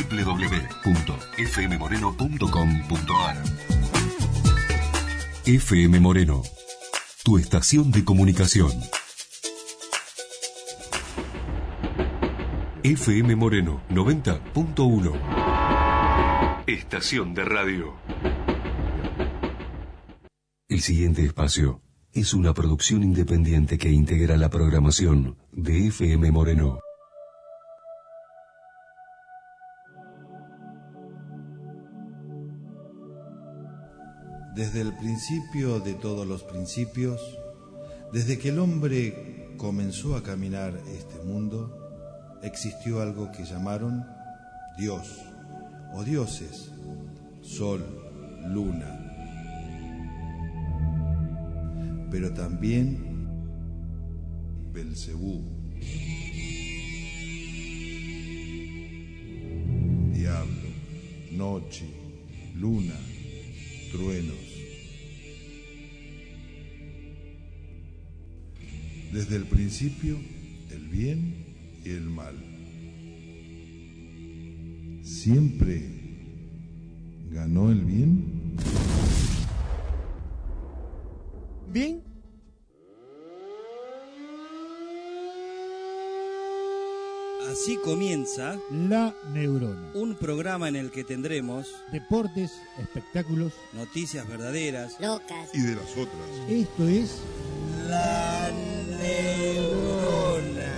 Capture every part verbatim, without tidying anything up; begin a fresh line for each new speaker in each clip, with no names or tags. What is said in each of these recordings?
w w w punto f m moreno punto com punto a r. F M Moreno, tu estación de comunicación. F M Moreno noventa punto uno. Estación de radio. El siguiente espacio es una producción independiente que integra la programación de F M Moreno.
Desde el principio de todos los principios, desde que el hombre comenzó a caminar este mundo, existió algo que llamaron Dios o dioses, sol, luna, pero también Belcebú, diablo, noche, luna, truenos. Desde el principio, el bien y el mal. ¿Siempre ganó el bien?
¿Bien?
Así comienza
La Neurona,
un programa en el que tendremos
deportes, espectáculos,
noticias verdaderas,
locas
y de las otras.
Esto es
La Neurona.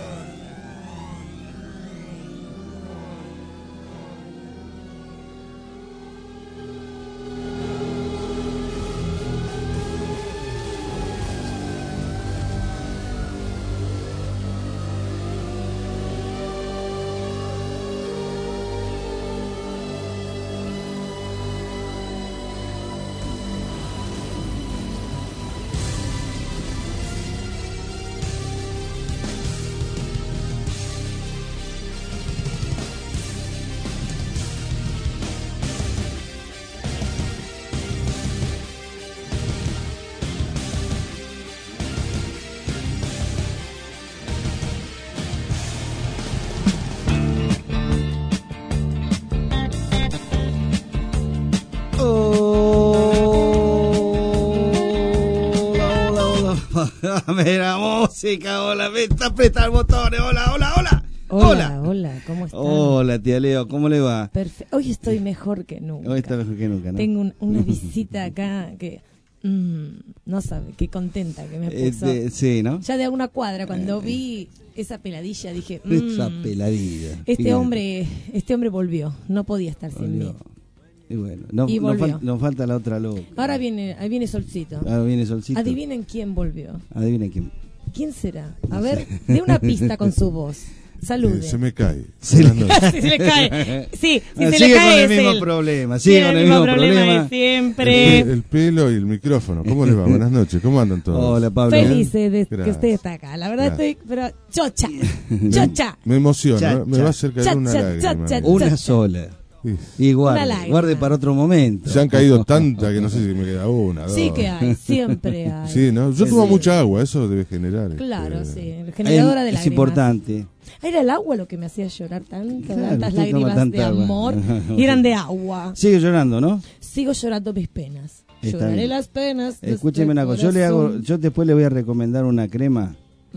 Mira, música, hola, me está apretando botones, hola, hola, hola.
Hola,
Hola,
hola, ¿cómo estás?
Hola, tía Leo, ¿cómo le va?
Perfecto. Hoy estoy mejor que nunca.
Hoy está mejor que nunca, ¿no?
Tengo un- una visita acá que mm, no sabe, qué contenta que me puso.
Este, sí, ¿no?
Ya de alguna cuadra, cuando vi esa peladilla, dije, mm,
Esa peladilla.
este
Fíjate.
hombre, este hombre volvió, no podía estar sin
Volvió.
mí.
Y bueno, no,
Y
no
volvió.
fal- nos falta la otra loca.
Ahora viene, ahí viene Solcito.
Ahora viene Solcito.
Adivinen quién volvió.
Adivinen quién.
¿Quién será? A ver, de una pista con su voz. Salude.
Eh, se me cae.
Se
Buenas
le-
noches.
Si se le cae. Sí, si
Ah,
se
sigue
le cae
con el
es
mismo
él.
problema, sigue
Tiene
con el mismo problema.
de siempre.
El, el pelo y el micrófono. ¿Cómo les va? Buenas noches. ¿Cómo andan todos?
Hola, Pablo.
Feliz de que
Gracias.
usted está acá. La verdad
Gracias.
estoy, pero chocha,
Me-
chocha.
Me emociona.
Cha,
me
cha.
va a hacer caer
Cha,
una
cha,
lágrima.
cha, cha.
Una sola.
Sí.
Y
Una
guarde,
lágrima.
guarde para otro momento.
Se han caído tantas que no sé si me queda una, dos.
Sí que hay, siempre hay.
Sí, ¿no? Yo
Sí.
tomo mucha agua, eso debe generar.
Claro,
este,
sí. Generadora de
es,
lágrimas.
es importante.
Ah, era el agua lo que me hacía llorar tanto,
Claro,
tantas
usted toma
lágrimas
tanta
de
agua.
amor. Y eran de agua.
Sigue llorando, ¿no?
Sigo llorando mis penas.
Está
Lloraré
bien.
las penas. de
Escúcheme
este
una cosa, yo le hago,
corazón.
yo después le voy a recomendar una crema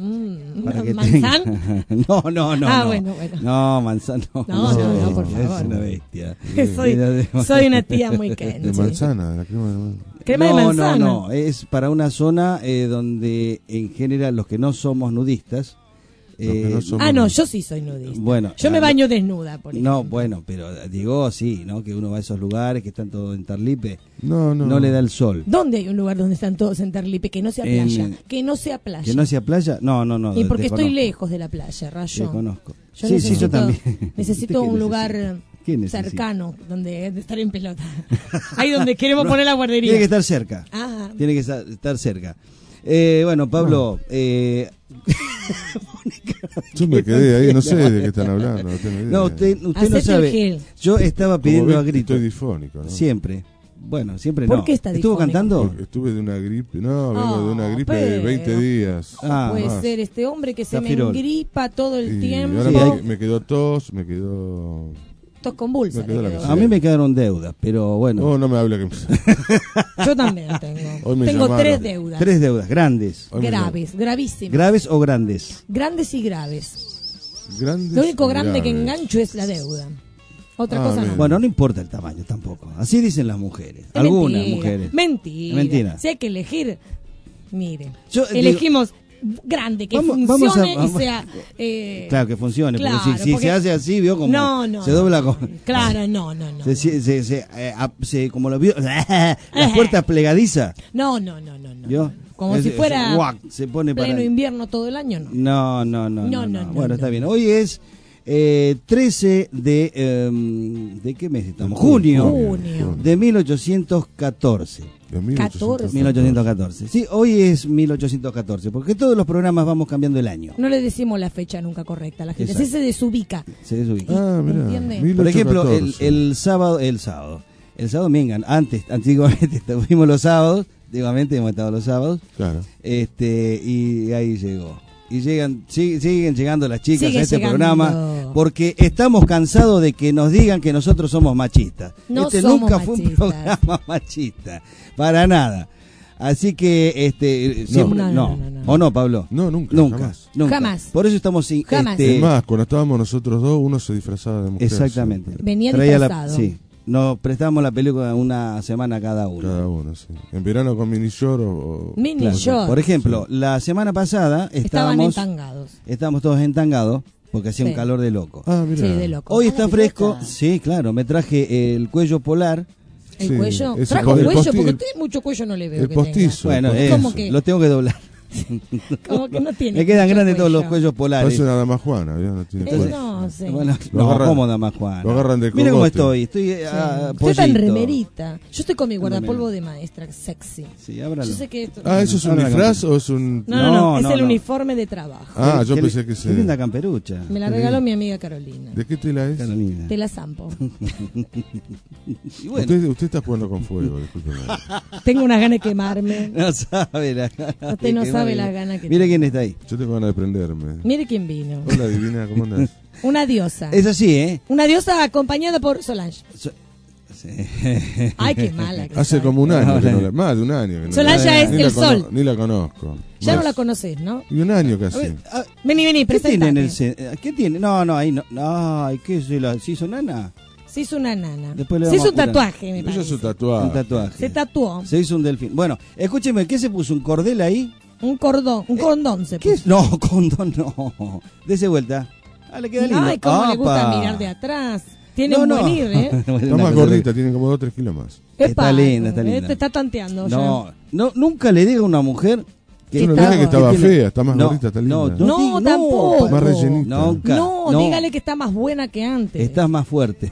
Mm,
para que
¿manzán?
tenga. No, no, no.
Ah,
no.
bueno, bueno.
No, manzana no.
No, no, no, por
Es
favor.
una bestia.
soy,
Era de-
soy una tía muy
De
kenchi.
manzana, la crema de manzana.
Crema de
no,
manzana.
No, no, es para una zona eh, donde en general los que no somos nudistas.
Los que
eh,
no somos-
Ah, no, yo sí soy nudista.
Bueno,
yo me
ah,
baño desnuda, por ejemplo.
No, bueno, pero digo sí, ¿no? Que uno va a esos lugares que están todos en Tarlipe,
No, no.
no, le da el sol.
¿Dónde hay un lugar donde están todos en Tarlipe que no sea
En-
playa? Que no sea playa.
Que no sea playa, no, no, no.
y porque estoy
desconozco.
lejos de la playa, Rayo.
Desconozco.
Yo
sí,
necesito,
sí, yo también.
necesito
¿Usted qué
un lugar
necesita? ¿Qué necesita?
cercano donde estar en pelota. Ahí donde queremos
No,
poner la guardería.
Tiene que estar cerca.
Ah,
Tiene que estar, estar cerca. Eh, bueno, Pablo, eh,
Yo me quedé ahí, no sé de qué están hablando. No, tengo idea.
no, usted, usted no
Hacete el
sabe.
gel.
Yo estaba
Como
pidiendo
ves,
a gritos.
Estoy difónico, ¿no?
Siempre. Bueno, siempre
¿Por
no.
qué está
¿Estuvo
difónico?
cantando?
Porque estuve de una gripe. No, vengo
Oh,
de una gripe de
pero-
veinte días.
Ah,
puede
más.
ser este hombre que se
Está
me
firol.
engripa todo el
Y
tiempo.
ahora
Sí,
me,
hay-
me quedó tos, me quedó
Tos convulsa.
Me quedó la
le quedó.
cosa.
A mí me quedaron deudas, pero bueno.
Oh, no me hable que
Yo también tengo.
Hoy me
Tengo
llamaron.
tres deudas.
Tres deudas, grandes.
Hoy me
Graves, gravísimas.
¿Graves o grandes?
Grandes y graves.
llaman. Grandes
Lo único
y
grande que
graves.
engancho es la deuda. Otra
Ah,
cosa
bien.
no.
Bueno, no importa el tamaño tampoco. Así dicen las mujeres.
Es
Algunas
mentira,
mujeres.
Mentira.
Mentira.
Si hay que elegir, mire.
Yo, digo-
elegimos grande, que
Vamos-
funcione
vamos a- vamos-
y sea. eh,
Claro, que funcione.
claro,
porque si, si
porque-
se hace así, vio como.
No, no.
Se dobla como.
Claro, no, no, no.
Se, se, se, se, eh, ap- se- como lo vio. Las puertas plegadizas.
No, no, no, no. no.
¿Vio?
Como
Es-
si
es-
fuera
guac, se pone para.
pleno invierno todo el año, no.
No, no, no, no,
No,
no.
no,
Bueno,
no,
está
no.
bien. Hoy es eh, trece de. em, ¿De qué mes estamos? Junio.
Junio.
De mil ochocientos catorce.
De mil ochocientos
mil ochocientos catorce. Sí, hoy es mil ochocientos catorce, porque todos los programas vamos cambiando el año.
No le decimos la fecha nunca correcta a la gente.
Exacto.
Así se desubica.
Se desubica.
Ah, mira.
¿Entiende?
Por ejemplo, el,
mil ochocientos catorce.
el sábado, el sábado. El sábado, vengan, antes, antiguamente fuimos los sábados, antiguamente hemos estado los sábados,
Claro.
este, y ahí llegó. Y llegan, sig- siguen llegando las chicas
Sigue
a este
llegando.
programa, porque estamos cansados de que nos digan que nosotros somos machistas.
No
este
somos
nunca fue un
machistas.
programa machista, para nada. Así que, este, siempre,
No,
no,
no, no, no, no.
¿O no, Pablo?
No, nunca.
Nunca,
Jamás.
nunca.
Jamás.
Por eso estamos sin,
Jamás.
este,
Es más, cuando estábamos nosotros dos, uno se disfrazaba de mujer.
exactamente.
siempre.
Venía
Traía la-
disfrazado.
sí. Nos prestamos la película una semana cada uno.
Cada uno, sí. En verano con mini short o... o-
Mini
Claro.
short.
Por ejemplo, la semana pasada
Estaban
estábamos,
entangados.
estábamos todos entangados porque hacía
Sí.
un calor de loco.
Ah, mira.
Sí, de loco.
Hoy
Ah,
está
la
fresco,
pelota.
sí, claro, me traje el cuello polar.
El
Sí,
cuello.
ese
Trajo
co- el
cuello
posti-
porque
el-
usted mucho cuello no le veo.
el
que
postizo.
Bueno,
el
eso,
¿Cómo que?
lo tengo que doblar.
tenga. Como que no tiene.
Me quedan
mucho
grandes todos los
cuello.
cuellos polares.
Parece una dama Juana, ¿vio? No tiene
Eh,
cuello.
no, sí.
Bueno,
Lo
no,
agarran-
¿cómo Dama Juan?
lo agarran de
Mira cómo
cogote.
estoy, estoy
Sí.
ah,
Usted está en
pollito.
remerita. Yo estoy con mi
En
guardapolvo
remerita.
de maestra, sexy.
Sí, ábralo.
Yo sé que esto-
Ah, ¿eso es un
Ahora la
disfraz
campera.
o es un...?
No, no, no,
No,
es
no,
el
no.
uniforme de trabajo.
Ah, yo
Qué
pensé
li-
que
Qué
se...
linda camperucha.
Me la regaló mi amiga Carolina.
¿De qué tela es?
Carolina.
Te la zampo.
Y bueno,
Usted, usted está jugando con fuego, discúlpeme.
Tengo unas ganas de quemarme.
no sabe la
Usted no sabe las ganas que
Mire
tengo.
quién está ahí.
Yo tengo ganas de prenderme.
Mire quién vino.
Hola, divina, ¿cómo andás?
Una diosa.
Es así, ¿eh?
Una diosa acompañada por Solange.
So- sí.
Ay, qué mala. que
Hace
está.
como un año,
No,
que no
no.
la, más de un año. Que no
Solange
la-
es
ni
el
la cono-
sol.
Ni la conozco.
Ya no
Más.
la conoces, ¿no?
Y un año
A
casi.
ver, ah,
Vení, vení,
¿Qué tiene en
presentate.
el ce- ¿Qué tiene? No, no, ahí no. No, ay, ¿qué se la se hizo nana?
Se hizo una nana.
Después le
Se
vamos
hizo
a
un
apurar.
tatuaje, me
Ella es
parece.
su tatuaje.
Un tatuaje.
Se tatuó.
Se hizo un delfín. Bueno, escúcheme, ¿qué se puso? ¿Un cordel ahí?
Un cordón, un condón se
¿Qué
puso.
es? No, condón no. Dese vuelta. Ah, le queda lindo.
Ay, cómo le gusta
¡Apa!
mirar de atrás. Tiene
No,
un
no.
buen ir, ¿eh?
Está
Una
más
cosa
gordita, tiene como dos o tres kilos más.
Está
Epa,
linda, está
eh,
linda.
Te está tanteando ya.
No, no, nunca le diga a una mujer que
Yo no
está-
dije que estaba
que tiene-
fea, está más
No,
gordita, está linda.
no,
No,
diga-
tampoco.
Más rellenita.
Nunca.
No, dígale que está más buena que antes.
Estás más fuerte.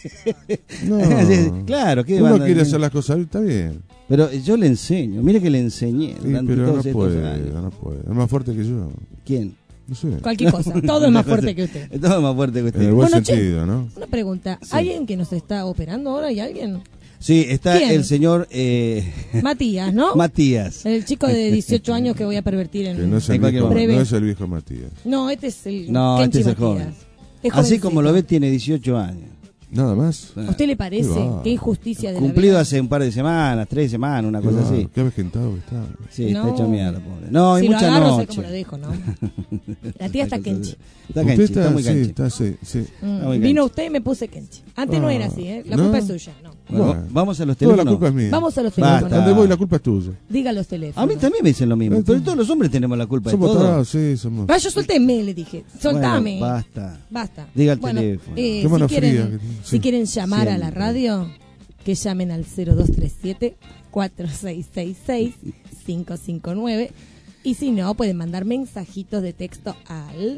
No.
Claro, ¿qué
Uno
banda-
quiere hacer las cosas, está bien.
Pero yo le enseño, mire que le enseñé
Sí,
durante
pero
todos
no
estos
puede,
años.
no puede. Es más fuerte que yo.
¿Quién?
No sé.
Cualquier cosa. Todo es más fuerte que usted.
Todo es más fuerte que
En
usted.
el buen
Bueno, che.
sentido, ¿no?
Una pregunta.
Sí.
¿Alguien que nos está operando ahora? ¿Hay alguien?
Sí, está
¿Quién?
el señor eh,
Matías, ¿no?
Matías.
El chico de dieciocho años que voy a pervertir en...
Que no es el,
En cualquier
viejo,
momento.
no es el viejo Matías.
No, este es el
No,
Kenchi
este es el
Matías.
joven.
Es
Así
jovencito.
como lo ve, tiene dieciocho años.
Nada más.
¿A usted le parece?
Qué va.
Qué injusticia de la
Cumplido
vida.
hace un par de semanas, tres semanas, una cosa
Qué
así.
va, Qué avejentado que está.
Sí,
No.
está hecho mierda, pobre. No, hay
Si lo
mucha
agarro, sé
noche.
cómo lo dejo, ¿no? La tía está Kenchi.
Está
Usted
canchi, está muy
sí,
canchi.
está, sí, sí.
Mm,
muy
Vino
canchi.
usted y me puse Kenchi. Antes no
Ah,
era así, ¿eh? La
¿no?
culpa es suya, no.
Bueno,
Bueno.
vamos a los
Toda la
teléfonos.
culpa es mía.
Vamos a los
Basta.
teléfonos.
Donde voy la culpa es tuya.
Diga los teléfonos.
A mí también me dicen lo mismo,
Eh,
pero todos los hombres tenemos la culpa de
Somos
todo.
todos, sí, somos.
Ah, yo soltéme, le dije. Soltame.
Bueno, basta.
Basta.
Diga el
Bueno,
teléfono.
eh,
Qué mano
si, quieren,
fría que tiene.
si
Sí.
quieren llamar a la
Siempre.
radio, que llamen al cero dos tres siete, cuatro seis seis seis, cinco cinco nueve. Y si no, pueden mandar mensajitos de texto al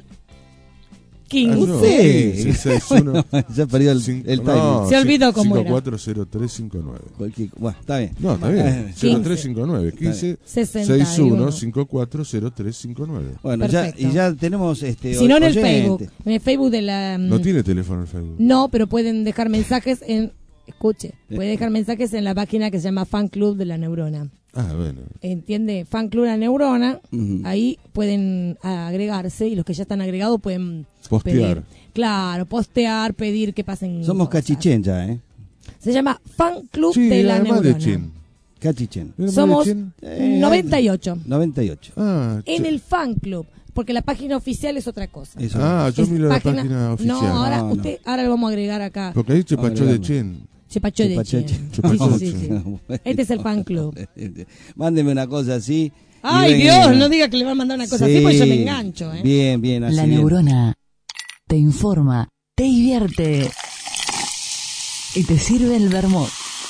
Ah,
quince.
no.
Sí.
Sí, seis uno.
Ya perdió el,
Cinco-
el timing.
no,
Se olvidó cómo
cinco
era.
cuatro cero tres cinco nueve.
Cualquier- bueno, está bien.
No, está bien. cero tres cinco nueve, quince
sesenta y uno.
sesenta y uno cincuenta y cuatro cero tres cincuenta y nueve.
Bueno, ya,
Perfecto.
y ya tenemos este
Si no, en el
oyente.
Facebook. En el Facebook de la...
No tiene teléfono el Facebook.
No, pero pueden dejar mensajes en... Escuche, puede dejar mensajes en la página que se llama Fan Club de la Neurona.
Ah, bueno.
¿Entiende? Fan Club La Neurona.
Ujú.
Ahí pueden agregarse y los que ya están agregados pueden
Postear.
pedir. Claro, postear, pedir que pasen.
Somos
cosas.
cachichen ya, ¿eh?
Se llama Fan Club
Sí,
de La
además
Neurona.
de Chin.
Cachichen.
¿Además de
Somos
Chin?
Eh,
noventa y ocho
noventa y ocho.
Ah,
en
che-
el Fan Club, porque la página oficial es otra cosa.
Eso.
ah, yo
Es
miro la página oficial.
No, ahora
No, no.
usted, ahora lo vamos a agregar acá.
Porque ahí Chepachó de
Agregamos.
Chin.
Chepacho de
Chepacho-
Chin.
Chepacho.
Sí, sí, sí, sí. Este es el Fan Club.
Mándeme una cosa así. y
Ay,
venga.
Dios, no diga que le va a mandar una cosa
Sí.
así, porque yo me engancho, ¿eh?
Bien, bien, así.
La
bien.
Neurona te informa, te divierte y te sirve el vermut.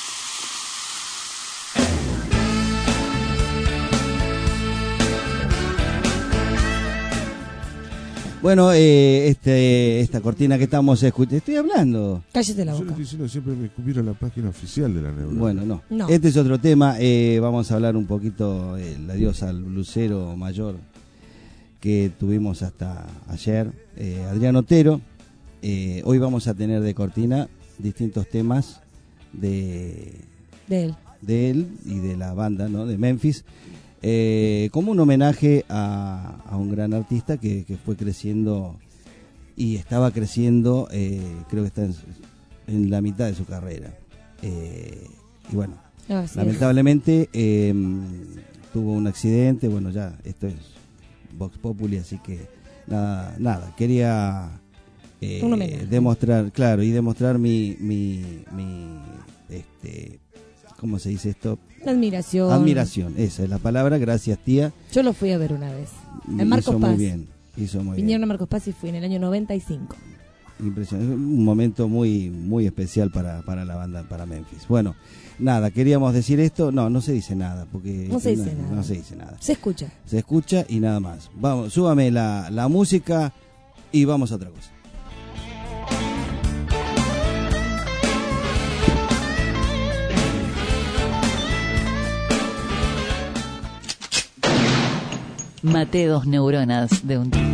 Bueno, eh, este, esta cortina que estamos escuchando. Estoy hablando.
Cállese la
Yo le
boca.
estoy diciendo siempre me miro la página oficial de la Neurona.
Bueno, no.
No.
Este es otro tema. Eh, vamos a hablar un poquito del adiós al blusero mayor que tuvimos hasta ayer, eh, Adrián Otero. Eh, hoy vamos a tener de cortina distintos temas de,
De él.
de él y de la banda, ¿no? De Memphis, eh, como un homenaje a, a un gran artista que, que fue creciendo y estaba creciendo, eh, creo que está en, en la mitad de su carrera. Eh, y bueno,
Así es.
lamentablemente eh, tuvo un accidente. Bueno, ya esto es Vox Populi, así que nada, nada. Quería eh,
Un homenaje.
demostrar, claro, y demostrar mi, mi, mi, este, ¿cómo se dice esto?
Admiración.
Admiración, esa es la palabra. Gracias, tía.
Yo lo fui a ver una vez. En
Hizo
Marcos
muy
Paz.
bien, hizo muy
Vinieron a
bien.
Marcos Paz y fui en el año noventa y cinco.
Impresionante, un momento muy, muy especial para, para la banda, para Memphis. Bueno, nada, queríamos decir esto. No, no se dice nada, porque
No se dice nada.
no se dice nada.
Se escucha.
Se escucha y nada más. Vamos, súbame la, la música y vamos a otra cosa.
Mate dos neuronas de un tiro.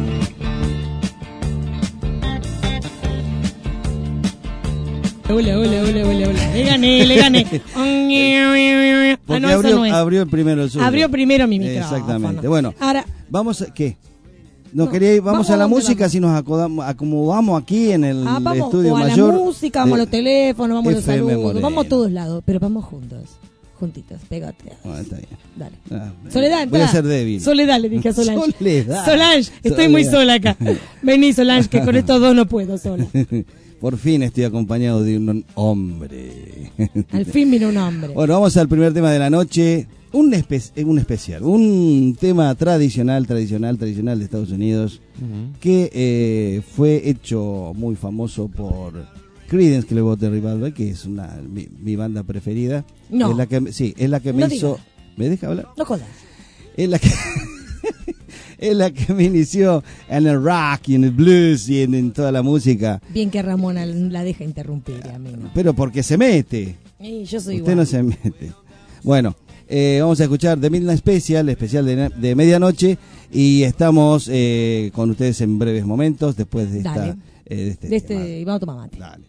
Hola, hola, hola, hola, hola. Le gané, le gané. Ah,
Porque
no, esa
abrió,
no es.
abrió primero el suyo.
Abrió primero mi micrófono.
Exactamente. Bueno,
Ahora,
vamos a, ¿qué? No,
No,
quería ir- vamos,
vamos
a la
a dónde
música
vamos.
si nos acodamos- acomodamos aquí en el
ah, vamos
estudio
o a
mayor.
la música, vamos a
de-
los teléfonos, vamos a los
F M
saludos,
Moreno.
vamos a todos lados, pero vamos juntos, juntitos, pegados.
Bueno, está bien.
Dale.
Ah,
Soledad,
voy a
entrá.
ser débil.
Soledad, le dije a Solange.
Soledad.
Solange, estoy muy sola acá. Vení, Solange, que con estos dos no puedo sola.
Por fin estoy acompañado de un hombre.
Al fin vino un hombre.
Bueno, vamos al primer tema de la noche. Un, espe- eh, un especial, un tema tradicional, tradicional, tradicional de Estados Unidos, que eh, fue hecho muy famoso por Creedence Clearwater Revival, que es una mi, mi banda preferida.
No.
Es la que, sí, es la que me
No
hizo...
digas.
¿Me deja hablar?
No jodas.
Es la que... es la que me inició en el rock y en el blues y en, en toda la música.
Bien que Ramona la deja interrumpir, a mí no.
Pero porque se mete.
Y yo soy
Usted
igual.
no se mete. Bueno, eh, vamos a escuchar The Midnight Special, especial de, de medianoche, y estamos eh, con ustedes en breves momentos después de esta
Dale.
eh, de este,
De este,
tema.
y vamos a tomar mate.
Dale.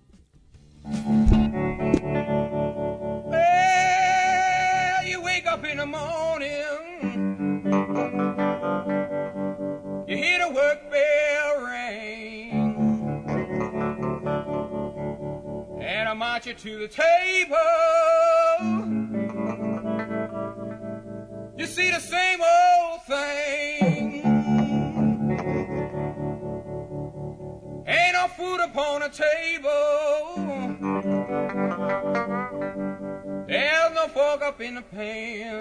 Well, you wake up in the morning, you hear the work bell ring, and I march you to the table. You see the same old thing. Ain't no food upon the table. There's no fork up in the pan.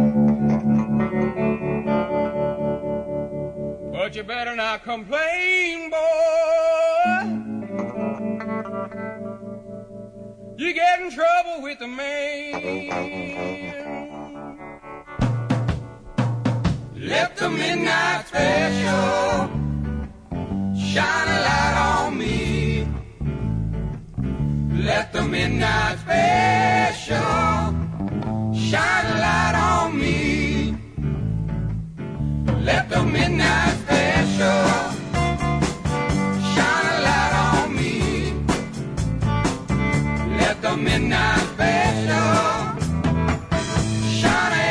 But you better not complain, boy. You get in trouble with the man. Left the midnight special shine a light on me. Let the midnight special shine a light on me. Let the midnight special shine a light on me. Let the midnight special shine a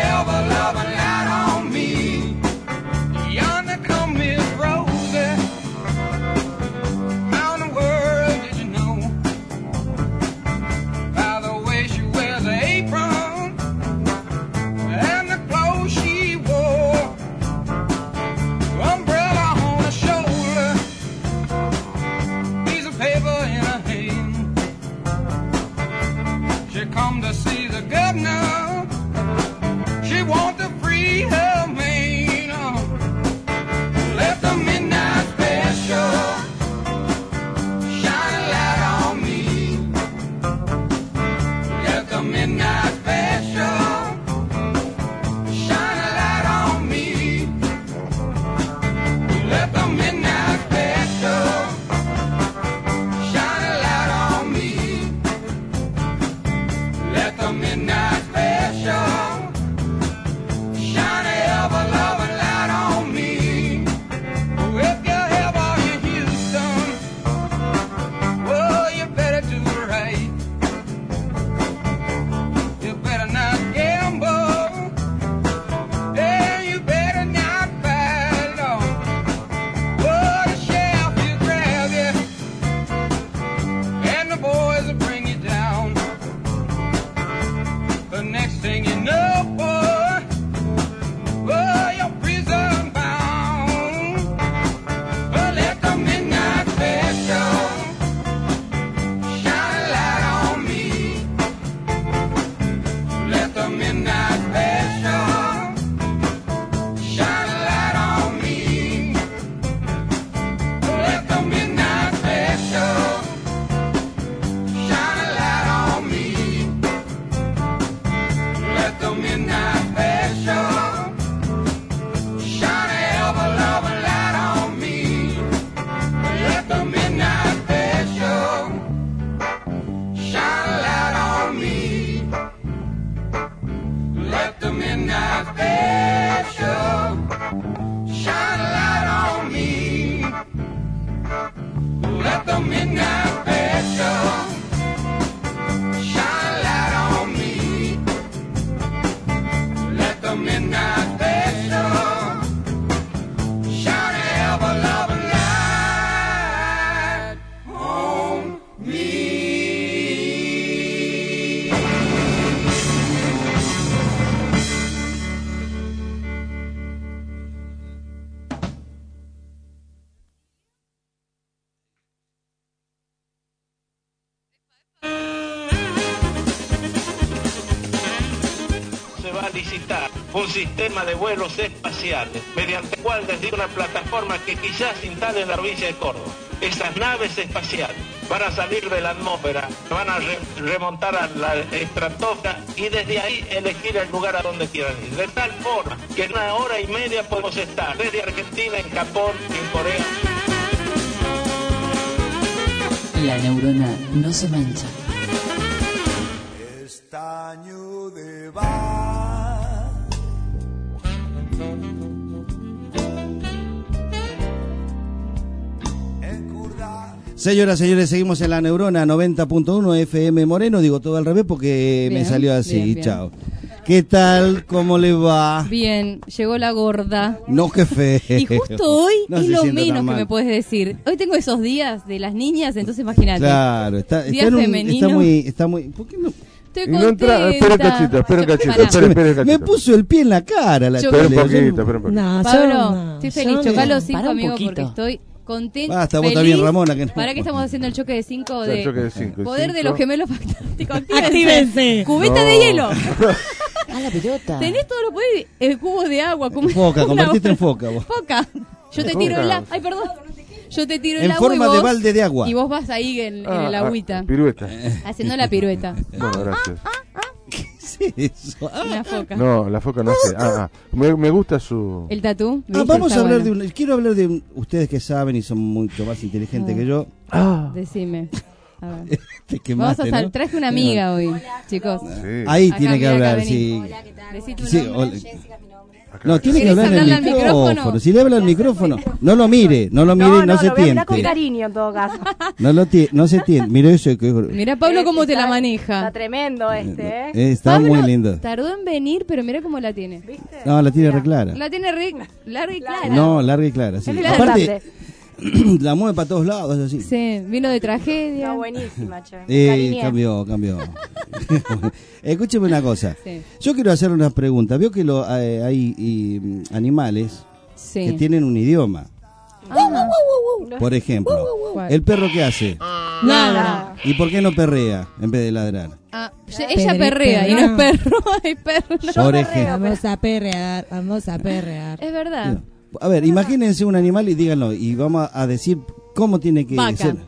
licitar un sistema de vuelos espaciales, mediante el cual desde una plataforma que quizás se instale en la provincia de Córdoba, esas naves espaciales van a salir de la atmósfera, van a re remontar a la estratosfera y desde ahí elegir el lugar a donde quieran ir. De tal forma que en una hora y media podemos estar desde Argentina, en Japón, en Corea.
La neurona no se mancha.
Estaño de bar.
Señoras, señores, seguimos en la Neurona noventa punto uno F M Moreno. Digo todo al revés porque
Bien,
me salió así.
bien, bien.
Chao. ¿Qué tal? ¿Cómo le va?
Bien, llegó la gorda.
No, qué feo.
Y justo hoy
No
es
se
lo
sienta tan
menos que
mal.
me puedes decir. Hoy tengo esos días de las niñas, entonces imagínate.
Claro, está,
Día
está, en un-
femenino.
está muy, está muy. ¿Por qué no?
Estoy
Y no entra,
contenta.
espera un cachito, espera un cachito,
Pará.
espera, espera un
Me
cachito.
puso el pie en la cara la
Yo-
Espera un
Chole, yo
poquito,
no-
espera un poquito.
No,
Pablo,
yo no.
estoy
Yo
feliz.
no.
Chocá los cinco,
Pará un
amigo,
poquito.
porque estoy contenta.
Basta, vos
feliz.
también, Ramona, que no.
Para que estamos haciendo el choque de cinco
Ya,
de
choque de cinco,
poder
cinco.
de los gemelos fantásticos. Actívense.
Actívense.
Cubeta
No.
de hielo.
Ah, la pelota.
Tenés todos los poderes. El cubo de agua. Como
Foca,
una
convertiste en
bola.
foca vos.
Foca. Yo te
Foca.
tiro el agua. Ay, perdón. Yo te tiro el
En
agua.
forma
y vos,
de balde de agua.
Y vos vas ahí en, en
Ah,
el
ah,
agüita.
Pirueta.
Haciendo la pirueta.
Bueno, gracias.
¿Qué es eso? Ah,
Una foca.
No, la foca no hace. Ah, ah. Me, me gusta su.
El tatú.
ah,
¿viste?
vamos a
Está
hablar
bueno.
de un. Quiero hablar de un- ustedes que saben y son mucho más inteligentes
Ah.
que yo.
Decime. A ver.
Te
Vamos
quemaste,
a sal...
¿no?
Traje una amiga hoy, chicos.
Sí.
Ahí
Acá,
tiene que
mira, acá,
hablar,
vení.
sí.
Decí tu
Sí,
nombre.
hola. No, tiene que
¿Querés
hablar en el
hablarle al
micrófono.
micrófono?
Si le habla al micrófono, no lo mire, no lo mire, no,
no,
se
lo voy a mirar con
tiente.
cariño en todo caso.
No lo tie- no se tiente. Mire eso que
Mira Pablo cómo te la
Está-
maneja.
Está tremendo este, ¿eh?
eh, está
Pablo
muy lindo.
tardó en venir, pero mira cómo la tiene.
¿Viste?
No, la tiene re clara.
La tiene re larga y clara.
No, larga y clara, sí.
Es
Aparte,
grande.
la mueve para todos lados, así.
Sí, vino de tragedia.
Está buenísima, che.
Eh,
Cariñé.
cambió, cambió. Escúcheme una cosa.
Sí.
Yo quiero hacer una pregunta. Veo que lo, eh, hay y, mm, animales
Sí.
que tienen un idioma.
Ah,
Por ejemplo,
¿cuál?
¿el perro qué hace?
Nada.
¿Y por qué no perrea en vez de ladrar?
Ah, ella
Pedri-
perrea y no es perro, es perro.
Por ejemplo.
Vamos a perrear, vamos a perrear.
Es verdad.
A ver, imagínense un animal y díganlo. Y vamos a decir cómo tiene que
Vaca.
ser.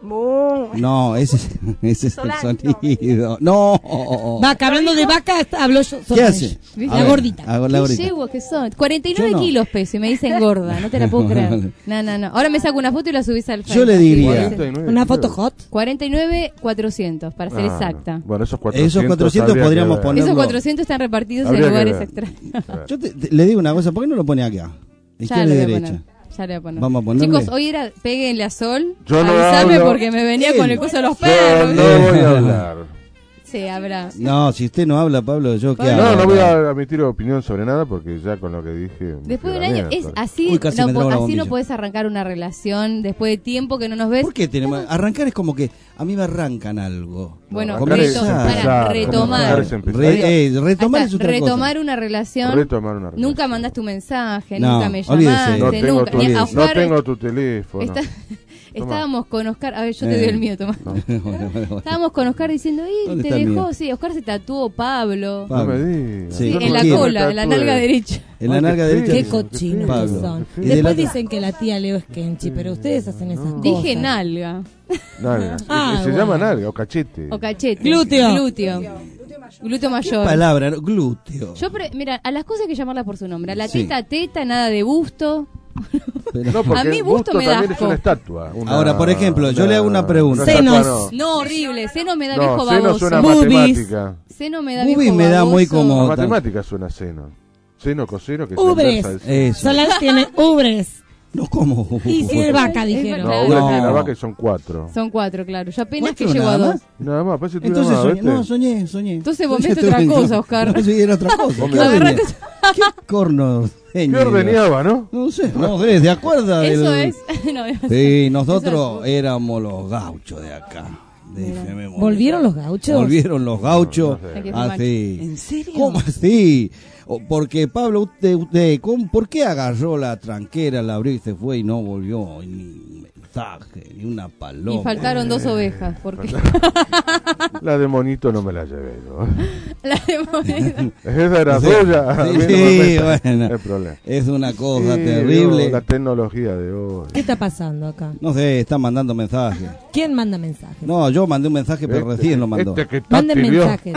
Mu.
No, ese, es- ese es el
Solancho.
sonido. No.
Vaca, hablando de vaca, habló yo.
¿Qué hace?
¿Viste?
A
La
ver,
gordita.
hago la
¿Qué
gordita.
yegua que son? cuarenta y nueve
Yo no.
kilos peso y me dicen gorda, no te la puedo creer. No, no, no. Ahora me saco una foto y la subís al
Yo le
Facebook.
diría-
cuarenta y nueve
Una
kilos.
foto hot.
cuarenta y nueve cuatrocientos, para ser
Ah,
exacta.
Bueno, esos cuatrocientos.
Esos cuatrocientos
habría que
podríamos
ver.
poner-
Esos
ponerlo-
cuatrocientos están repartidos
Habría
en
que
lugares
ver.
extraños.
Yo te- te- le digo una cosa, ¿por qué no lo pone acá?
Ya
Izquierda
le
y
voy a
derecha.
poner. Ya le voy a poner.
Vamos a ponerle.
Chicos, hoy era péguenle a Sol.
Yo no
Avisame
hablo.
porque me venía
Él.
con el coso de los
Yo
perros.
no voy a hablar.
Sí, habrá.
No, si usted no habla, Pablo, ¿yo qué
Pablo.
hago?
No, no voy a emitir opinión sobre nada porque ya con lo que dije. me
Después de un
fui a la
año, es
mierda.
así,
Uy, casi
no,
me
po-
trago la
así
bombilla.
no puedes arrancar una relación después de tiempo que no nos ves.
¿Por qué tenemos? Arrancar es como que a mí me arrancan algo.
Bueno,
arrancar es
reto-
empezar.
para
Arrancar
retomar.
es empezar.
Re- eh, retomar
Hasta
es otra
retomar
cosa.
una relación.
Retomar una relación.
Nunca mandaste un mensaje,
No,
nunca me
olvídese.
llamaste,
No tengo,
nunca.
tu,
Ni a
no
Oscar-
tengo tu teléfono.
está- estábamos con Oscar, a ver, yo te
Eh.
doy el mío, toma.
Bueno, bueno, bueno.
Estábamos con Oscar diciendo, y
¿Dónde
te
está el
dejó,
mío?
sí, Oscar se tatuó Pablo.
No me digas.
Sí,
Yo no
en
me
la
quiero.
cola, en la
tatué.
nalga derecha.
En la
Ay,
nalga
qué
derecha.
Qué
feo,
cochino que
Pablo.
son.
Y de
Después
la-
dicen que la tía Leo es Kenchi, pero ustedes hacen esas cosas.
Dije nalga
Nalga.
Ah,
se
bueno.
llama nalga o cachete.
o cachete.
Glúteo.
Glúteo. Glúteo mayor.
Palabra, ¿no? Glúteo.
Yo, pre- mira, a las cosas hay que llamarlas por su nombre. A la
Sí.
teta, teta, nada de busto.
Pero-
No, porque
A mí
el
busto me da
también es
asco.
una estatua. una-
Ahora, por ejemplo, yo le hago una pregunta.
estatua
Senos.
no.
No, horrible. Seno me da
No,
viejo
seno
baboso.
suena a
Boobies.
matemática.
Seno me da
Boobies
viejo
me da muy
baboso.
como-
A matemática suena seno. Seno, coseno, que se
Ubres.
inversa el-
Eso.
Solán tiene ubres.
No, ¿cómo?
Y si es vaca,
Es
dijeron.
No,
verdad.
ubres
No.
tiene la vaca y son cuatro.
Son cuatro, claro. Yo apenas que
¿Cuatro
llego a
nada
dos.
más?
Nada más, parece que
Entonces
tuviera más,
soñé,
¿viste?
no, soñé, soñé.
Entonces vos
Soñé,
viste otra
tuve-
cosa,
no,
Oscar.
No, sí, era otra cosa.
Vos
¿Qué
me-
Agarrate-
ordeña? ¿Qué corno?
¿Qué ordeñaba, no?
No sé, no sé, ¿de acuerdo?
Eso
El-
es. No,
Sí,
Eso
nosotros éramos los gauchos de acá. de F M Móvil.
¿Volvieron los gauchos?
Volvieron los gauchos.
No, no sé.
Así.
¿En serio?
¿Cómo así? O- Porque Pablo, usted, usted ¿cómo- ¿por qué agarró la tranquera, la abrió y se fue y no volvió ni un mensaje, ni una paloma?
Y faltaron dos ovejas, porque
La de monito no me la llevé yo.
la de moneda.
Esa era
Sí,
tuya. a mí no
sí,
me meta.
bueno.
No hay problema.
Es una cosa
Sí,
terrible.
no, la tecnología de hoy.
¿Qué está pasando acá?
No sé, están mandando mensajes.
¿Quién manda mensajes?
No, yo mandé un mensaje, pero
Este-
recién lo mandó.
este que está
Manden
tibio.
mensajes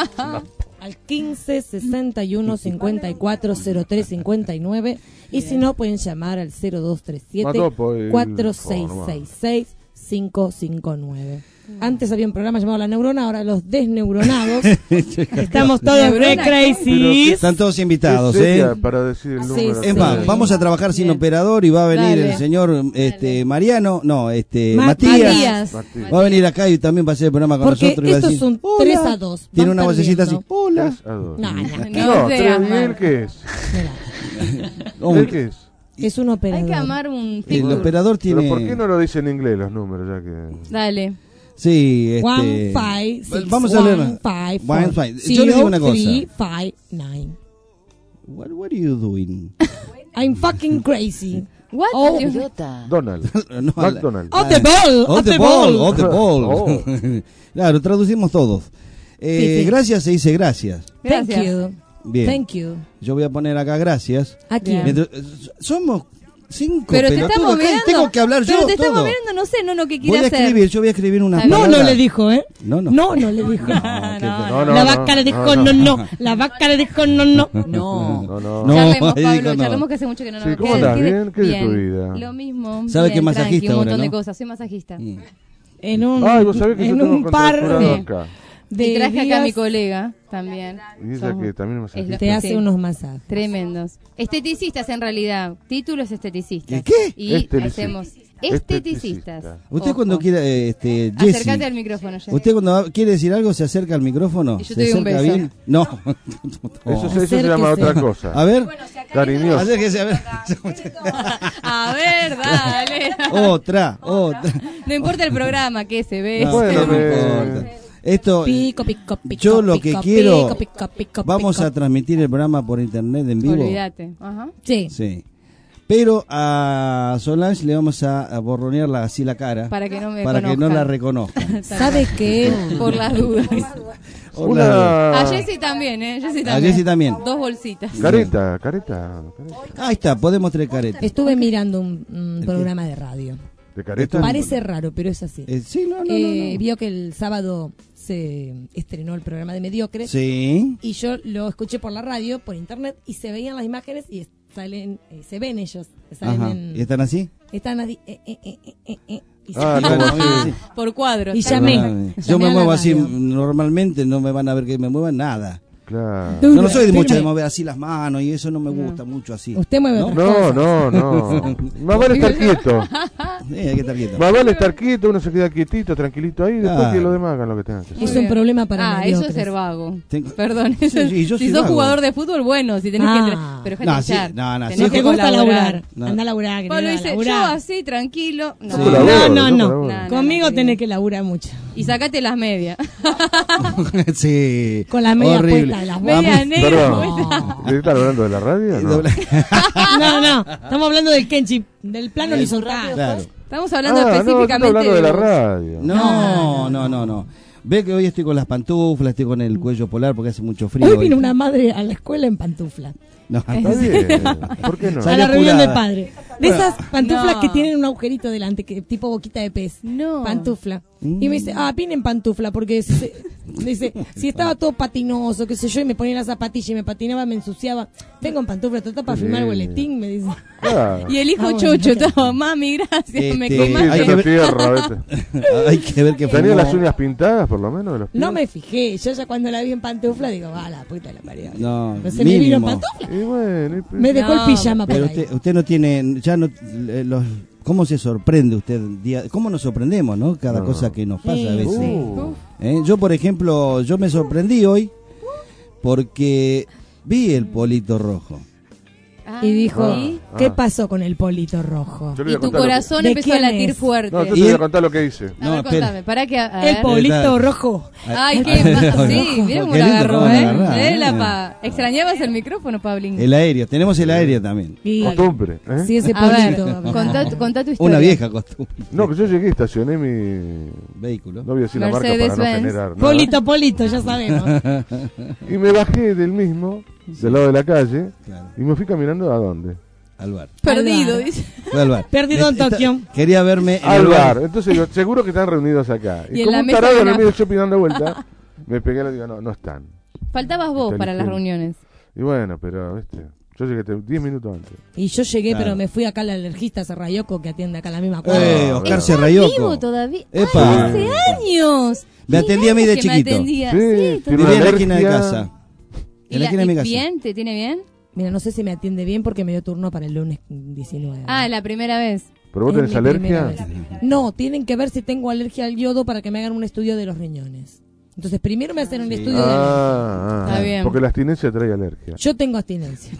al quince sesenta y uno cincuenta y cuatro cero tres cincuenta y nueve y si no pueden llamar al cero dos tres siete
Mandó por el
cuatro seis seis seis cinco cinco nueve. Antes había un programa llamado La Neurona, ahora los desneuronados. Estamos todos re
Neurona,
crazy.
Están todos invitados,
¿Qué sería
¿eh?
para decir el
Sí,
número?
sí.
Es más, vamos a trabajar sin
Bien.
operador y va a venir
Dale.
el señor este Mariano, no, este
Matías.
Matías.
Matías.
Va a venir acá y también va a hacer el programa con
Porque
nosotros y va a
esto
decir,
es un
"Hola".
tres a dos.
Tiene
Van
una vocecita así,
perdiendo.
hola.
Tres a dos.
No, no,
No
No,
seas
tres, ¿y
mal.
él qué es?
Mira,
¿Cómo?
¿Él qué es?
es un operador.
Hay que amar un
El
feature.
operador
¿Pero
tiene...
por qué no lo dice en inglés los números? Ya que...
Dale.
Sí, este...
One, five, six,
Vamos a
one,
leer.
five,
One,
four,
five. Yo le digo una
zero,
cosa.
three, five, nine.
What, what are you doing?
I'm fucking crazy.
What?
Oh.
Idiota.
Donald.
No,
McDonald's.
Off the ball,
Off the ball, off the ball.
Oh.
Claro, traducimos todos. Eh,
Sí, sí.
Gracias se dice gracias.
Thank
Gracias.
you.
Bien.
Thank you.
Yo voy a poner acá gracias.
¿A quién?
Bien.
Mientras- somos cinco
Pero te
pelotudos
estamos
acá y
mirando.
tengo que hablar
Pero
yo
te estamos
todo.
mirando, no sé, no, no, ¿qué
Voy
quiere
a
hacer?
escribir, yo voy a escribir una
Está bien.
No,
palabra.
no le dijo, ¿eh?
No, no.
No, no le dijo.
qué-
No, no,
La
no,
vaca le dijo
no,
no,
no.
no. La vaca le dijo no, no. No.
No, no.
No,
Charlemos,
ahí
Pablo,
dijo no.
charlemos que hace mucho que no nos
Sí, ¿cómo
¿Qué-
andás?
qué-
¿Bien? ¿Qué es de tu vida?
Lo mismo.
¿Sabe
bien,
que masajista
tranqui, un montón
ahora,
de
no?
cosas, soy masajista.
Mm.
En un,
Ay, vos sabés que yo
en
tengo
un par
contracturado
de,
acá.
de
Y traje acá a mi
días
colega también.
Y ella
Somos-
que también me
es lo-
te
Sí.
hace unos masajes.
Tremendos. Esteticistas en realidad. Título es esteticistas.
¿Qué?
Y
Estetici-
hacemos
esteticista.
esteticistas.
Usted
Ojo.
cuando quiera, eh, este, Jessy,
Acércate al micrófono, Jessy.
usted cuando va- quiere decir algo se acerca al micrófono,
Y yo
se
te doy un
acerca
beso.
bien. No.
Eso, se- eso se llama
Acérquese.
otra cosa.
A ver,
Cariñoso.
acérquese, a ver.
A ver, dale.
Otra, otra.
No importa el programa, que se ve.
No,
Bueno,
no
me-
importa. Esto,
Pico, pico, pico.
yo lo que
pico,
quiero,
pico, pico, pico,
vamos
pico.
a transmitir el programa por internet en vivo.
Olvídate. Ajá.
Sí.
Sí. Pero a Solange le vamos a, a borronearla así la cara
Para que no me
para que no
conozcan.
la reconozca.
¿Sabe qué?
Por las dudas.
Una...
A Jessy también, ¿eh? Jessy
A
también.
Jessy también.
Dos bolsitas.
Careta, careta, careta.
Ahí está, podemos traer careta.
Estuve mirando un, un programa de radio.
¿De careta?
Parece raro, pero es así.
Eh, sí, no, no,
Eh,
no, no.
Vio que el sábado se estrenó el programa de Mediocre.
Sí.
Y yo lo escuché por la radio, por internet, y se veían las imágenes y salen, eh, se ven ellos. Salen
Ajá.
en-
¿Y están así?
están así. eh, eh, eh, eh, eh, eh, y se-
Ah,
Claro,
como
sí,
así.
sí.
Por cuadros.
Y
tal
llamé.
cual.
Yo
Llamé
me
a la
muevo así
radio.
normalmente, no me van a ver que me mueva nada.
Claro.
Duro.
Yo no soy de mucho de
Firme.
mover así las manos y eso no me gusta mucho así.
Usted mueve
¿No?
otras
No,
cosas.
no, no. Más vale estar quieto.
Sí, hay que estar quieto.
Más vale estar quieto, uno se queda quietito, tranquilito ahí, después
Claro.
que los demás hagan lo que tengan que hacer.
Es un problema para
Ah, eso
mediocres.
es ser vago.
Tengo-
Perdón.
Sí,
eso es-
y yo
si
soy
sos
vago.
jugador de fútbol, bueno, si tenés
Ah.
que entrar. Pero
No,
no,
sí, no, no, sí.
No te gusta laburar.
No.
Anda a laburar, que
Pablo
te
dice, yo
laburar.
así, tranquilo. No,
Yo
No,
colaboro,
no,
yo
no.
colaboro.
No, no,
Conmigo
no,
tenés
no.
que laburar mucho.
Y sacate las medias.
Sí.
Con las medias
horrible.
puestas, las
Media
Vamos.
negra.
Perdón.
No.
¿De qué están hablando de la radio? No.
No, no, estamos hablando del Kenchi, del plano horizontal.
Claro.
Estamos hablando
Ah, no, yo estoy
específicamente
hablando de la
vos.
radio.
No, no, no, no. Ve que hoy estoy con las pantuflas, estoy con el cuello polar porque hace mucho frío.
Hoy vino una madre a la escuela en pantufla.
No,
Está bien. ¿Por qué no?
A
Sale
la reunión de
apurada.
padre. De esas pantuflas
No.
que tienen un agujerito delante, que tipo boquita de pez.
No.
Pantufla. Y me dice, ah, vine en pantufla porque se- dice, si estaba todo patinoso, qué sé yo, y me ponía la zapatilla y me patinaba, me ensuciaba. Vengo en pantufla, total para
Sí.
firmar el boletín, me dice.
Claro.
Y el hijo
Ah, bueno,
chocho,
ok.
todo, mami, gracias, me
Este,
quemaste.
hay
Hay
que ver-
tierra, ¿viste?
hay que ver que
¿Tenía
fumó.
las uñas pintadas, por lo menos, de los pies?
No me fijé, yo ya cuando la vi en pantufla digo, va la puta de la pared.
No,
Pero se me vino en
mínimo.
pantufla.
Y bueno, y-
Me dejó
No,
el pijama por
Pero
ahí.
usted, usted no tiene, ya no, eh, los, ¿cómo se sorprende usted? día- ¿Cómo nos sorprendemos, no? Cada
No.
cosa que nos pasa
Sí,
a veces.
sí.
Uh.
¿Eh? Yo, por ejemplo, yo me sorprendí hoy porque vi el polito rojo.
y dijo,
Ah,
¿qué
ah.
pasó con el polito rojo?
Yo le voy a
Y tu
contar lo que-
corazón
¿De
empezó a
quién
latir
es?
fuerte.
No, yo te
¿Y
voy a
él?
contar lo que hice.
A
No,
ver,
espera.
contame, para que... a
El
ver.
polito
Está-
rojo.
Ay, qué
Ay,
más.
rojo.
Sí, mira cómo
Qué
lo
lindo
agarró,
cómo lo
¿eh?
agarrás,
Eh,
¿eh?
la pa. Extrañabas el micrófono, Pablín.
El aéreo, tenemos el aéreo también.
Y,
Costumbre, ¿eh?
sí, ese
A ver,
polito.
contá, tu- contá tu historia.
Una vieja costumbre.
No, que yo llegué, estacioné mi...
Vehículo.
No voy a decir la marca para no
Mercedes-Benz.
generar nada.
Polito, polito, ya sabemos.
Y me bajé del mismo, del lado de la calle,
Claro.
y me fui caminando ¿a dónde?
Al bar.
Perdido,
Al bar.
dice.
Fue al bar.
Perdido en
Esta-
Tokio.
Quería verme en
Al
el
bar. Entonces digo, seguro que están reunidos acá.
Y
Y,
en
como
la
un
mesa
tarado
de
en el
una-
medio del shopping dando vuelta, me pegué y le digo, no, no están.
Faltabas vos
Está
para las
ligero.
reuniones.
Y bueno, pero, viste, yo llegué te- diez minutos antes.
Y yo llegué,
Claro.
pero me fui acá al alergista Serrayoco, que atiende acá a la misma cuadra.
Eh, Oscar
Está
Serrayoco.
vivo todavía.
Epa.
Ay, hace años.
Me atendía a mí de
Mirá que me
chiquito.
atendía.
Sí,
Sí,
tiene
todo-
una
Vivía en la esquina de
alergia.
casa.
¿Y
En la
la-
esquina de
y
mi casa.
bien? ¿Te tiene bien?
Mira, no sé si me atiende bien porque me dio turno para el lunes diecinueve.
Ah, la primera vez.
¿Pero vos
Es
tenés
mi primera
alergia?
vez. No, tienen que ver si tengo alergia al yodo para que me hagan un estudio de los riñones. Entonces, primero me hacen un
Sí.
estudio de alergia.
Ah, ah,
Está bien.
porque la abstinencia trae alergia.
Yo tengo abstinencia.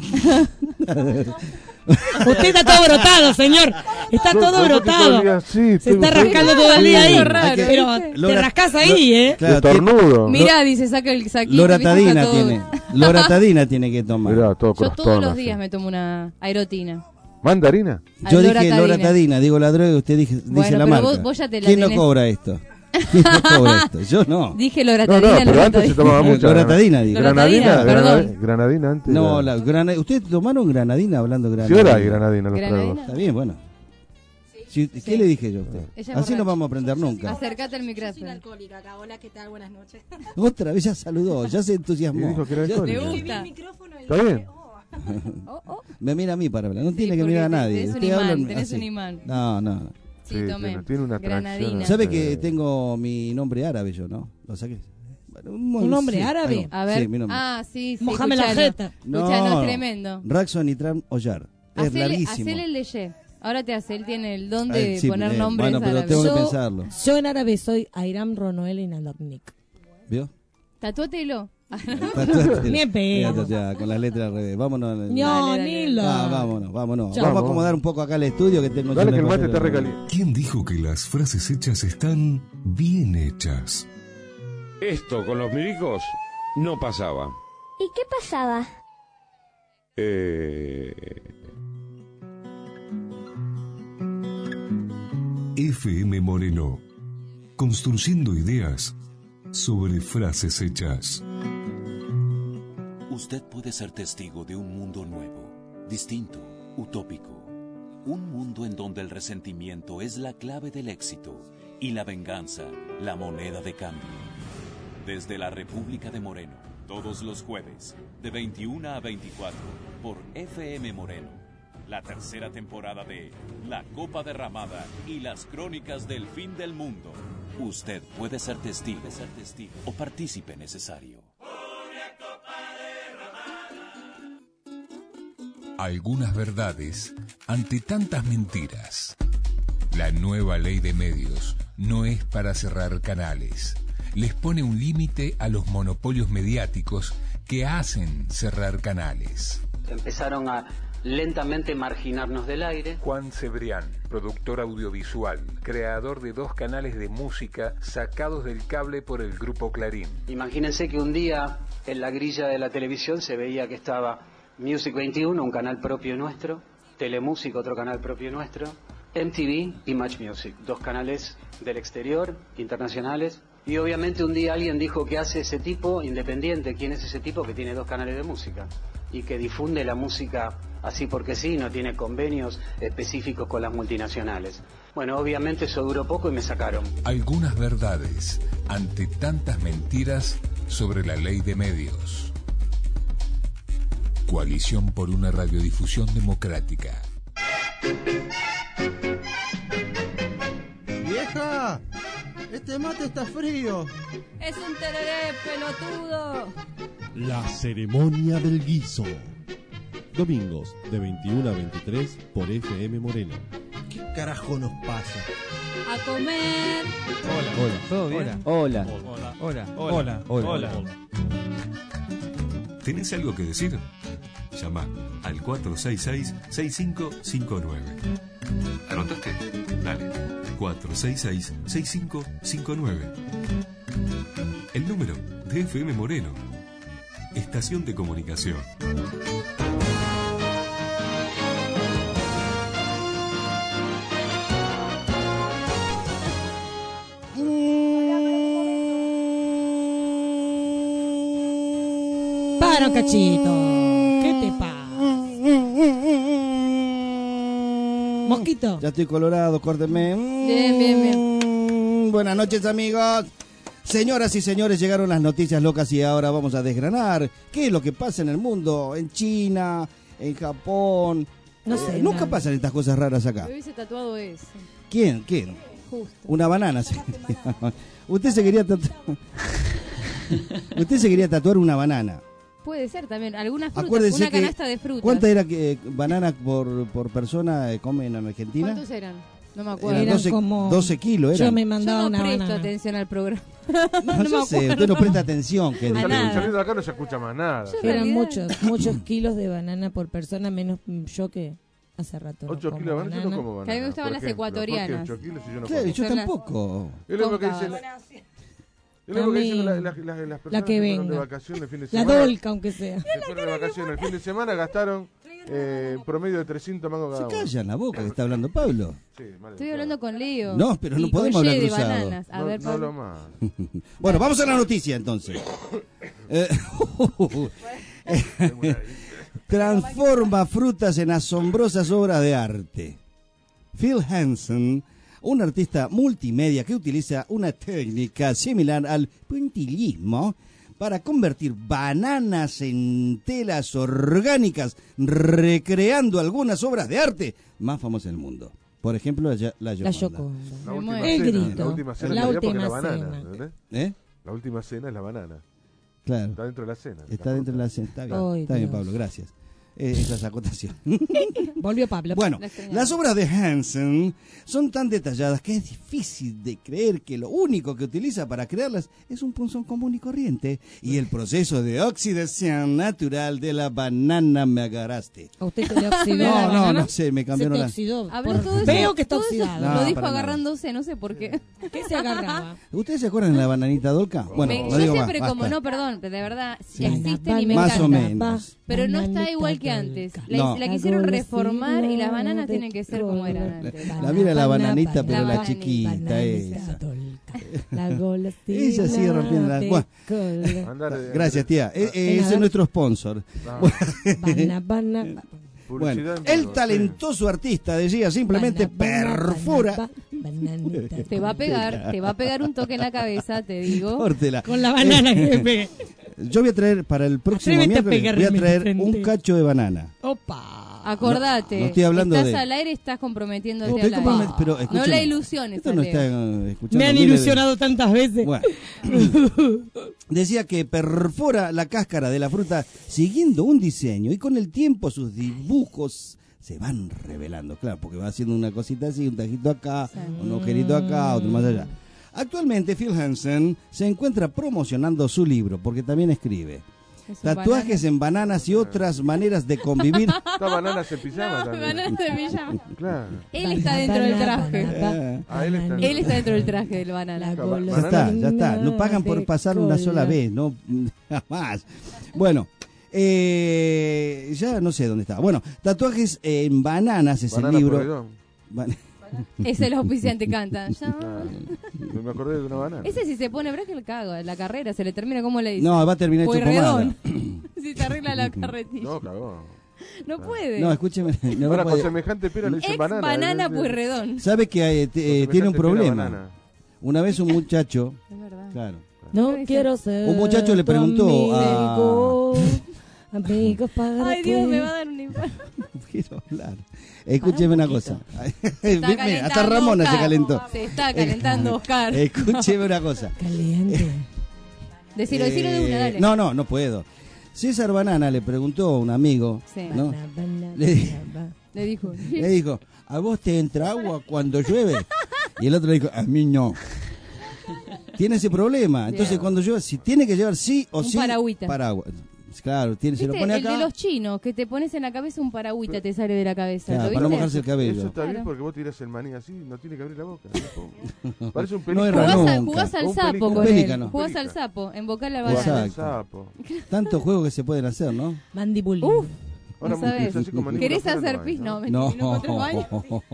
Usted está todo brotado, señor. Está
Yo-
todo
yo estoy todo el
brotado.
día- sí,
Se
estoy-
está
estoy-
rascando todo el día
sí.
ahí.
raro,
Pero
¿viste?
te
Lora-
rascas ahí, ¿eh?
Claro,
Estornudo.
Mirá, dice, saca el saquito.
Loratadina
viste, está todo-
tiene. Loratadina tiene que tomar.
Mirá, todo
Yo todos
crostón
los
así.
días me tomo una aerotina.
¿Mandarina?
Yo
Ay,
dije
loratadina.
loratadina, digo la droga y usted dije,
Bueno,
dice la
pero
marca.
vos- vos ya te la
¿Quién no
tenés.
cobra esto? ¿Quién no cobra esto? Yo no.
Dije
No,
loratadina.
no, pero antes
loratadina.
se tomaba mucha.
Loratadina, digo.
Granadina,
Loratadina,
granadina,
perdón.
granadina antes.
No,
era-
la grana, ¿ustedes tomaron granadina hablando
Sí,
granadina?
ahora hay granadina los
¿Granadina?
tragos.
Está bien, bueno. Sí, ¿Qué le dije yo a usted?
Ella es
Así
borracha.
no vamos a aprender nunca.
Acércate al micrófono.
alcohólica acá. Hola, ¿qué tal? Buenas noches.
Otra vez ya saludó, ya se
Y
entusiasmó.
dijo que era
Ya-
alcohólica.
Me gusta.
micrófono y
¿Está bien?
Oh, oh.
Me mira a mí para hablar, no
Sí,
tiene que
porque
mirar a
te-
nadie.
tenés un
Usted
imán,
habla
tenés
así.
un imán.
No, no.
Sí,
Sí,
tomé.
tiene- tiene una atracción.
Granadina.
¿Sabe que tengo mi nombre árabe yo, no? ¿Lo saqué? Bueno, mon-
¿Un nombre
sí,
árabe?
ahí va.
A ver.
Sí, mi nombre.
Ah, sí, sí.
Mojame la
escuchalo.
jeta.
Escuchalo, es tremendo.
Raxon Itram Oyar. Es
Hacele,
larguísimo.
hacele el leyé. Ahora te hace, él tiene el don
Ah,
de
sí,
poner
eh,
nombres
bueno, pero
árabes.
tengo que
Yo-
pensarlo.
Yo en árabe soy Airam Ronoel Inalotnik.
¿Vio?
Tatúatelo.
Bien pegado.
Ya, ya, con las letras al revés. Vámonos.
No,
Dale, dale,
Nilo.
Ah, vámonos, vámonos.
Ya.
Vamos a
Vamos.
acomodar un poco acá el estudio que tengo
Dale
lleno
que el
de
mate está
papeles.
recaliente.
¿Quién dijo que las frases hechas están bien hechas?
Esto con los milicos no pasaba.
¿Y qué pasaba?
Eh...
F M Moreno. Construyendo ideas sobre frases hechas.
Usted puede ser testigo de un mundo nuevo, distinto, utópico. Un mundo en donde el resentimiento es la clave del éxito y la venganza la moneda de cambio. Desde la República de Moreno, todos los jueves, de veintiuna a veinticuatro, por F M Moreno. La tercera temporada de La Copa Derramada y las Crónicas del Fin del Mundo. Usted puede ser testigo, ser testigo o partícipe necesario.
Algunas verdades ante tantas mentiras. La nueva ley de medios no es para cerrar canales. Les pone un límite a los monopolios mediáticos que hacen cerrar canales.
Empezaron a lentamente marginarnos del aire.
Juan Cebrián, productor audiovisual, creador de dos canales de música sacados del cable por el grupo Clarín.
Imagínense que un día en la grilla de la televisión se veía que estaba Music veintiuno, un canal propio nuestro, Telemusic, otro canal propio nuestro, M T V y Match Music, dos canales del exterior, internacionales. Y obviamente un día alguien dijo, ¿qué hace ese tipo independiente? ¿Quién es ese tipo que tiene dos canales de música? Y que difunde la música así porque sí, no tiene convenios específicos con las multinacionales. Bueno, obviamente eso duró poco y me sacaron.
Algunas verdades ante tantas mentiras sobre la ley de medios. Coalición por una radiodifusión democrática.
¡Vieja! ¡Este mate está frío!
Es un tereré, pelotudo.
La ceremonia del guiso. Domingos de veintiuno a veintitrés por F M Moreno.
¿Qué carajo nos pasa?
A comer.
Hola, hola,
¿todo bien?
Hola.
Hola.
Hola.
Hola.
Hola.
Hola.
¿Tenés algo que decir? Llama al cuatro seis seis, seis cinco cinco nueve. ¿Anotaste? Dale. cuatro seis seis, seis cinco cinco nueve. El número de F M Moreno. Estación de comunicación.
Para un cachito. ¿Qué te pasa? Mosquito.
Ya estoy colorado, córtenme.
Bien, bien, bien.
Buenas noches, amigos. Señoras y señores, llegaron las noticias locas y ahora vamos a desgranar qué es lo que pasa en el mundo, en China, en Japón.
No
Eh,
sé.
nunca
nada.
pasan estas cosas raras acá.
Me hubiese tatuado eso.
¿Quién? ¿Quién?
Justo.
Una banana. sí. Usted se quería tatuar. Usted se quería tatuar una banana.
Puede ser también. Algunas frutas,
Acuérdese
una
que-
canasta de frutas.
¿Cuántas era que banana por, por persona eh, comen en Argentina?
¿Cuántos eran? No me acuerdo.
Eran
Eran
doce,
como-
doce kilos.
Yo
Eran.
me
Yo
mandaba
no
una
presto
banana.
atención al programa.
No,
no
yo
me
sé,
acuerdo.
usted no presta atención. Que
A
Saliendo,
nada.
saliendo de acá no se escucha más nada.
Yo-
Eran
realidad-
muchos, muchos kilos de banana por persona, menos yo que hace rato. no
ocho
como
kilos de banana, yo no
banana.
como banana.
Que a mí me gustaban
por
las
ejemplo.
ecuatorianas.
¿Por qué ocho kilos si yo no
Claro,
como?
yo
Son las-
tampoco.
Es lo que
Contadas.
dicen la- es lo que
A
dicen
mí,
la- la- las personas
la
que
que
fueron de
venga.
vacaciones el fin de
La
semana.
dolca, aunque sea.
Se fueron de vacaciones el fin de semana, gastaron eh, en promedio de trescientos mangos
Se
cada uno.
callan la boca que está hablando Pablo.
Sí, mal
Estoy
educado.
hablando con Leo.
No, pero no
Y
podemos
con
hablar
Ye de
cruzado.
bananas. A
No,
ver,
no
Pablo.
lo más.
Bueno, vamos a la noticia entonces. Eh, transforma frutas en asombrosas obras de arte. Phil Hansen, un artista multimedia que utiliza una técnica similar al puntillismo para convertir bananas en telas orgánicas, recreando algunas obras de arte más famosas del mundo. Por ejemplo, la, Ya- la
La
Yoconda.
Yoconda.
La
Me
última
muero.
El
cena,
grito.
La última cena,
La
en realidad, porque
última
la banana,
cena.
¿entendés?
¿Eh?
La última cena es la banana.
Claro.
Está dentro de la cena.
Está dentro de la cena. Está bien,
Ay,
está bien
Dios.
Pablo, gracias. Eh, esa es acotación.
Volvió Pablo.
Bueno,
La extrañaba.
las obras de Hansen son tan detalladas que es difícil de creer que lo único que utiliza para crearlas es un punzón común y corriente y el proceso de oxidación natural de la banana me agarraste.
¿A usted se le oxidó la
No, no,
banana?
no sé, me
Se
cambiaron
te
la...
oxidó.
Habló
Por-
todo eso.
Veo que está
todo eso
oxidado.
No,
Lo dijo
para nada.
agarrándose, no sé por qué.
¿Qué se agarraba?
¿Ustedes se acuerdan de la bananita Dolca? Bueno,
Me-
no
yo
digo
siempre
más,
como,
basta.
no, perdón, de verdad,
Sí.
existen y me
Más o
encantan.
menos.
Pero no está
Bananita
igual que antes.
Dolca.
La,
No.
la quisieron reformar y las bananas tienen que ser como eran antes.
La mira la bananita, pero la
bananita.
chiquita
Bananita
esa.
Dolca. La golosina.
Ella sigue rompiendo la-
de
Bueno.
cola.
Andar-
Gracias, tía. Eh, eh,
De
ese
nada.
es nuestro sponsor.
Ah,
Bana, bana, ba-
publicidad
Bueno,
en vivo,
el
sí.
talentoso artista decía simplemente
bana, bana,
perfora.
bana, ba- bananita.
Te va a pegar, te va a pegar un toque en la cabeza, te digo.
Córtela.
Con la banana que me pegué.
Yo voy a traer para el próximo
Atrévete a
miércoles, voy a
pegarme
traer
frente.
un cacho de banana.
Opa.
Acordate,
No, no estoy hablando
estás
de-
al aire, estás comprometiéndote
Estoy
al
compromet-
aire.
pero
No
escúcheme,
la ilusiones,
Esto no
Leo.
está eh, escuchando
Me han
miles de-
ilusionado tantas veces.
Bueno. Decía que perfora la cáscara de la fruta siguiendo un diseño y con el tiempo sus dibujos se van revelando, claro, porque va haciendo una cosita así, un tajito acá, un agujerito acá, otro más allá. Actualmente Phil Hansen se encuentra promocionando su libro, porque también escribe.
Es un
Tatuajes en bananas y otras maneras de convivir.
Está bananas en pijama también.
Bananas de pijama.
Claro.
Él está dentro del traje.
Eh,
Ah, él está
Él está dentro del traje del banana.
Ya está, ya está. No pagan por pasar una sola vez, no jamás. Bueno, eh, ya no sé dónde está. Bueno, tatuajes en bananas es
Banana
el libro.
Porredón.
Ban-
Ese es el auspiciante canta. Ya.
Ah, me acordé de una banana.
Ese si se pone, ¿verdad que el cago? La carrera se le termina, ¿cómo le dice?
No, va a terminar hecho
Pueyrredón.
pomada.
Si se arregla la carretilla.
No, cagó.
No puede.
No, escúcheme. no
Ahora
puede.
con semejante pera le dicen
Ex
banana.
banana
¿eh?
Pueyrredón.
¿Sabe que eh, te- eh,
Con
tiene un
semejante pera
problema?
banana.
Una vez un muchacho,
Es verdad.
claro,
No quiero ser.
un muchacho le
tu
preguntó
amigo.
a...
Amigos para
Ay,
qué?
Dios, me va a dar un infarto.
No quiero hablar. Escúcheme una cosa.
Está
Mira, hasta
calentando,
Ramona se
Oscar.
calentó.
Se está calentando, Oscar.
Escúcheme una cosa.
Caliente.
Decilo, decilo de una,
Eh,
dale.
No, no, no puedo. César Banana le preguntó a un amigo,
Sí.
¿no?
Bana, bana,
Le,
bana,
Le dijo.
le dijo, ¿a vos te entra agua cuando llueve? Y el otro le dijo, a mí no. Tiene ese problema. Entonces
Bien.
cuando llueve, si tiene que llevar sí o
Un
sí
paragüita.
paraguas. Claro, tiene, se lo
¿Viste?
pone
El
acá.
de los chinos, que te pones en la cabeza un paragüita, te sale de la cabeza.
Claro,
¿Lo
para no
viste?
mojarse el cabello.
Eso está bien
Claro.
porque vos tirás el maní así, no tiene que abrir la boca. ¿no? Parece un
No
pelícano.
erra
Jugás, a-
nunca.
jugás al
Un
sapo
pelícano.
con
Un
él.
pelícano.
Jugás al sapo, embocar la banana.
Jugás al
Exacto.
sapo.
Tantos juegos que se pueden hacer, ¿no?
Mandibulín.
Uf,
Ahora
no sabés.
es así como ninguna
¿Querés
afuera
hacer
no hay,
pis?
¿no?
No, me
No.
no encontré baño.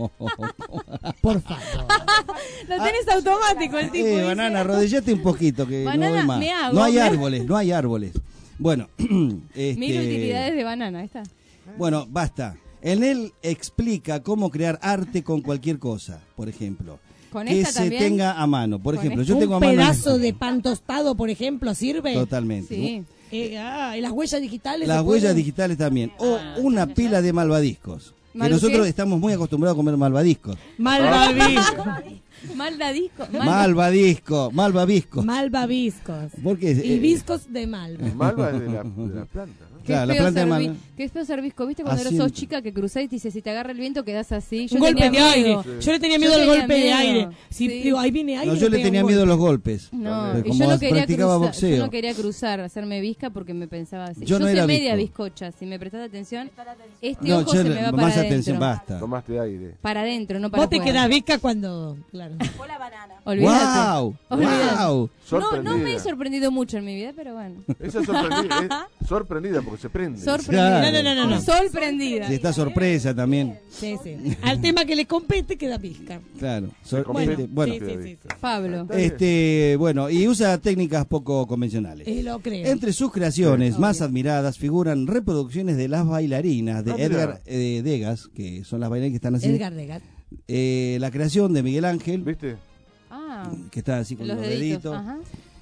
Por favor.
Lo tenés automático el tipo.
Eh,
dice.
banana, arrodillate un poquito que
Banana,
no doy más.
me hago,
no hay
me-
árboles, no hay árboles. Bueno, este,
Mil utilidades de banana, ahí está.
bueno, basta. En él explica cómo crear arte con cualquier cosa, por ejemplo.
Con
que
esta
se
también.
tenga a mano. Por
Con
ejemplo,
esta.
yo tengo a
Un
mano...
pedazo de pan tostado, por ejemplo, ¿sirve?
Totalmente.
Sí.
Eh, ah, ¿y las huellas digitales?
Las
se
huellas
pueden?
digitales también. O una pila de malvadiscos. Que
¿Mal
nosotros
qué?
estamos muy acostumbrados a comer malvadiscos.
Malvaviscos.
Maldadisco. Mal-
Malvadisco, malvaviscos.
Malvaviscos.
Porque
Y
eh,
viscos de malva.
Malva es de la, de la planta, ¿no?
Qué
claro, la
feo
planta de
ser
malva.
vi- Qué feo ser visco, ¿viste? Cuando
Así-
eras sos chica que cruzás y te dice, si te agarra el viento quedás así. Yo
Un golpe
tenía
de
miedo.
aire. Yo le tenía
Yo
miedo al
tenía
golpe de
miedo.
aire. Si
Sí.
digo, ahí viene aire.
No, yo le
pega
tenía
un
miedo a
golpe.
los golpes.
No,
Pero
y
como
yo no quería
practicaba
cruzar,
boxeo.
yo no quería cruzar, hacerme visca porque me pensaba así.
Yo
Yo,
no
soy
era
media
visco.
viscocha, si me prestás atención, este
No,
ojo
yo
se
le-
me va
más
para
atención,
adentro.
basta.
Tomaste aire.
Para adentro, no para
Vos te
afuera.
quedás visca cuando. Claro.
Olvídate.
¡Wow!
Olvídate.
¡Wow!
No, no me he
Sorprendida.
sorprendido mucho en mi vida, pero bueno.
Esa es sorprendida, es sorprendida porque se prende.
Sorprendida.
Claro.
No, no, no, no.
Sorprendida.
Y está sorpresa también.
Sí, sí. Al tema que le compete queda visca.
Claro. Sor-
compete.
este, bueno,
Sí, sí, sí, sí.
Pablo.
este, bueno, y usa técnicas poco convencionales.
Eh, lo creo.
Entre sus creaciones más admiradas figuran reproducciones de Las bailarinas de
Ah, mira.
Edgar eh, Degas, que son las bailarinas que están así.
Edgar Degas.
Eh, la creación de Miguel Ángel,
¿Viste?
Ah,
que está así con
los
los,
deditos.
deditos.
Ajá.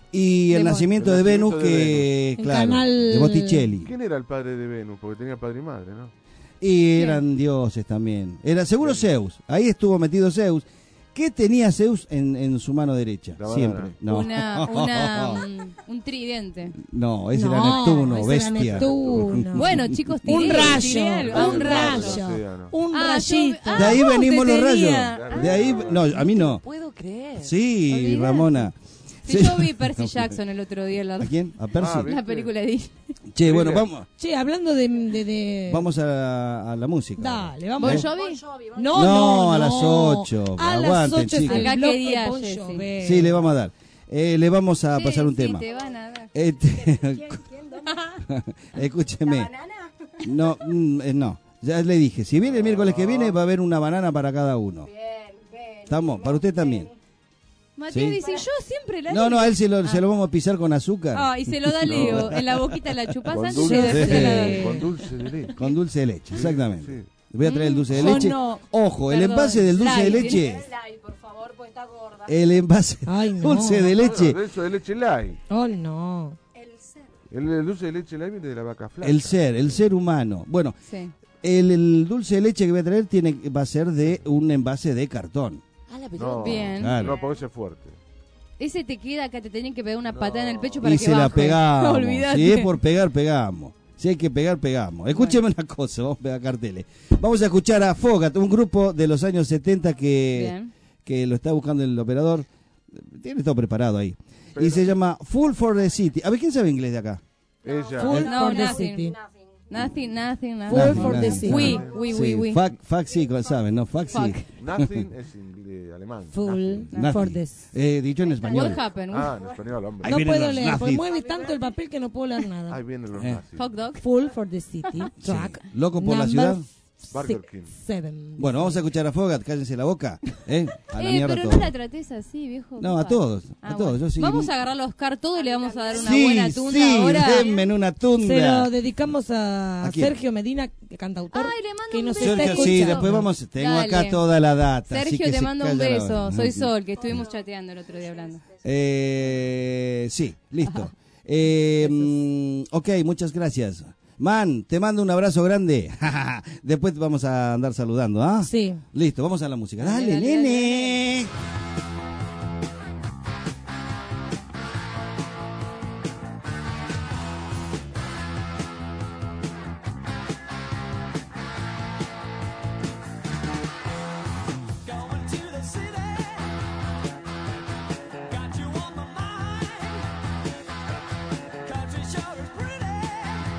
Y el
De Mon-
nacimiento
El
de Venus,
nacimiento de
que,
Venus.
claro,
El canal-
de Botticelli.
¿Quién era el padre de Venus? Porque tenía padre y madre, ¿no?
Y eran dioses también. Era seguro Zeus. Ahí estuvo metido Zeus. ¿Qué tenía Zeus en, en su mano derecha?
La banana.
Siempre. No.
Una, una, un, un tridente.
No, ese era
No,
Neptuno,
ese era
bestia.
Neptuno.
Bueno, chicos, tiré,
Un
tiré
rayo,
algo. Ah,
un rayo,
Océano.
un
Ah,
rayito.
yo-
De ahí
Ah, vos
venimos
te
los
tenía.
rayos. De ahí, no, a mí no.
Puedo creer.
Sí,
Olvidate.
Ramona.
Sí,
Sí.
yo vi Percy Jackson el otro día en la,
¿A quién? A Percy.
Ah,
la
¿viste?
película de Disney.
Che, bueno,
Mira.
vamos,
Che, hablando de. de, de-
vamos a, a la música.
Dale, vamos.
¿Bon
¿Eh?
Jovi?
No,
No,
no,
a
no.
las ocho.
A las
Aguanten,
ocho es
chicos.
el
Acá
bloque
quería
Bon
Jessy.
Jovi.
Sí, le vamos a dar. Eh, le vamos a
Sí,
pasar un
sí,
tema.
te van a dar.
Este, escúcheme. No, mm, eh, no. Ya le dije, si viene el miércoles que viene va a haber una banana para cada uno. Estamos, para usted también.
Matías
Sí.
dice, yo siempre la
No, no, a él se lo,
Ah.
se lo vamos a pisar con azúcar.
Ah, y se lo da Leo. En la boquita la chupás
Con
antes y
dulce,
después te la da.
con dulce de leche.
Con dulce de leche, exactamente.
Sí.
Voy a traer el dulce de
Yo
leche.
no.
Ojo, el
Perdón.
envase del dulce de
Light,
leche.
Ay, por favor, pues está gorda.
El envase
Ay, no.
dulce de leche.
Bueno, de eso de leche light.
Oh, no.
El, el dulce de leche light viene de la vaca flaca.
El ser, el ser humano. Bueno,
Sí.
el, el dulce de leche que voy a traer tiene, va a ser de un envase de cartón.
No,
Bien.
Claro.
no, porque ese es fuerte.
Ese te queda acá, te tienen que pegar una patada en el pecho para
Y
que
se la
baje.
pegamos.
Olvídate.
Si es por pegar, pegamos. Si hay que pegar, pegamos. Escúcheme una cosa, vamos a pegar carteles. Vamos a escuchar a Fogat, un grupo de los años setenta que,
Bien.
que lo está buscando el operador. Tiene todo preparado ahí. Y se llama Full for the City. A ver, ¿quién sabe inglés de acá?
Ella.
Full
No,
for the
nothing.
city.
Nothing, nothing, nothing.
Full
Nothing,
for the
nothing.
city.
We, we,
Sí,
we, we.
Fuck, fuck sí, saben, ¿no? Fuck, sí.
Fuck.
Nothing es inglés, alemán.
Full
Nothing.
for this.
Eh, dicho en español.
What happened?
Ah, en español, hombre.
Ahí
No
vienen
puedo
los
leer, porque
nazis.
mueve tanto el papel que no puedo leer nada.
Ahí vienen los
Eh.
nazis.
Hot dog.
Full for the city. Track.
Loco por la
number
ciudad.
Burger
six,
King.
seven.
Bueno, vamos a escuchar a Fogat, cállense la boca. ¿Eh? A la
Eh,
mierda
pero
todo.
no la trates así, viejo.
No,
¿qué
a
pasa?
todos, a
Ah,
todos,
bueno.
yo sí.
Vamos a agarrar a Oscar todo y le vamos a dar una
Sí,
buena tunda
sí,
ahora.
denme una tunda.
Se lo dedicamos a,
¿A quién?
Sergio Medina, cantautor.
Ay, le mando
que
un
nos
beso.
está
Sergio, sí,
escuchando.
después vamos, tengo
Dale.
acá toda la data. así
Sergio,
que
te
se
mando un
calla la
beso.
boca.
Soy Sol, que estuvimos chateando el otro día hablando.
Eh, sí, listo. Eh, mm, ok, muchas gracias. Man, te mando un abrazo grande. Después vamos a andar saludando, ¿ah?
Sí.
Listo, vamos a la música. Dale,
Dale, dale,
nene.
Country sure is pretty.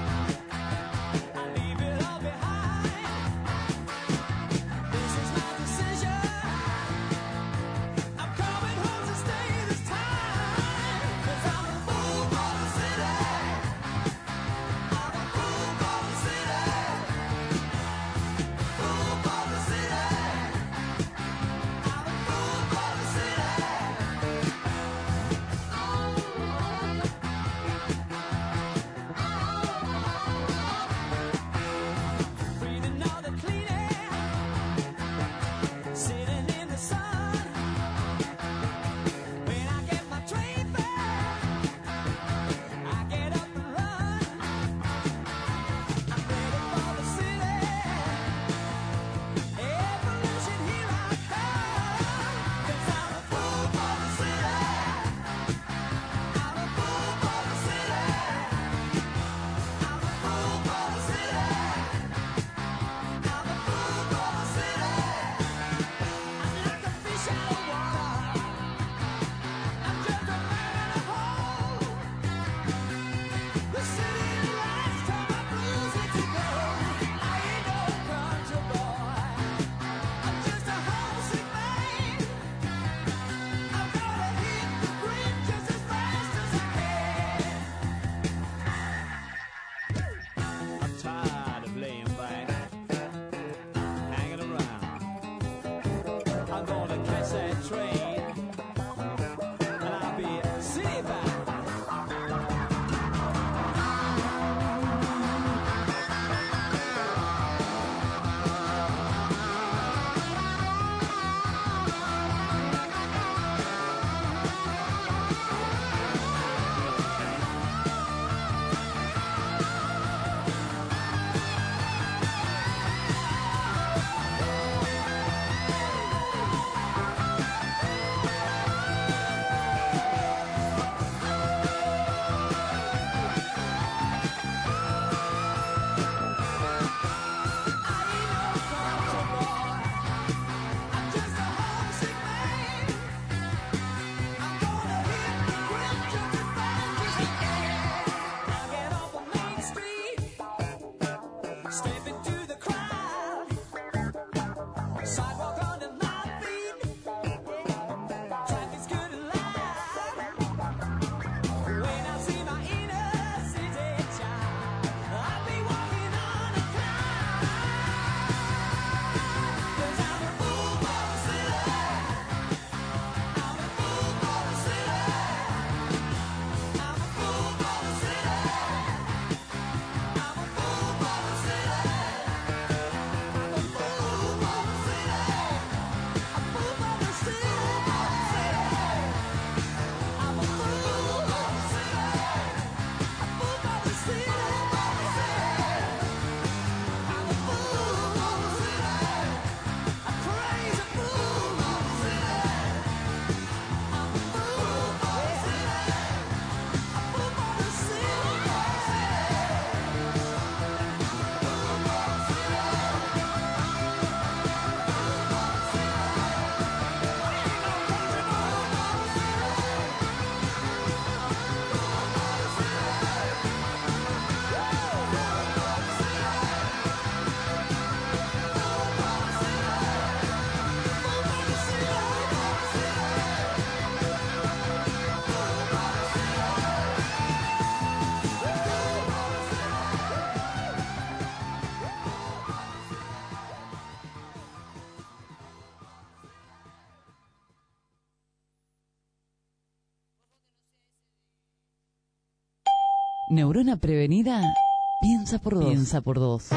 Neurona prevenida, piensa por dos. Piensa por dos.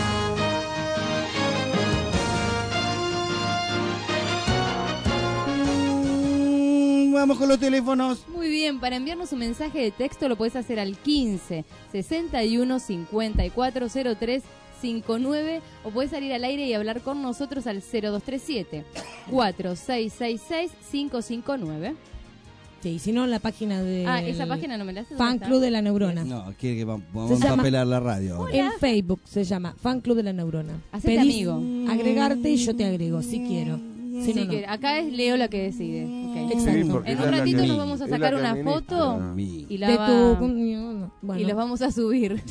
Vamos con los teléfonos.
Muy bien, para enviarnos un mensaje de texto lo podés hacer al quince, sesenta y uno, cincuenta y cuatro, cero tres cincuenta y nueve o podés salir al aire y hablar con nosotros al cero dos tres siete, cuatro seis seis seis, cinco cinco nueve.
Sí, si no en la página de...
Ah, esa página no me la hace.
Fan Club de la Neurona.
No, quiere que vamos, vamos a papelar la radio. Ahora.
En Facebook se llama Fan Club de la Neurona.
Hacete
Pedís
amigo.
agregarte y yo te agrego, si quiero. Si
Sí,
no, no.
que acá es Leo la que decide. Okay.
Exacto.
En un ratito nos vamos a sacar una foto y la
de
va...
tu... Bueno.
y los vamos a subir.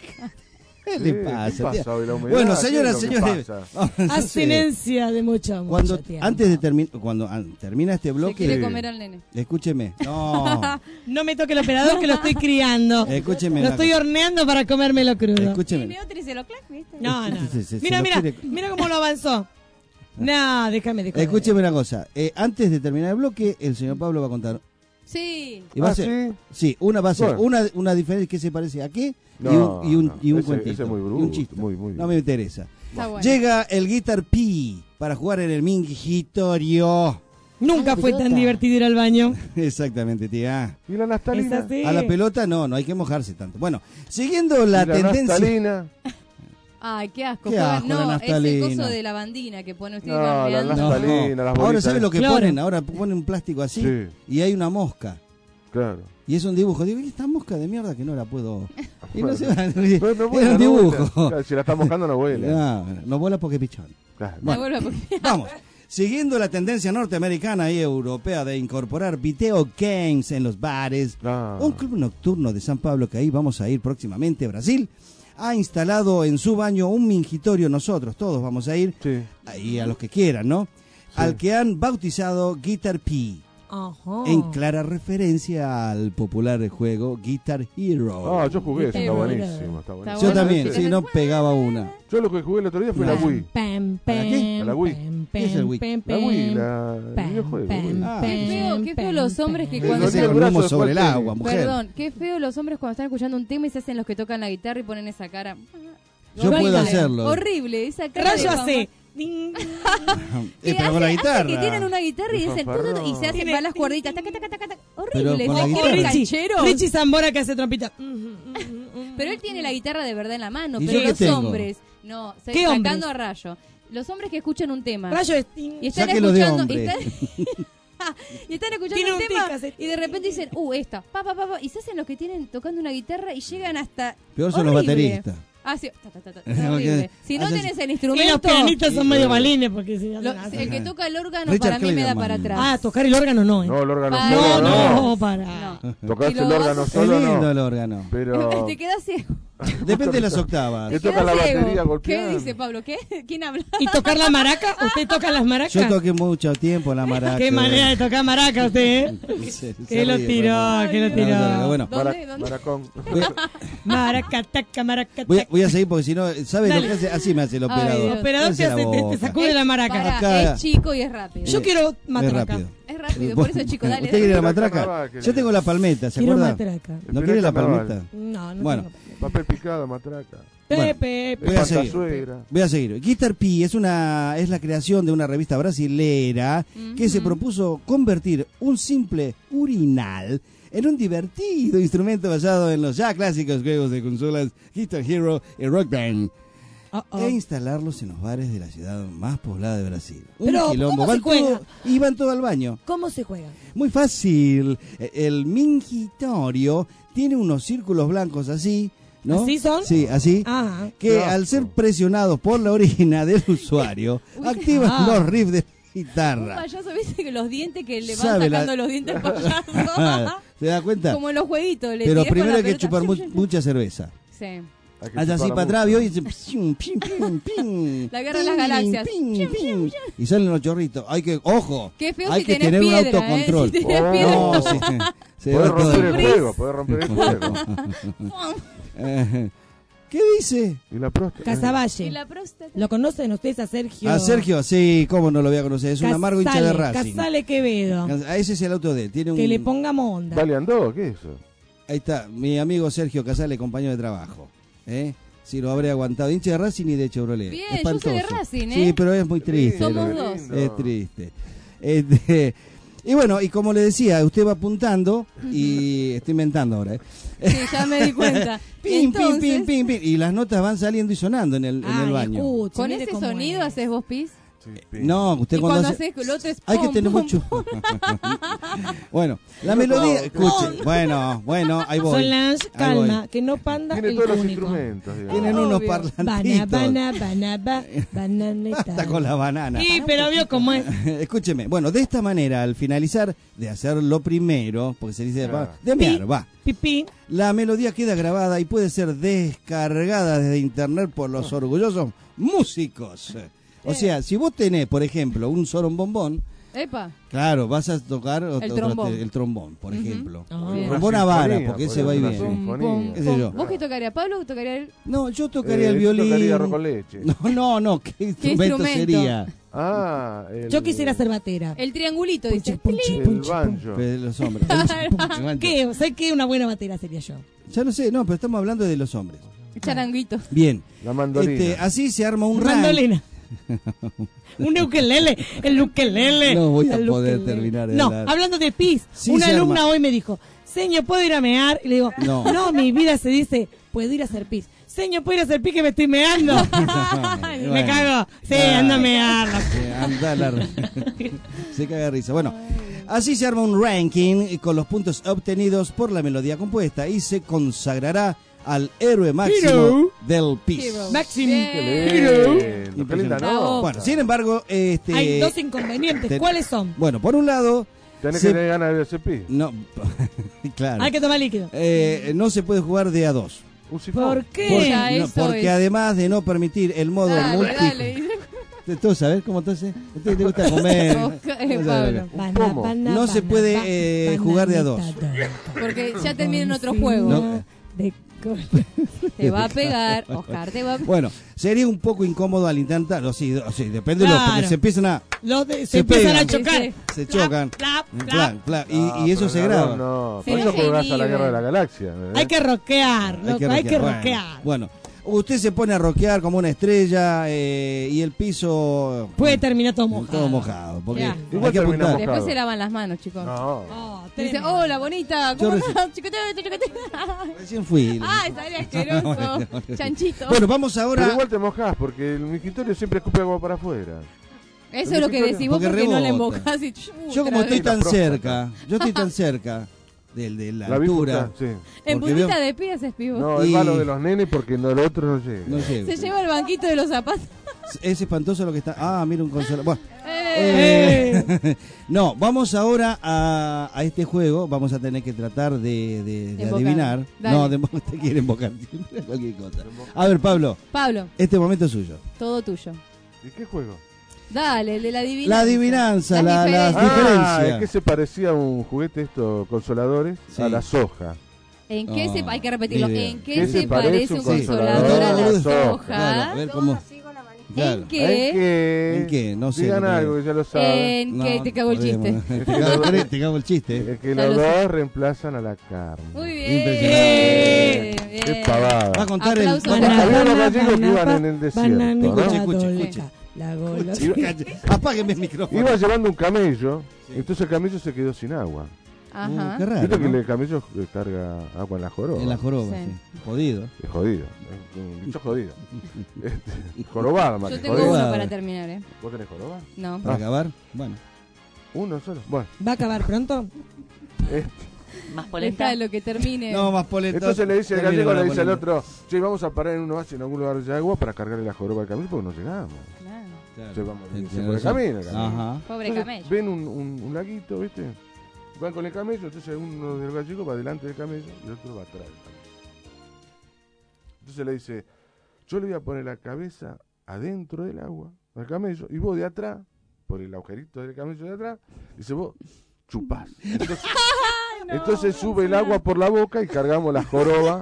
¿Qué le pasa?
¿Qué pasa hoy, la humedad?
Bueno,
¿Qué
señoras,
es lo que
señores,
pasa?
Abstinencia de mucho, mucho
cuando
tiempo.
antes de terminar, cuando an- termina este bloque,
Se quiere comer al nene.
escúcheme. No,
No me toque el operador que lo estoy criando.
escúcheme.
Lo
una
estoy
cosa.
horneando para comérmelo crudo.
Escúcheme.
No, no.
Se- se- se
Mira,
lo
mira,
quiere-
mira cómo lo avanzó. No, déjame, déjame.
Escúcheme una cosa. Eh, antes de terminar el bloque, el señor Pablo va a contar.
Sí.
Y va
¿Ah,
a ser,
sí?
sí, una va a ser
Bueno.
una, una diferencia que se parece a qué
No,
y un, y un,
no,
y un
ese-
cuentito.
ese es muy
y un
bruto,
chiste.
muy, muy
no me interesa.
Está bueno.
Llega el Guitar P para jugar en el Mingitorio.
Nunca fue tan divertido ir al baño.
Exactamente, tía.
¿Y la
Es
naftalina?
así.
A la pelota no, no hay que mojarse tanto. Bueno, siguiendo la,
¿Y la
tendencia.
naftalina?
Ay, qué asco.
Qué
Juegan-
asco la
no, ese
naftalina.
coso de la bandina que pone usted
No, la
barreando.
naftalina, las
Ahora
bolitas.
¿saben lo que
Claro.
ponen? Ahora ponen un plástico así
Sí.
y hay una mosca.
Claro.
Y es un dibujo. Digo, ¿y esta mosca de mierda que no la puedo? Y no
Bueno.
se va.
No, no
Era
vuela,
un
no
dibujo.
vuela. Claro, si la está moscando no vuela.
No, no vuela porque es pichón.
Claro.
Me
Bueno,
vuelvo a poner-
vamos. Siguiendo la tendencia norteamericana y europea de incorporar video games en los bares,
Ah.
un club nocturno de San Pablo, que ahí vamos a ir próximamente, Brasil, ha instalado en su baño un mingitorio. Nosotros todos vamos a ir,
Sí.
ahí a los que quieran, ¿no? Al que han bautizado Guitar P,
Ajá.
en clara referencia al popular juego Guitar Hero.
Ah, yo jugué, eso
Qué
está
bueno.
buenísimo. Está buenísimo.
Yo
bueno.
también,
Sí.
sí, no pegaba una.
Yo lo que jugué el otro día fue la Wii.
Pam,
¿Para qué?
pam,
¿A la Wii?
pam,
¿Qué es el Wii?
pam,
La Wii,
pam,
la, el
pam,
videojuego.
pam,
Wii.
Ah,
Qué
pam,
feo, qué feo
pam,
los hombres que
pam.
cuando
No tiene
están...
el brazo
Humo
de
sobre el
cualquier-
agua, mujer.
Perdón, qué feo los hombres cuando están escuchando un tema y se hacen los que tocan la guitarra y ponen esa cara.
Yo
Horrible.
puedo hacerlo.
Horrible, esa cara
Rayo
de
hace.
Eh,
Que
pero con la
hace- hace
guitarra.
que tienen una guitarra y
El
dicen
fanfarrón.
tu, tu, tu, y se hacen
Tiene-
van las cuerditas. Taca, taca, taca, taca.
Pero
Horrible.
con la
son
guitarra.
como
Richie,
cancheros.
Richie Zambora que hace trompita.
Pero él tiene la guitarra de verdad en la mano.
¿Y
Pero
yo qué
los
tengo?
hombres, no, se-
¿Qué
sacando
hombres?
a Rayo. Los hombres que escuchan un tema
Rayo es.
y están
Sáquelo de
escuchando
hombre.
y están, y están escuchando
Tiene
un
un
tema
tic, hace-
y de repente dicen, uh, esta, pa, pa, pa, pa, y se hacen los que tienen tocando una guitarra y llegan hasta
Peor son los
horrible.
bateristas.
Ah, sí, ta, ta, ta, ta, horrible. Si no
Hacen-
tenés el
Y
instrumento,
los pianistas son
Sí,
medio
claro.
balines porque si
lo- el que toca el órgano
Richard
para mí me da
Clayderman.
para atrás.
Ah, tocar el órgano no, ¿eh?
No, el órgano
Pa-
solo
no,
no.
no, para.
No.
Tocaste
Y lo
el órgano
vas-
Es
solo
lindo
no.
el órgano.
Pero
Te quedas ciego.
Depende de las octavas.
Que
Te
toca
quedas
la
ciego.
batería
¿Qué
golpeando.
dice Pablo? ¿Qué? ¿Quién habla?
¿Y tocar la maraca? ¿Usted toca las maracas?
Yo toqué mucho tiempo la maraca.
Qué manera de tocar maraca usted, ¿eh?
Se- se
Que lo
ríe,
tiró,
Ramón.
que lo
No, no, no,
tiró.
bueno,
¿Dónde?
Mara-
¿Dónde?
Maracón.
voy a,
Maraca, taca, maraca,
voy a-
taca.
voy a seguir porque si no, ¿sabes lo
Dale.
que hace? Así me hace el
Ay,
operador.
Dios.
Operador te,
Hace la
hace, te, te
boca.
sacude la maraca.
Pará,
Acá-
es chico y es rápido.
Yo quiero
Es
matraca.
rápido.
Es rápido, por eso chico, dale.
¿Usted quiere la
dale.
matraca?
Carnaval,
Yo tengo la palmeta, ¿se
Quiero
acuerda?
matraca.
¿No
Espera
quiere la
carnaval.
palmeta?
No, no
Bueno.
tengo papel.
Papel picado, matraca.
Pepe,
Voy a seguir.
Espantasuegra.
Voy a seguir. Guitar P es una es la creación de una revista brasilera que se propuso convertir un simple urinal en un divertido instrumento basado en los ya clásicos juegos de consolas Guitar Hero y Rock Band.
Oh, oh.
E instalarlos en los bares de la ciudad más poblada de Brasil. Un
Pero,
quilombo.
¿cómo se
Van
juega?
todo- y van todo al baño.
¿Cómo se juega?
Muy fácil. E- El mingitorio tiene unos círculos blancos así, ¿no?
¿Así son?
Sí, así.
Ajá.
Que
Qué
al
asco.
ser presionados por la orina del usuario, activan
Ah.
los riffs de
Un
guitarra.
payaso, viste que los dientes que le van
¿Sabe la-
sacando los dientes al payaso.
¿Se da cuenta?
Como en los jueguitos. Le
Pero
tirás con
primero
la
hay que
pelota.
chupar mu- mucha cerveza.
Sí.
Hay que
Hace así
chuparla
para atrás,
mucho.
¿vio? Y dice, pim, pim, pim, pim.
La guerra de las
Pim,
galaxias.
pim,
Pim,
pim. Y salen los chorritos. Hay que, ojo,
Qué feo
hay
si
que
tenés
tener un
piedra, ¿eh?
autocontrol.
Si tenés
Oh.
piedra.
No, sí, se
Podés
va todo.
romper el
Sufrís.
juego, podés romper el juego.
Eh, ¿Qué dice?
Y la próstata.
Y
Casaballe.
la próstata.
¿Lo conocen ustedes a Sergio?
A Sergio, sí, cómo no lo voy a conocer. Es un amargo hincha de
Casale,
Racing.
Casale Quevedo.
A ese es el auto de él. Tiene un...
Que le pongamos onda.
Dale andó, ¿qué es eso?
Ahí está, mi amigo Sergio Casale, compañero de trabajo. ¿eh? Si lo habré aguantado. Hincha de Racing y de Chevrolet.
Bien,
Espantoso.
yo soy de Racing, ¿eh?
Sí, pero es muy triste.
Somos
¿no?
dos.
Es triste. Este, y bueno, y como le decía, usted va apuntando y estoy inventando ahora. ¿eh?
Sí, ya me di cuenta.
Pim,
Entonces,
pim, pim, pim, pim. Y las notas van saliendo y sonando en el, en el
Ay,
baño.
escuche,
¿con
mire
ese
cómo
sonido
es.
haces vos pis?
No, usted
Y
cuando,
cuando
hace...
haces el otro es
Hay que
pum,
tener
pum,
mucho.
pum.
Bueno, la
No,
melodía,
no,
escuche. Bueno, bueno, ahí voy.
Solange,
Ahí
calma,
voy.
que no panda
Tiene
el
todos los
único.
instrumentos. digamos.
Tienen unos
Obvio.
Bana,
parlantitos.
bana, bana, ba, bananeta.
Basta con la banana.
Sí, pero vio cómo es.
Escúcheme, bueno, de esta manera, al finalizar de hacer lo primero, porque se dice,
Claro.
va, de mear, va,
Pipí.
la melodía queda grabada y puede ser descargada desde internet por los orgullosos músicos. O sea, si vos tenés, por ejemplo, un bombón,
Epa.
claro, vas a tocar otro-
El
otro-
trombón.
el trombón, por
Ujú.
ejemplo.
Ah, bien.
Trombón a
Una
vara,
sinfonía,
porque ese
podría
va y
ser
viene.
una
Pum,
sinfonía.
pum,
¿Qué sé
pum.
yo?
¿Vos qué tocarías, Pablo? ¿Tocaría el...?
No, yo tocaría
Eh,
el
yo
violín.
tocaría arroz con leche.
No, no, no, ¿qué instrumento,
instrumento?
sería?
Ah, el,
Yo quisiera ser batera.
El triangulito, dice.
Punchi,
el
punchi,
banjo.
Pero los hombres.
¿Qué? ¿Sabes qué? Una buena batera sería yo.
Ya lo sé, no, pero estamos hablando de los hombres.
Charanguito.
Bien.
La mandolina.
Este, así se arma un rank.
Mandolina. Un ukelele. El ukelele.
No voy a
El
poder
ukelele.
terminar de
No,
hablar.
hablando de pis,
Sí,
una
se
alumna
arma.
hoy me dijo, señor, ¿puedo ir a mear? Y le digo,
No.
no, mi vida se dice, puedo ir a hacer pis. Señor, ¿puedo ir a hacer pis que me estoy meando? Me
Bueno.
cago. Sí,
Ah.
anda a mear.
Eh, anda la- Se caga de risa. Bueno, así se arma un ranking con los puntos obtenidos por la melodía compuesta y se consagrará al héroe máximo
Hero.
del pis.
Hero.
Máximo.
Qué
Hero.
lindo, qué linda nota.
Bueno, sin embargo, este
Hay dos inconvenientes.
te-
¿Cuáles son?
bueno, por un lado,
Tenés
se-
que tener ganas de hacer pis.
no, claro,
Hay que tomar líquido.
eh, no se puede jugar de a dos.
Un sifón.
¿Por qué?
Porque,
Ya,
no,
eso
porque
es.
además de no permitir el modo
Dale,
multi,
dale.
¿tú sabes cómo entonces? ¿A usted te gusta comer?
Oja, eh,
No sabe.
Pablo.
Bana,
pomo.
bana,
No se
bana,
puede,
ba-
eh, jugar de a dos.
bananita,
Porque ya termina en otro
Con
juego.
No.
de co-
Te va a pegar, Oscar, te va a pegar.
Bueno, sería un poco incómodo al intentar, o sí, o sí, depende de los, porque
Claro.
se empiezan a,
Los de- se,
Se
empiezan
pegan.
a chocar.
Sí,
se
Plap,
chocan,
plap, plap.
Plan, plan, y,
Ah,
y eso
pero
se
el
graba.
ladrón No,
Se
por eso jugás a la
inhibe.
guerra de la galaxia. ¿eh?
Hay que rockear, loco, hay que
Bueno,
rockear.
Bueno, usted se pone a rockear como una estrella eh, y el piso
Puede terminar todo mojado.
todo mojado, porque
Ya.
hay
Igual
que
termina
apuntar.
mojado.
Después se lavan las manos, chicos.
No.
Oh,
Dice,
tremendo.
hola, bonita, ¿cómo
Yo
estás? Chicotea, chicotea.
Recién fui.
Ay, sale asqueroso. Chanchito.
Bueno, vamos
Pero
ahora.
igual te mojás porque el migitorio siempre escupe agua para afuera.
Eso es lo que decís vos
Porque
porque no le
rebota.
embocás y
Yo como estoy
La
tan
próstata.
cerca, yo estoy tan cerca del de la,
La
altura.
bifurca, sí.
En
porque
puntita
veo-
de pie haces pivo.
No, es
Y-
malo de los nenes porque no, lo otro no llega.
No llego.
Se lleva el banquito de los zapatos.
Es espantoso lo que está. Ah, mira un consolador. Bueno,
¡Eh!
eh, no, vamos ahora a, a este juego. Vamos a tener que tratar de, de- de
Invocar.
adivinar.
Dale.
No, de, usted quiere invocar siempre cualquier cosa. A ver, Pablo,
Pablo,
este momento es suyo.
todo tuyo.
¿Y qué juego?
Dale, el de la adivinanza.
La adivinanza,
Las
la, las
diferencias.
Ah,
diferencias.
es que se parecía a un juguete estos consoladores
Sí.
a la soja.
¿En qué
No,
se hay que repetirlo?
ni idea.
¿En qué,
¿Qué
se
se
parece
parece
un
un
consolador a la
consolador?
soja?
Claro, a ver cómo. Claro.
¿En qué?
¿En qué?
¿En qué? No sé.
Digan
no
algo
creo.
que ya lo saben.
En
No,
que te cago el chiste.
podemos. Te cago, te cago el chiste.
Es que
Ya
los
lo sé.
dos reemplazan a la carne.
Muy bien.
Impresionante.
Bien.
Qué pavada.
Va a contar el.
Aplausos.
Había
Banana,
unos gallegos que iban en el desierto,
banana,
¿no?
Escuche, escuche,
dolca,
escuche.
La golosina.
Apágueme el micrófono.
Iba llevando un camello, entonces el camello se quedó sin agua.
Ajá.
Uh, qué raro.
Viste que
¿no?
el camello eh, carga agua en la joroba.
En la joroba,
Sí.
sí. Jodido.
Es jodido. Es un bicho jodido. Este, jorobado, más
Yo
que
tengo
jodido.
uno para terminar, ¿eh?
¿Vos tenés joroba?
No.
Para
Ah.
acabar, bueno.
Uno solo. Bueno,
¿Va a acabar pronto?
este,
Más polenta.
Deja lo que termine.
No, más polenta.
entonces le dice el
Termine
gallego,
con
le
la
dice al
polenta.
otro, che, vamos a parar en un oasis en algún lugar de agua para cargarle la joroba al camello porque no llegamos.
Claro.
Claro.
Che, vamos,
Sí,
dice,
tiene
por el
razón.
camino, el camello.
Ajá.
Pobre
Entonces,
camello.
ven un, un, un laguito, ¿viste? Van con el camello, entonces uno del gallego va delante del camello y el otro va atrás del camello. Entonces le dice, yo le voy a poner la cabeza adentro del agua al camello y vos de atrás, por el agujerito del camello de atrás, dice vos chupás. Entonces, entonces sube el agua por la boca y cargamos la joroba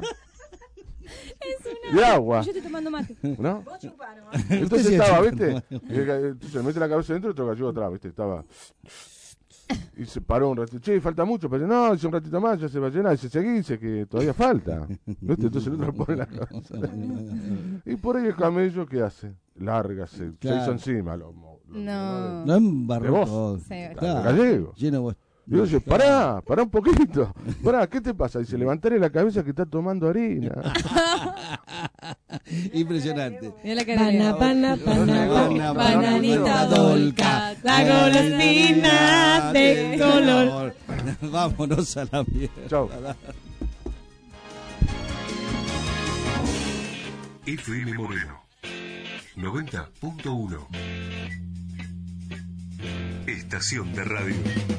de agua.
Yo estoy tomando mate.
¿No?
Vos chupá nomás.
Entonces
Usted sí
estaba,
chupa,
¿viste?
no.
Y el ga- Entonces le mete la cabeza adentro y otro gallego atrás, ¿viste? Estaba. Y se paró un ratito. Che, falta mucho. Pero no, dice un ratito más, ya se va a llenar. Dice, seguí, dice que todavía falta. ¿Viste? Entonces el otro pone la cabeza. Y por ahí el camello, ¿qué hace? Larga, se,
Claro.
se hizo encima. Lo, lo,
No.
No embarró
de vos.
todo.
Sí.
Claro.
Gallego.
Lleno vos.
Y yo dice, pará, pará un poquito. Pará, ¿qué te pasa? Dice, levantarle la cabeza que está tomando harina.
Impresionante.
Mira la cara de-
Pana, pana, pana,
Pana,
bananita dolca, la golosina de color.
Vámonos a la mierda.
Chau.
F M Moreno noventa punto uno. Estación de radio.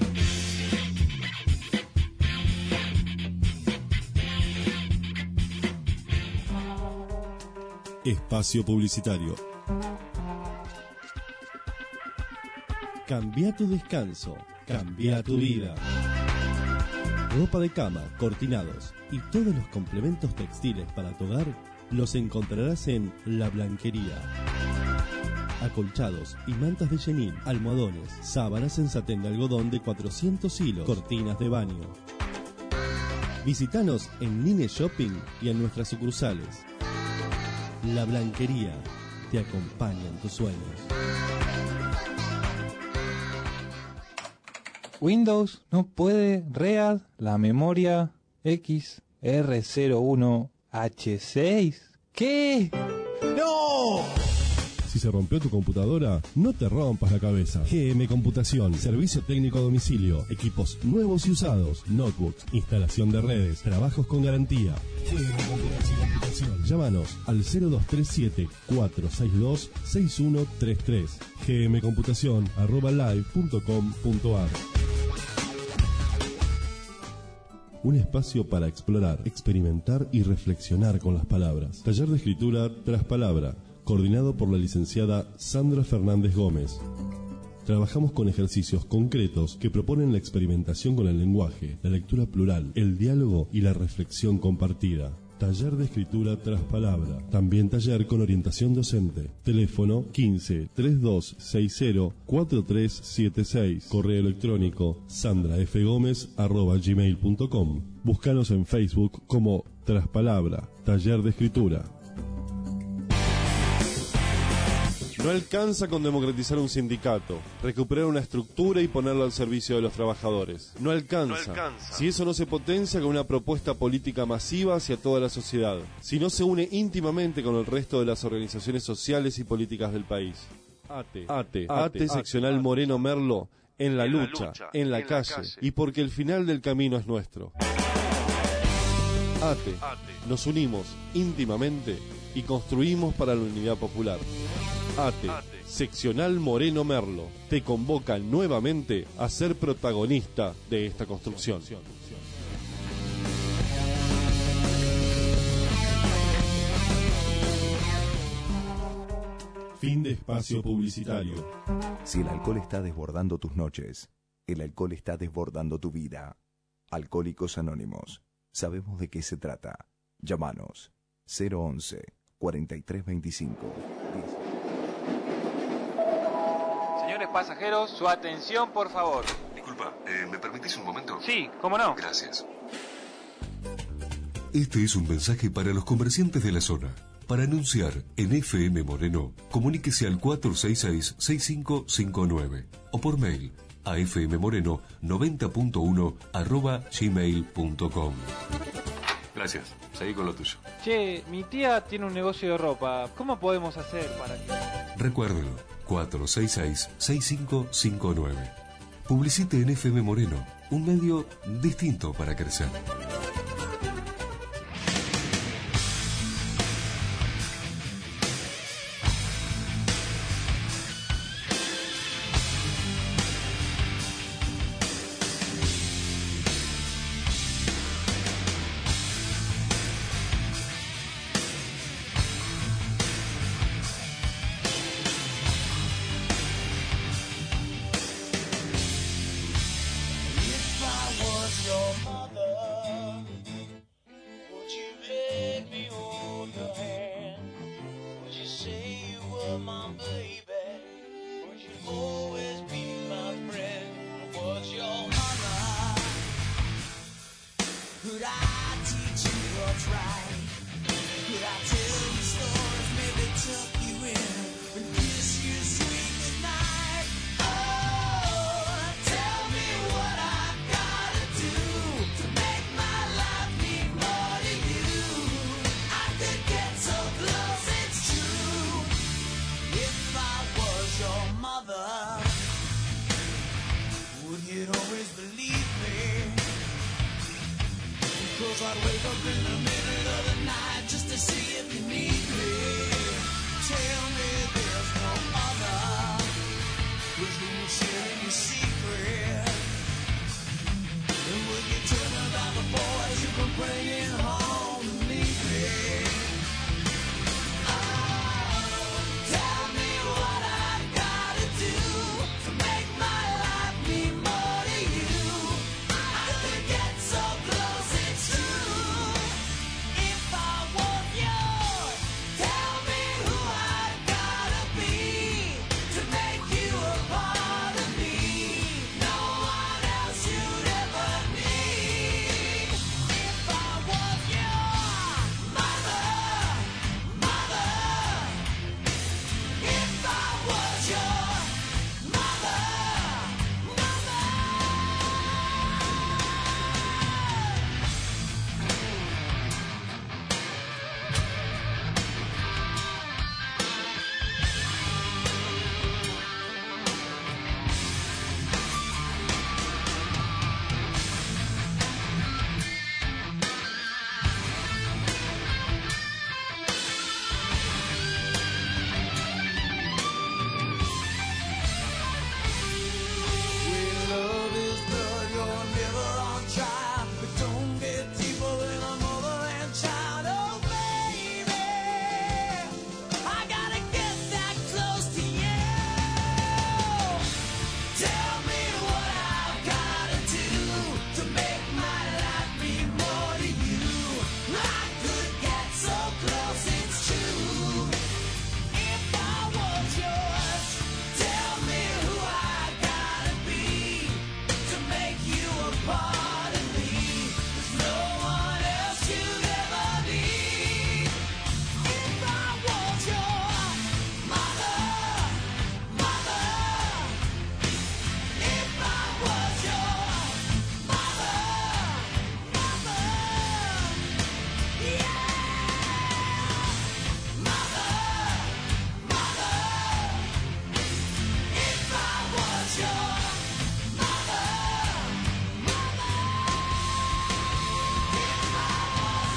Espacio publicitario. Cambia tu descanso, cambia tu vida. Ropa de cama, cortinados y todos los complementos textiles para tu hogar los encontrarás en La Blanquería. Acolchados y mantas de chenín, almohadones, sábanas en satén de algodón de cuatrocientos hilos, cortinas de baño. Visítanos en Nine Shopping y en nuestras sucursales. La Blanquería te acompaña en tus sueños.
Windows no puede read la memoria X R cero uno H seis. ¿Qué?
¡No! Si se rompió tu computadora, no te rompas la cabeza. G M Computación, servicio técnico a domicilio, equipos nuevos y usados, notebooks, instalación de redes, trabajos con garantía. G M Computación. Llámanos al cero dos tres siete, cuatro seis dos, seis uno tres tres. gmcomputación arroba live punto com punto ar. Un espacio para explorar, experimentar y reflexionar con las palabras. Taller de escritura tras palabra, coordinado por la licenciada Sandra Fernández Gómez. Trabajamos con ejercicios concretos que proponen la experimentación con el lenguaje, la lectura plural, el diálogo y la reflexión compartida. Taller de escritura tras palabra. También taller con orientación docente. Teléfono quince, treinta y dos sesenta, cuarenta y tres setenta y seis. Correo electrónico sandrafgomez arroba gmail punto com. Búscanos en Facebook como Traspalabra, Taller de Escritura. No alcanza con democratizar un sindicato, recuperar una estructura y ponerlo al servicio de los trabajadores. No alcanza.
No alcanza.
Si eso no se potencia con una propuesta política masiva hacia toda la sociedad. Si no se une íntimamente con el resto de las organizaciones sociales y políticas del país. ATE, ATE, ATE seccional Moreno Merlo, en la lucha, en la calle, y porque el final del camino es nuestro. ATE, nos unimos íntimamente y construimos para la unidad popular. ATE, seccional Moreno Merlo, te convoca nuevamente a ser protagonista de esta construcción. Fin de espacio publicitario.
Si el alcohol está desbordando tus noches, el alcohol está desbordando tu vida. Alcohólicos Anónimos, sabemos de qué se trata. Llámanos cero once, cuarenta y tres veinticinco.
Señores pasajeros, su atención, por favor.
Disculpa, eh, ¿me permitís un momento?
Sí, ¿cómo no?
Gracias. Este es un mensaje para los comerciantes de la zona. Para anunciar en F M Moreno, comuníquese al cuatro seis seis, seis cinco cinco nueve o por mail a fmmoreno noventa punto uno arroba gmail punto com. Gracias, seguí con lo tuyo.
Che, mi tía tiene un negocio de ropa. ¿Cómo podemos hacer para que...?
Recuérdelo, cuatro seis seis, seis cinco cinco nueve. Publicite en F M Moreno, un medio distinto para crecer.
Could I teach you what's right? Could I tell you stories, maybe tuck you in and kiss you sweet goodnight? Oh, tell me what I've gotta do to make my life mean more to you. I could get so close, it's true. If I was your mother, would you always believe me? Cause I'd wake up in the middle of the night just to see if you need me. Tell me there's no other who's gonna share your secret. And would you tell me about the boys you've been bringing home to meet me? Oh, tell me what I've gotta do to make my life mean more to you. I could get so close, it's true. If I was yours, tell me who I've gotta be to make you a part of me. No one else you'd ever need. If I was your mother, mother. If I was your mother, mother. When love is blood, you're never on trial. But don't get deeper than a mother and child. Oh, baby, I gotta get that close to you. Tell me what I've gotta do to make my life mean more to you. I could get so close, it's true. If I was yours, tell me who I gotta be to make you a part of me. There's no one else you'd ever need. If I was your mother, mother. If I was your mother, mother. Yeah. Mother, mother. If I was your mother, mother. If I was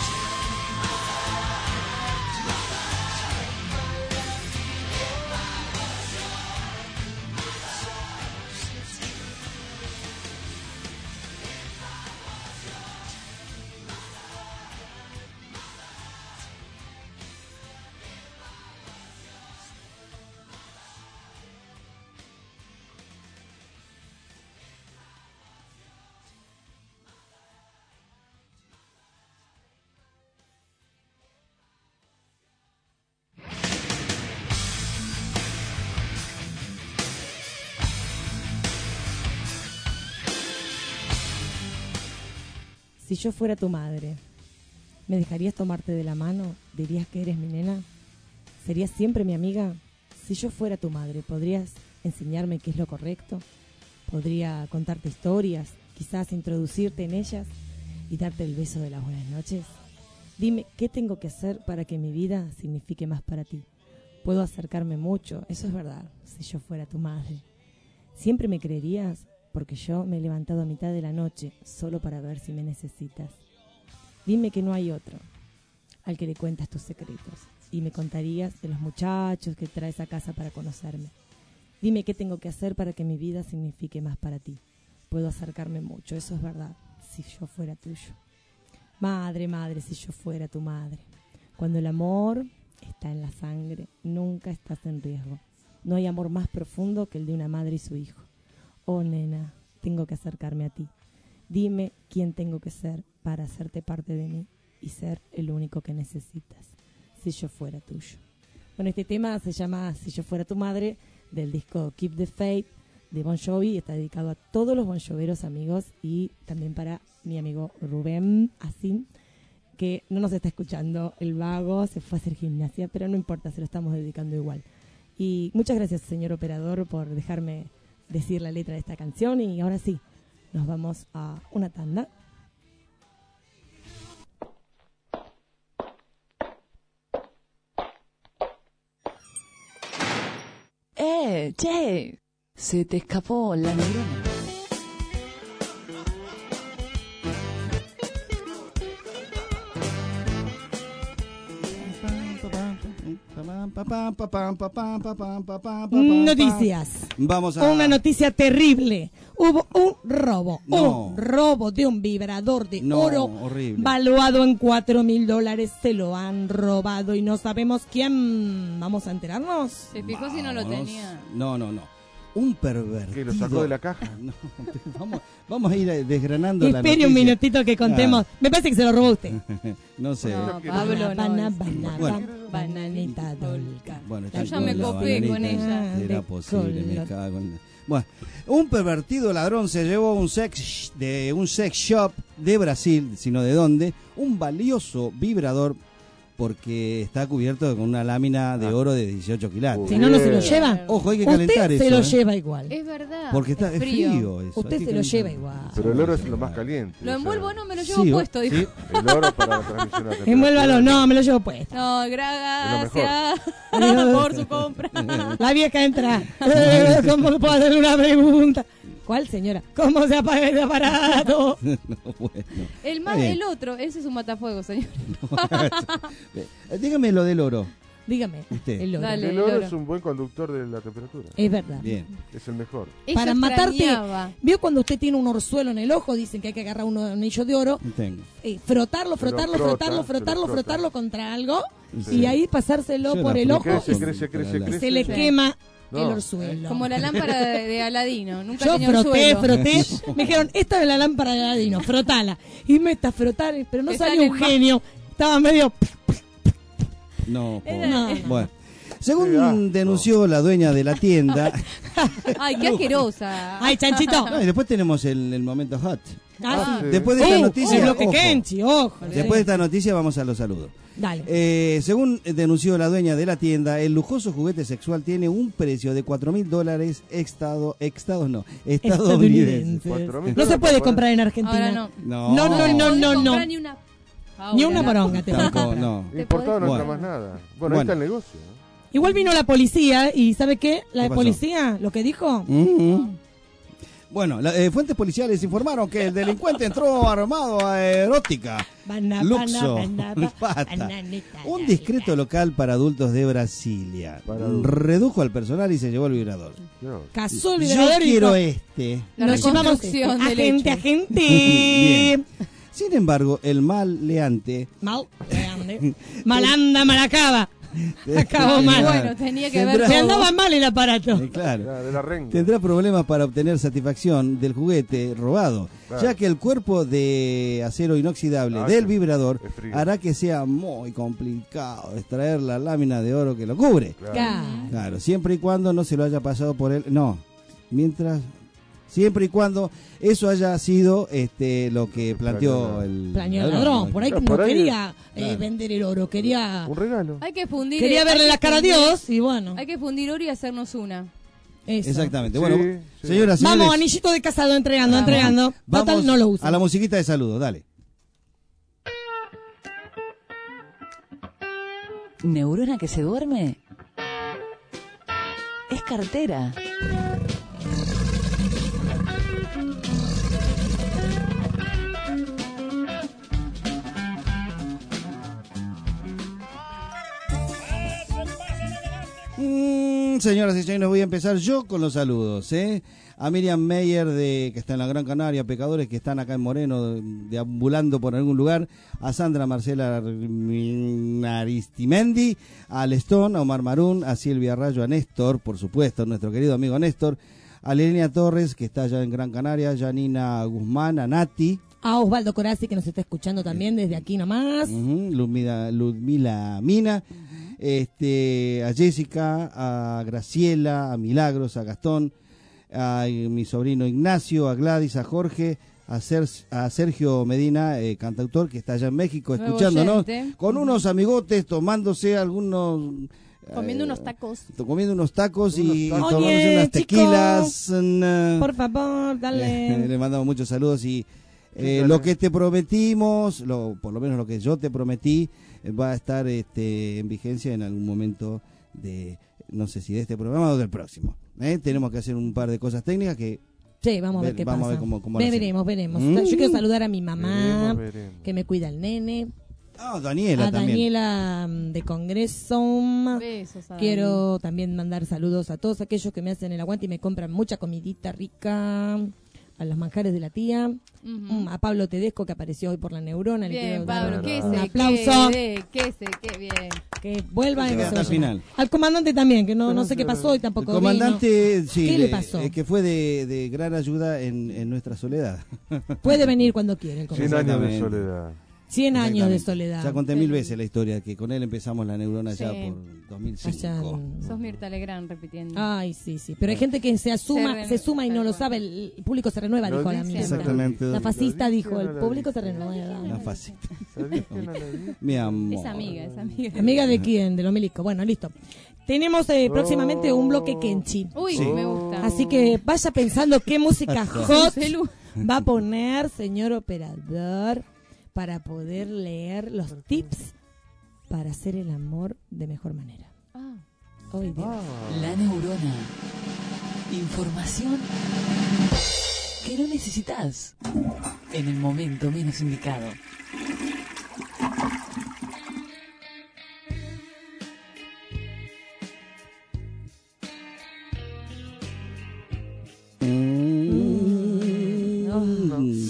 Si yo fuera tu madre, ¿me dejarías tomarte de la mano? ¿Dirías que eres mi nena? ¿Serías siempre mi amiga? Si yo fuera tu madre, ¿podrías enseñarme qué es lo correcto? ¿Podría contarte historias, quizás introducirte en ellas y darte el beso de las buenas noches? Dime, ¿qué tengo que hacer para que mi vida signifique más para ti? Puedo acercarme mucho, eso es verdad, si yo fuera tu madre. ¿Siempre me creerías? Porque yo me he levantado a mitad de la noche solo para ver si me necesitas. Dime que no hay otro al que le cuentas tus secretos y me contarías de los muchachos que traes a casa para conocerme. Dime qué tengo que hacer para que mi vida signifique más para ti. Puedo acercarme mucho, eso es verdad, si yo fuera tuyo. Madre, madre, si yo fuera tu madre. Cuando el amor está en la sangre, nunca estás en riesgo. No hay amor más profundo que el de una madre y su hijo. Oh, nena, tengo que acercarme a ti. Dime quién tengo que ser para hacerte parte de mí y ser el único que necesitas, si yo fuera tuyo. Bueno, este tema se llama Si yo fuera tu madre, del disco Keep the Faith de Bon Jovi, está dedicado a todos los Bon Joveros amigos y también para mi amigo Rubén Asín, que no nos está escuchando, el vago se fue a hacer gimnasia, pero no importa, se lo estamos dedicando igual. Y muchas gracias, señor operador, por dejarme decir la letra de esta canción. Y ahora sí, nos vamos a una tanda.
¡Eh, che! Se te escapó la neurona.
Noticias.
Vamos a...
Una noticia terrible. Hubo un robo.
No.
Un robo de un vibrador de
No,
oro
horrible.
valuado en cuatro mil dólares. Se lo han robado y no sabemos quién. ¿Vamos a enterarnos?
Se fijó si no lo
Vamos.
tenía.
No, no, no. Un pervertido.
¿Que lo sacó de la caja?
No, vamos, vamos a ir desgranando la
Espere
noticia.
un minutito que contemos.
Ah.
Me parece que se lo robó usted.
No sé.
No, Pablo, no.
Bana,
es-
bana,
Bueno.
bananita dolca.
Bueno,
Yo ya
chicos,
me
la
copé con
bananita,
ella.
Era
De
posible, me
color.
cago en la- Bueno, un pervertido ladrón se llevó un sex de un sex shop de Brasil, sino de dónde, un valioso vibrador porque está cubierto con una lámina de oro de dieciocho quilates.
Si no, no se lo lleva.
Ojo, hay que
Usted
calentar
se
eso.
lo
¿eh?
lleva igual.
Es verdad.
Porque está es frío. eso,
Usted
hay que
se lo
calentar.
lleva igual.
Pero el oro es lo más caliente.
Lo
o sea,
envuelvo, no me lo llevo
Sí,
puesto,
sí.
dijo.
El oro para la transmisión de la temperatura.
Envuélvalo, no, me lo llevo puesto.
No,
Es
gracias
mejor.
por su compra.
La vieja entra. Eh, ¿Cómo le puedo hacer una pregunta? ¿Cuál, señora? ¿Cómo se apaga ese aparato?
No, bueno.
El más,
Bien.
el otro, ese es un matafuego, señor.
Eh, Dígame lo del oro.
Dígame.
Usted.
El oro.
Dale.
El
el
oro
oro.
es un buen conductor de la temperatura.
Es verdad.
Bien.
Es el mejor.
Ella
Para matarte,
extrañaba.
¿vio cuando usted tiene un orzuelo en el ojo? Dicen que hay que agarrar un anillo de oro,
Tengo.
eh, frotarlo,
Se lo
frotarlo,
frota,
frotarlo,
se lo
frotarlo,
frota.
frotarlo contra algo
Sí.
y ahí pasárselo
Yo
por
la
el
frota.
ojo
Crece,
y
crece, crece,
se
crece.
se le
Sí.
quema
No.
el orzuelo.
Como la lámpara de, de Aladino. Nunca
Yo
tenía
froté,
orzuelo.
froté. Me dijeron, esta es la lámpara de Aladino, frotala. Y me está frotar, pero no
Te
salió
salen
un
más.
genio. Estaba medio...
No,
Era-
pobre.
No, no.
Bueno. Según
Sí, ah,
denunció la dueña de la tienda.
Ay, qué asquerosa.
Ay, chanchito.
No, y después tenemos el, el momento hot.
Ah, sí.
Después de esta
Uh,
noticia.
uh, lo que
ojo,
Kenchi, ojo.
después de esta noticia vamos a los saludos.
Dale.
Eh, según denunció la dueña de la tienda, el lujoso juguete sexual tiene un precio de cuatro mil dólares estado, estados no, estadounidenses.
Cuatro mil
No se
dólares
puede
para
comprar en Argentina.
Ahora no.
No,
No, no, no,
podés
no, no.
comprar Ni una,
Ni una
Paula.
poronga te va a
Tampoco,
comprar.
no.
Te
Importado no
podés-
entra
Bueno.
más nada. Bueno,
Bueno.
ahí está el negocio. ¿no?
Igual vino la policía y ¿sabe qué? La
¿Qué
de
pasó?
policía, lo que dijo.
Mm. Bueno, la- eh, fuentes policiales informaron que el delincuente entró armado a erótica.
Bana,
Luxo,
bana, bana,
Pata.
bananita,
Un discreto local para adultos de Brasilia.
Para adultos.
Redujo al personal y se llevó el vibrador.
No.
Casó el
Yo
vibrador y
quiero
dijo,
este.
La
nos llevamos
reconstrucción
este.
del
Agente,
hecho.
agente.
Bien. Sin embargo, el mal leante
Mal, grande. Malanda, malacaba. Acabó mal.
Bueno, tenía que
Tendrá-
ver
Se
todo.
andaba mal el aparato.
Eh, claro.
Ya, de la renga.
Tendrá problemas para obtener satisfacción del juguete robado,
Claro.
ya que el cuerpo de acero inoxidable
Ah,
del
sí.
vibrador
Es frío.
hará que sea muy complicado extraer la lámina de oro que lo cubre.
Claro.
Claro.
Claro, siempre y cuando no se lo haya pasado por él. No, mientras. Siempre y cuando eso haya sido este lo que planteó el
Planeó el ladrón. Por ahí
Claro,
no
por ahí-
quería eh,
Claro.
vender el oro, quería
Un regalo.
Hay que fundir.
quería
hay
verle
que
la cara a
fundir-
Dios y bueno.
Hay que fundir oro y hacernos una.
Eso.
Exactamente.
Sí,
Bueno,
sí.
señoras y señores,
Vamos, anillito de casado entregando,
Vamos.
entregando.
vamos
Total no lo usa.
a la musiquita de saludo, dale.
¿Neurona que se duerme? Es cartera.
Mm, señoras y señores, voy a empezar yo con los saludos, ¿eh? A Miriam Meyer, de, que está en la Gran Canaria, pecadores que están acá en Moreno, deambulando por algún lugar, a Sandra Marcela Aristimendi, a Lestón, a Omar Marún, a Silvia Rayo, a Néstor, por supuesto, nuestro querido amigo Néstor, a Lenia Torres, que está allá en Gran Canaria, a Janina Guzmán, a Nati,
A Osvaldo Corazzi, que nos está escuchando también desde aquí nomás.
ujú, Ludmila, Ludmila Mina, este, a Jessica, a Graciela, a Milagros, a Gastón, a mi sobrino Ignacio, a Gladys, a Jorge, a, Ser- a Sergio Medina, eh, cantautor que está allá en México,
Nuevo
escuchándonos,
oyente.
con unos amigotes, tomándose algunos...
Comiendo
eh,
unos tacos.
comiendo unos tacos y,
tacos.
y tomándose
Oye,
unas tequilas.
chicos,
mm,
Por favor, dale.
Le mandamos muchos saludos y eh,
Dale.
lo que te prometimos, lo, por lo menos lo que yo te prometí, eh, va a estar este, en vigencia en algún momento de, no sé si de este programa o del próximo. ¿eh? Tenemos que hacer un par de cosas técnicas que...
Sí, vamos a ver
Ver-
qué
vamos a
pasa.
ver cómo- cómo
Ve-
lo
veremos,
hacemos.
veremos.
Mm.
Yo quiero saludar a mi mamá,
Veremos, veremos.
que me cuida el nene.
Ah, Daniela
a
también.
Daniela mm, de Congreso.
Besos a
Quiero también mandar saludos a todos aquellos que me hacen el aguante y me compran mucha comidita rica. A los manjares de la tía. Mm, a Pablo Tedesco, que apareció hoy por la Neurona. le
Bien,
quiero dar
Pablo, que
un
se
aplauso.
quede, que se quede bien.
Que vuelva y
Que
que
hasta
se
el
vaya.
final.
Al comandante también, que no, no sé qué pasó y tampoco
El comandante,
vino.
sí,
¿Qué le
le-
pasó?
eh, que fue de, de gran ayuda en, en nuestra soledad.
Puede venir cuando quiera el
Cien
comandante.
años de
Exactamente.
soledad.
Cien años de
Exactamente.
soledad.
Ya conté mil veces la historia, que con él empezamos la Neurona ya
Sí.
por dos mil cinco.
Allá en-
Sos Mirta Legrand repitiendo.
Ay, sí, sí. Pero hay gente que se asuma,
Se
se, suma y no lo sabe. El el público se renueva,
Lo
dijo la
dice,
mía.
exactamente.
La
Lo
fascista
dice,
dijo,
no
el
lo
público
dice.
se renueva.
La fascista.
¿Sabías que no lo dice?
Mi amor.
Es amiga, es amiga.
¿Amiga de quién? Del Omelisco. Bueno, listo. Tenemos eh, próximamente un bloque Kenchi.
Uy,
Sí.
me gusta.
Así que vaya pensando qué música
Ajá.
hot
Celu.
va a poner, señor operador, para poder leer los tips para hacer el amor de mejor manera.
Ah.
Hoy Dios.
La Neurona. Información que no necesitas en el momento menos indicado.
Mm.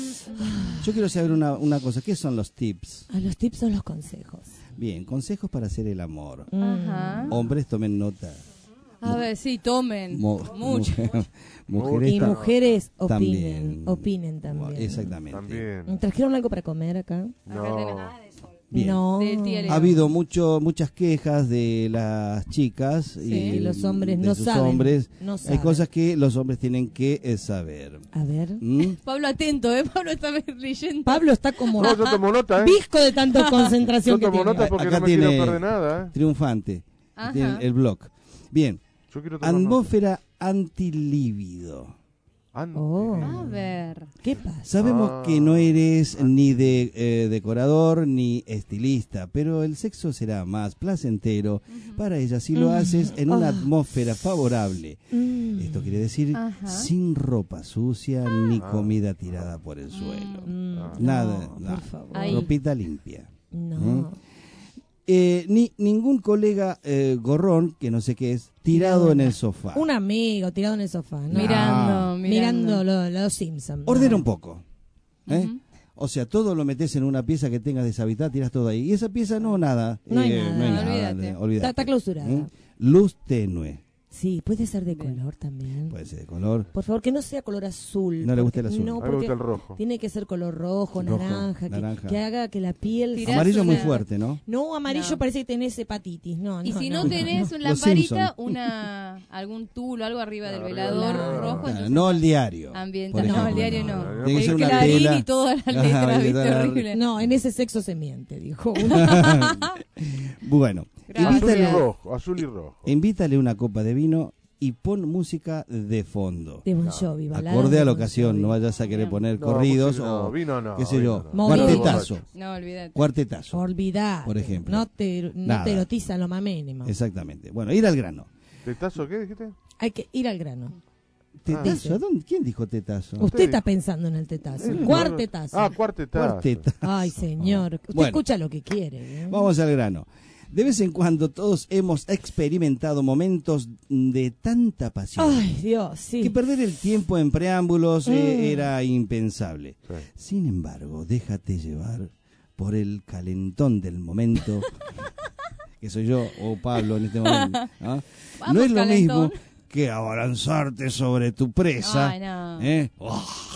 Yo quiero saber una, una cosa, ¿qué son los tips?
A los tips son los consejos.
Bien, consejos para hacer el amor.
Ajá.
Hombres, tomen nota.
A ver, sí, tomen.
Mo-
Mucho.
mujer- mujeres
Y
ta-
mujeres opinen,
también.
opinen también.
Exactamente.
También.
¿Trajeron algo para comer acá?
No.
Bien.
No.
Del tía Leo.
Ha habido mucho, muchas quejas de las chicas
Sí,
y
los hombres
de
no
sus
saben,
hombres.
no
Hay
saben.
cosas que los hombres tienen que eh, saber.
A ver.
¿Mm?
Pablo atento, ¿eh? Pablo está leyendo.
Pablo está como
No, yo tomo nota, ¿eh?
visco de tanta concentración
Yo
que
tomo
tiene.
nota porque
Acá
no me quiero
tiene
perder nada, ¿eh?
Triunfante.
Ajá.
Tiene el blog. Bien.
Yo quiero tomar
Atmósfera antilíbido.
nota.
Oh.
A ver.
¿Qué pasa?
Sabemos
Ah.
que no eres ni de eh, decorador ni estilista, pero el sexo será más placentero para ella si lo
Mm.
haces en una
Ah.
atmósfera favorable.
Mm.
Esto quiere decir
Ajá.
sin ropa sucia ni comida tirada por el suelo.
Mm.
Nada,
No,
nada.
por favor.
Ahí.
Ropita limpia.
No.
¿Mm? Eh, ni ningún colega eh, gorrón, que no sé qué es, tirado en el sofá.
Un amigo tirado en el sofá. ¿no?
Mirando,
Mirando
mirando.
lo- los Simpsons.
Ordena un poco. ¿eh?
Ujú.
O sea, todo lo metes en una pieza que tengas deshabitada, tiras todo ahí. Y esa pieza no, nada.
No hay
eh,
nada.
no hay
Olvídate.
nada, olvídate.
Está, está clausurada.
¿Mm? Luz tenue.
Sí, puede ser de color también.
Puede ser de color.
Por favor, que no sea color azul.
No le gusta
porque-
el azul.
No,
A mí me
porque
gusta el rojo.
tiene que ser color rojo,
Rojo,
naranja, que,
naranja.
que haga que la piel...
Tirás
Amarillo muy
una-
fuerte, ¿no?
No, amarillo
No.
parece que tenés hepatitis. No, no,
Y si no,
no,
tenés
no.
una
Los
lamparita,
Simpson.
una algún tul o algo arriba del
Claro,
velador
claro.
rojo.
Claro,
entonces-
no el diario.
Ambiental.
por
No,
ejemplo,
el diario no.
no.
Tiene que
El
ser una
clarín
tela.
y toda la
Ajá,
letra,
y
viste,
toda la-
horrible.
No, en ese sexo se miente, dijo uno.
Bueno,
Gracias.
Azul y
invítale,
rojo, azul y rojo.
invítale una copa de vino y pon música de fondo.
De Bon Jovi, baladas
Acorde
de
a la
Bon
ocasión,
Jovi.
no vayas a querer poner
No,
corridos
música no,
o
vino no,
qué sé
vino
yo,
no.
Movido.
cuartetazo,
No, olvídate.
cuartetazo,
Olvidá.
por ejemplo.
No te, no
Nada.
te erotizan lo más mínimo.
Exactamente. Bueno, ir al grano.
¿Tetazo qué dijiste?
Hay que ir al grano.
¿Tetazo? ¿A dónde? ¿Quién dijo tetazo?
Usted
dijo.
está pensando en el tetazo.
Eh,
Cuartetazo.
Ah, cuartetazo.
Cuartetazo.
Ay, señor. Usted
Bueno.
escucha lo que quiere. ¿eh?
Vamos al grano. De vez en cuando todos hemos experimentado momentos de tanta pasión
Ay, Dios, sí.
que perder el tiempo en preámbulos eh,
Mm.
era impensable.
Sí.
Sin embargo, déjate llevar por el calentón del momento, que soy yo o Pablo en este momento. ¿ah?
Vamos,
No es lo
calentón.
mismo que abalanzarte sobre tu presa.
Ay, no.
¿eh?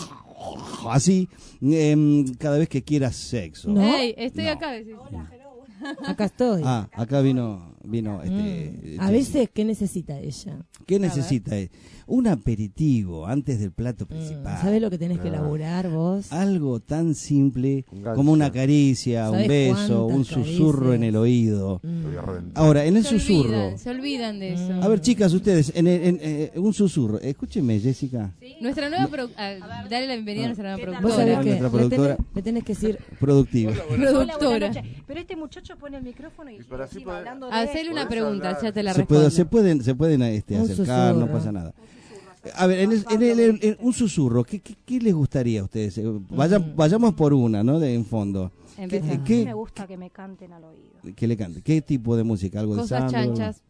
Así, em, cada vez que quieras sexo.
No.
Ey, estoy
No.
acá. Decís.
Acá estoy.
Ah, acá vino, vino este.
Mm. A veces, ¿qué necesita ella?
¿Qué
A
necesita? él? Un aperitivo antes del plato principal.
¿Sabés lo que tenés que
Ah.
elaborar vos?
Algo tan simple
gancho.
como una caricia, un
¿Sabés
beso, un
cuántas
susurro
caricias?
en el oído.
Mm.
Estoy a reventar.
Ahora, en el
Se
susurro.
olvidan, se olvidan de eso.
A ver, chicas, ustedes, en, el- en, eh, un susurro. Escúchenme, Jessica.
Nuestra nueva produ- ah, dale la bienvenida a nuestra nueva
Vos sabés
productora.
que
Nuestra
le
productora.
tenés, le tenés que decir
Productiva.
Hola, buenas
Productora.
noches. Pero este muchacho pone el micrófono y,
para así
encima
poder-
hablando de...
Hacele una pregunta, ya te la
Se,
respondo.
puede- se pueden, se pueden este,
Un
acercar, no
susurro.
pasa nada. A ver, en, el- en el- en- en un susurro, ¿qué, qué, qué les gustaría a ustedes? Eh, Vaya, Vayamos por una, ¿no? De en fondo. ¿Qué,
Empezá.
A mí
qué-
me gusta que me canten al oído.
que le cante? ¿Qué tipo de música? ¿Algo de
Cosas
samba?
chanchas.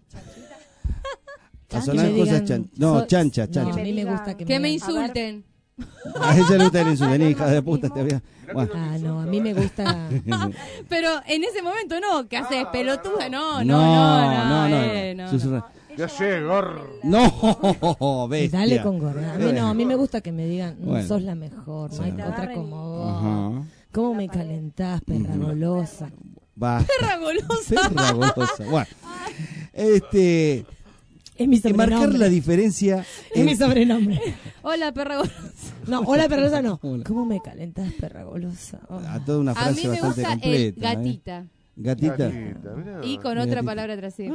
A sonar
Que me
cosas
digan,
chan- No,
so-
chancha,
No,
chancha.
a mí me gusta que,
Que me
digan-
insulten.
A ella le gusta el insulto, hija de puta. Te había... Bueno.
Ah, no, a mí me gusta.
Pero en ese momento no, ¿qué haces? Pelotuda, no, no,
No,
no,
no, no,
eh,
no.
no,
Susurra.
Ya sé, gorro.
No, bestia.
Dale con gorra. A mí no, a mí me gusta que me digan, mm,
Bueno.
sos la mejor, no hay
Sí.
otra como vos.
Ajá.
¿Cómo me calentás, perra
Ujú.
golosa?
Va.
Perra golosa.
Perra golosa. Bueno. Este.
Es mi
eh,
sobrenombre.
marcar la diferencia.
Es mi
en-
sobrenombre.
Hola, perra golosa.
No, hola, perra golosa no.
Hola.
¿Cómo me calentás, perra golosa? Oh.
A toda una
A
frase
mí me
bastante
gusta el
completa. ¿eh?
gatita.
Gatita.
Gatita, mirá.
Y con otra
Gatita.
palabra tras sí.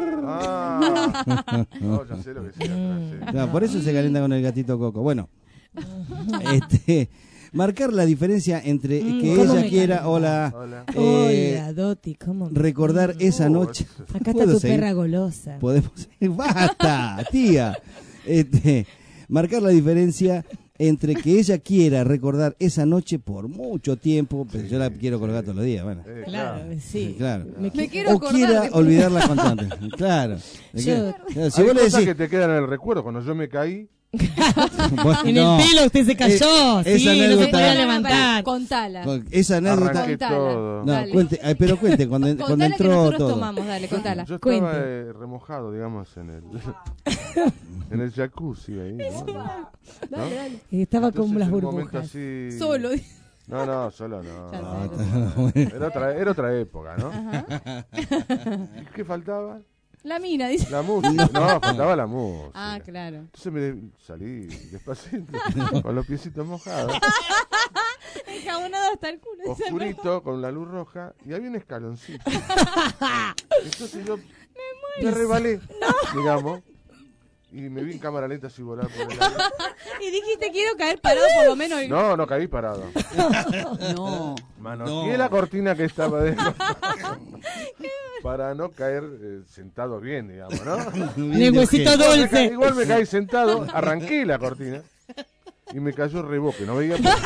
Ah. No, ya sé lo que es la frase.
Claro, por eso se calienta con el gatito Coco. Bueno, este, marcar la diferencia entre
Mm,
que
¿cómo
ella
me
quiera,
calienta?
hola,
Hola.
eh,
Hola, Doti, ¿cómo me-
recordar esa noche.
Acá está
¿Puedo
tu
seguir?
perra golosa.
Podemos, basta, tía. Este, marcar la diferencia entre que ella quiera recordar esa noche por mucho tiempo, pero yo la quiero colgar todos los días, bueno.
Eh,
Claro, sí.
Claro.
Me
Me
qui-
quiero
O
acordar
quiera
de-
olvidarla constante. Claro. De
Yo-
que- claro, si
Hay
vos le
cosas
decís,
que te quedan en el recuerdo. Cuando yo me caí,
vos-
En
no,
el pelo usted se cayó.
Eh,
sí,
esa
no se
anécdota-
podía
Pará,
levantar.
pará, Contala.
con- esa anécdota.
arranqué
Contala.
todo.
No,
Dale.
cuente, ay, pero cuente cuando, cuando
Contala que
entró
nosotros
todo.
tomamos, dale, contala.
Yo
Cuente.
estaba eh, remojado, digamos, en el en el jacuzzi ahí, ¿no?
Dale, dale.
Estaba
Entonces,
como las
en un momento
burbujas.
así-
Solo.
No, no, solo no.
Ya
Ah,
sé.
está bueno.
Era otra, era otra época, ¿no?
Ajá.
¿Y qué faltaba?
La mina, dice.
La música. No, faltaba la música.
Ah, claro.
Entonces me salí despacito, con los piecitos mojados,
Enjabonado hasta el culo. dice el perro.
oscurito, con la luz roja, y había un escaloncito. Entonces yo me rebalé, digamos, y me vi en cámara lenta así volar por el aire.
Y dijiste, quiero caer parado por lo menos.
No, no caí parado.
No.
Manoteé
No.
la cortina que estaba dentro. Para no caer eh, sentado bien, digamos, ¿no?
Bien de
huesito
ojete.
Igual me,
dulce.
ca- igual me caí sentado, arranqué la cortina y me cayó el reboque, no veía. Por...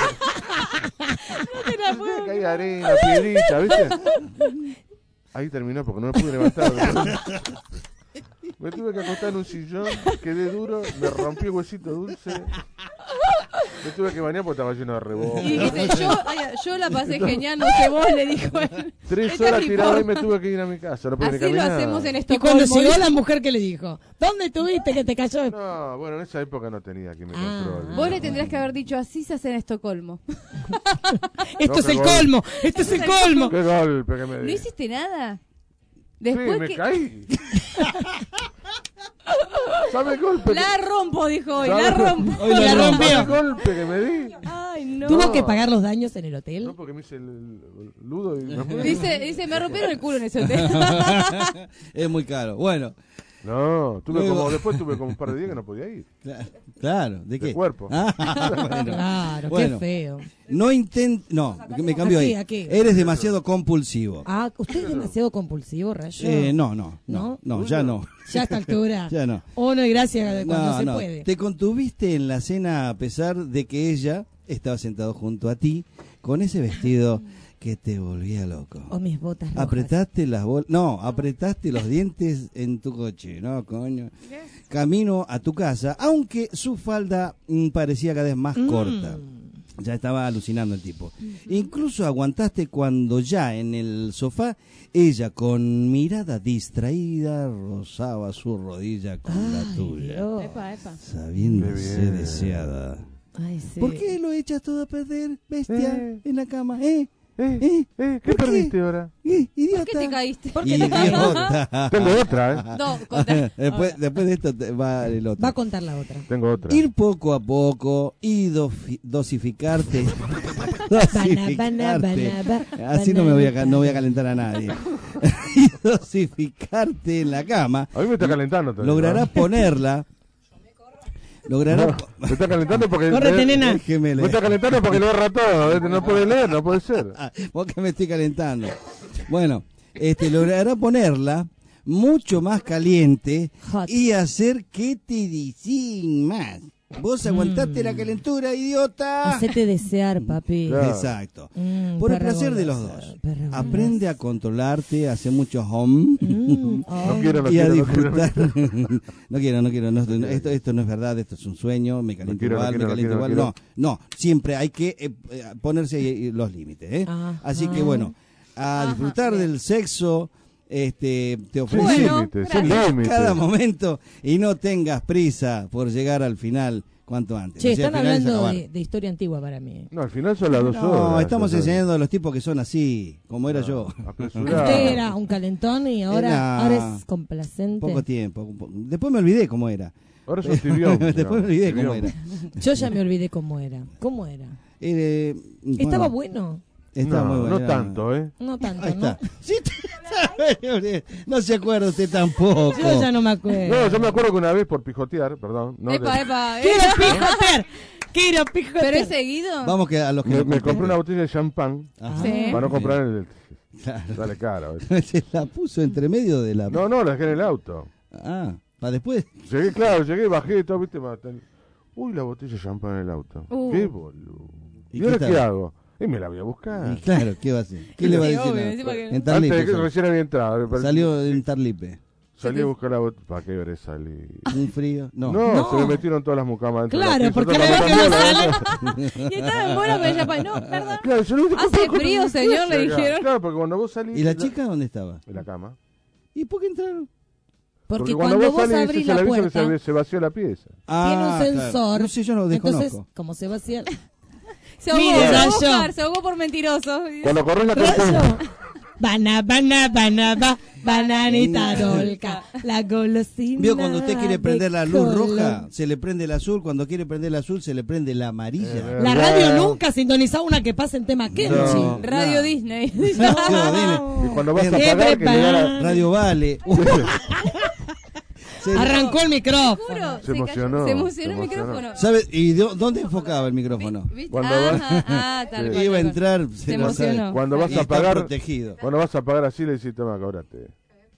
me caía arena, piedrita, ¿viste? Ahí terminó porque no me pude levantar. Me tuve que acostar en un sillón, quedé duro, me rompí el huesito dulce. Me tuve que bañar porque estaba lleno de
Y
reboque.
dijiste, yo, ay, yo la pasé genial, no sé vos, le dijo él.
Tres
Esta
horas
es mi
tirado ahí
forma.
me tuve que ir a mi casa. No pude ni
Así lo
caminar.
hacemos en
Y
Estocolmo.
cuando llegó la mujer, ¿qué le dijo? ¿Dónde tuviste que te cayó?
No, bueno, en esa época no tenía quien me
Ah.
controle.
Vos le tendrías que haber dicho, así se hace en Estocolmo.
Esto
No,
es
qué
el
gol.
colmo. Esto es el colmo.
Qué golpe que me
¿No
di.
hiciste nada?
Sí,
Después
me
que...
caí. ¿Sabe el golpe?
La rompo, dijo hoy,
¿Sabe-
la rompo.
Hoy la
La
rompió.
rompió.
¿Sabe el golpe que me di?
Ay, no.
¿Tuvo que pagar los daños en el hotel?
No, porque me hice el, el ludo y me fui.
Dice, dice, me rompieron el culo en ese hotel.
Es muy caro. Bueno,
No, tuve
Luego-
como, después tuve como un par de días que no podía ir.
cla- claro, ¿de qué?
De cuerpo.
Ah, bueno.
Claro,
Bueno,
qué feo.
no intent, no, me cambio
Aquí,
ahí.
aquí.
Eres demasiado compulsivo.
Ah, ¿usted es demasiado compulsivo, Rayo?
Eh, no, no, no,
¿No?
no, ya no.
Ya a esta altura.
Ya no.
Oh, no, y gracias cuando
No,
se
no.
puede.
Te contuviste en la cena a pesar de que ella estaba sentado junto a ti con ese vestido que te volvía loco.
O mis botas rojas.
Apretaste las bolas, no, apretaste los dientes en tu coche, no, coño. Camino a tu casa, aunque su falda mm, parecía cada vez más
Mm.
corta. Ya estaba alucinando el tipo. Incluso aguantaste cuando ya en el sofá ella con mirada distraída rozaba su rodilla con la tuya,
Dios.
Epa, epa.
sabiéndose
Qué bien.
deseada.
Ay, sí.
¿Por qué lo echas todo a perder, bestia,
Eh.
en la cama, eh?
¿Eh? ¿Eh? ¿Eh? ¿Qué perdiste ahora?
¿Eh? Idiota.
¿Por qué te caíste?
¿Por qué te
Idiota.
Tengo otra, ¿eh?
No, contá.
después, después de esto te- va el otro.
Va a contar la otra.
Tengo otra.
Ir poco a poco y dofi- dosificarte. dosificarte.
Bana, bana, bana,
Así no me voy a, ca-
banana.
no voy a calentar a nadie. y dosificarte en la cama.
A mí me está calentando todavía.
Lograrás ponerla. Lograrás.
No, me está calentando porque...
Córrete,
me,
nena.
Déjeme
me
leer.
está calentando porque lo erra todo. ¿eh? No puede leer, no puede ser.
Ah, porque me estoy calentando. Bueno, este logrará ponerla mucho más caliente
Hot.
y hacer que te dicen más. Vos aguantaste la calentura, idiota.
Hacete desear, papi.
Claro.
Exacto.
Mm,
Por el
perra
placer de los
golosa,
dos.
perra golosa.
Aprende a controlarte, a hacer mucho home
Mm, oh.
No quiero, no
y a
quiero, no quiero.
disfrutar. No quiero, no quiero. no, esto, esto no es verdad, esto es un sueño. Me caliento
quiero, no
igual,
quiero,
me
no
caliento
quiero,
igual.
no
No, no, siempre hay que eh, eh, ponerse eh, los límites. ¿eh?
Ajá.
Así que bueno, a
Ajá,
disfrutar
bien.
del sexo. Este, te
Sin
ofrece
Bueno,
límites, sin
gracias.
límites.
cada momento y no tengas prisa por llegar al final cuanto antes.
Che,
O sea,
están
al final es
hablando
acabar.
de, de historia antigua para mí.
No, al final son las dos
No,
horas.
estamos
o sea,
enseñando a los tipos que son así, como era yo.
apresurado.
Usted era un calentón y ahora,
Era
ahora es complacente.
Poco tiempo. un po- Después me olvidé cómo era.
Ahora sos tibión.
Después me olvidé
tibión.
cómo era.
Yo ya me olvidé cómo era. ¿Cómo era?
Eh,
Estaba
bueno,
bueno.
Estaba
No,
muy bueno.
no
era-
tanto, ¿eh?
No tanto,
Ahí
¿no?
está. Sí, te- no se acuerda usted tampoco.
Yo ya no me acuerdo.
No, yo me acuerdo que una vez por pijotear, perdón. No,
Epa,
de-
epa.
¡Quiero
eh.
pijotear! ¡Quiero pijotear!
¿Pero es seguido?
Vamos que a los que
me,
no
me
compren.
compré una botella de champán
Ajá.
Sí.
para no comprar el...
Claro.
Dale cara. ¿ves?
Se la puso entre medio de la.
No, no, la dejé en el auto.
Ah, para después.
Llegué, claro, llegué, bajé, todo, viste, ma- ten- uy, la botella de champán en el auto.
Uh.
Qué boludo.
¿Y
¿Y,
qué
ahora
tal?
qué hago? Y me la voy a buscar.
Y claro, ¿qué va a hacer? ¿Qué le va a
Sí,
decir?
obvio,
No,
encima que-
En
Antes
Tarlipe.
de que
salió.
recién había entrado. me pareció-
Salió en Tarlipe.
Salí a buscar la botella. ¿Para qué habré salido?
Un frío. No.
No,
No.
se me metieron todas las mucamas dentro de la
Claro,
pieza,
porque
todas
ahora
las
ves que
mucamas
no
volaron.
Y estaba en bola con el champán. No, perdón.
Claro, yo le dije,
Hace
"Compré, compré
frío,
una
señor",
cosa
le
acá.
dijeron.
Claro, porque cuando vos salís...
¿Y la
de
chica dónde estaba?
En la cama.
¿Y por qué entraron?
Porque, cuando, vos
salís,
abrís
se
la
le avisa
puerta,
que se, se vació la pieza.
tiene
Ah,
un
claro.
sensor.
No sé, yo lo desconozco.
Entonces, como se vacía...
Se ahogó,
Mire,
se ahogó,
Rayo.
Oscar, se ahogó por mentiroso.
Cuando corres la cortina...
Rayo. Bana, bana, bana, ba, bananita dolca, la golosina.
¿Vio cuando usted quiere
de
prender la luz
color.
roja? Se le prende el azul. Cuando quiere prender el azul, se le prende la amarilla.
Eh,
La
Verdad.
radio nunca sintonizaba una que pasa en tema Kenchi.
No.
Radio
No.
Disney.
Y cuando vas a
Qué
pagar, que le da la...
Radio Vale. Se-
Arrancó el micrófono.
Juro,
Se emocionó,
ca- Se emocionó el
se emocionó.
micrófono.
¿Sabe? ¿Y de- dónde enfocaba el micrófono?
¿Viste?
Cuando
Ajá,
vas-
ah, tal
Sí.
cual,
Iba a
tal cual.
entrar.
Se
lo sabe.
emocionó.
Cuando vas
Y
a
está
pagar...
protegido.
Cuando vas a pagar así, le decís, toma, cobrate.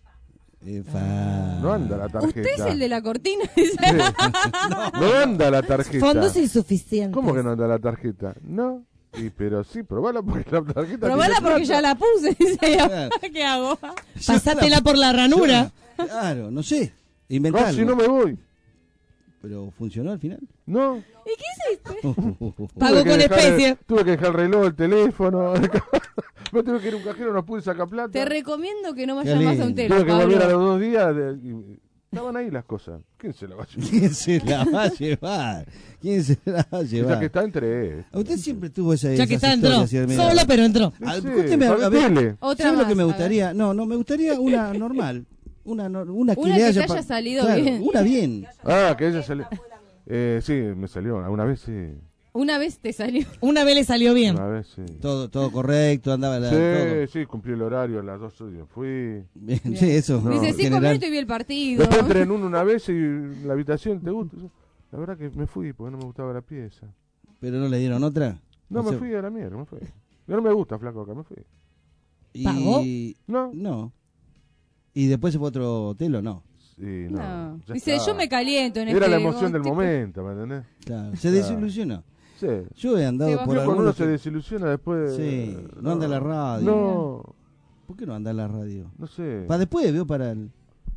Efa.
No anda la tarjeta.
Usted es el de la cortina.
No anda la tarjeta.
Fondos insuficientes.
¿Cómo que no anda la tarjeta? No. Y, pero sí, probala porque la tarjeta...
Probala
tiene
porque ya
plata.
la puse. Dice ella.
Claro.
¿Qué hago?
Pasátela por la ranura.
Claro, no sé.
No,
Inventalo.
si no me voy.
Pero funcionó al final.
No.
¿Y qué hiciste?
Pago
Tuve que
con
dejar el-
especie.
tuve que dejar el reloj, el teléfono. Me tuve que ir a un cajero, no pude sacar plata.
Te recomiendo que no
Qué
vayas más a
lindo.
un telo,
Tuve que
Pablo.
volver a los dos días. de- y- estaban ahí las cosas. ¿Quién se la va a llevar?
¿Quién se la va a llevar? ¿Quién se la va a
Esa
llevar?
que está entre...
A usted siempre tuvo esa
Ya que
esas
está, entró.
historias así de medio-
Sola, pero entró.
Ah,
Sí,
cuénteme, a- a ver,
tele.
Otra
¿sabe lo
más,
que me
a ver.
gustaría? No, no, me gustaría una normal. Una, no- una que
Una
le
que
haya,
te haya
pa-
salido
claro,
bien.
Una bien.
Ah, que ella salió... Eh, sí, me salió. Alguna vez sí.
Una vez te salió.
Una vez le salió bien.
Una vez sí.
Todo, todo correcto, andaba la,
Sí,
todo.
sí, cumplí el horario a las dos y me fui.
Bien, sí, eso.
No.
Dice,
en
cinco
general.
minutos y vi el partido.
Después entré en uno una vez y la habitación, ¿te gusta? La verdad que me fui porque no me gustaba la pieza.
Pero no le dieron otra.
No,
O
me
sea,
fui a la mierda, me fui. Yo no me gusta, flaco, acá me fui.
y-
¿Pagó?
No.
No. ¿Y después se fue a otro hotel o no?
Sí, no.
No.
ya
Dice,
está.
yo me caliento en
Era
este
la emoción del
tipo-
momento, ¿me entendés?
Claro. Se
Claro.
desilusionó.
Sí.
Yo he andado
Se
por
bajó.
Cuando uno
algunos...
se desilusiona después...
Sí, no anda la radio.
No,
¿Por qué no anda la radio?
no sé.
Para después, vio, para el...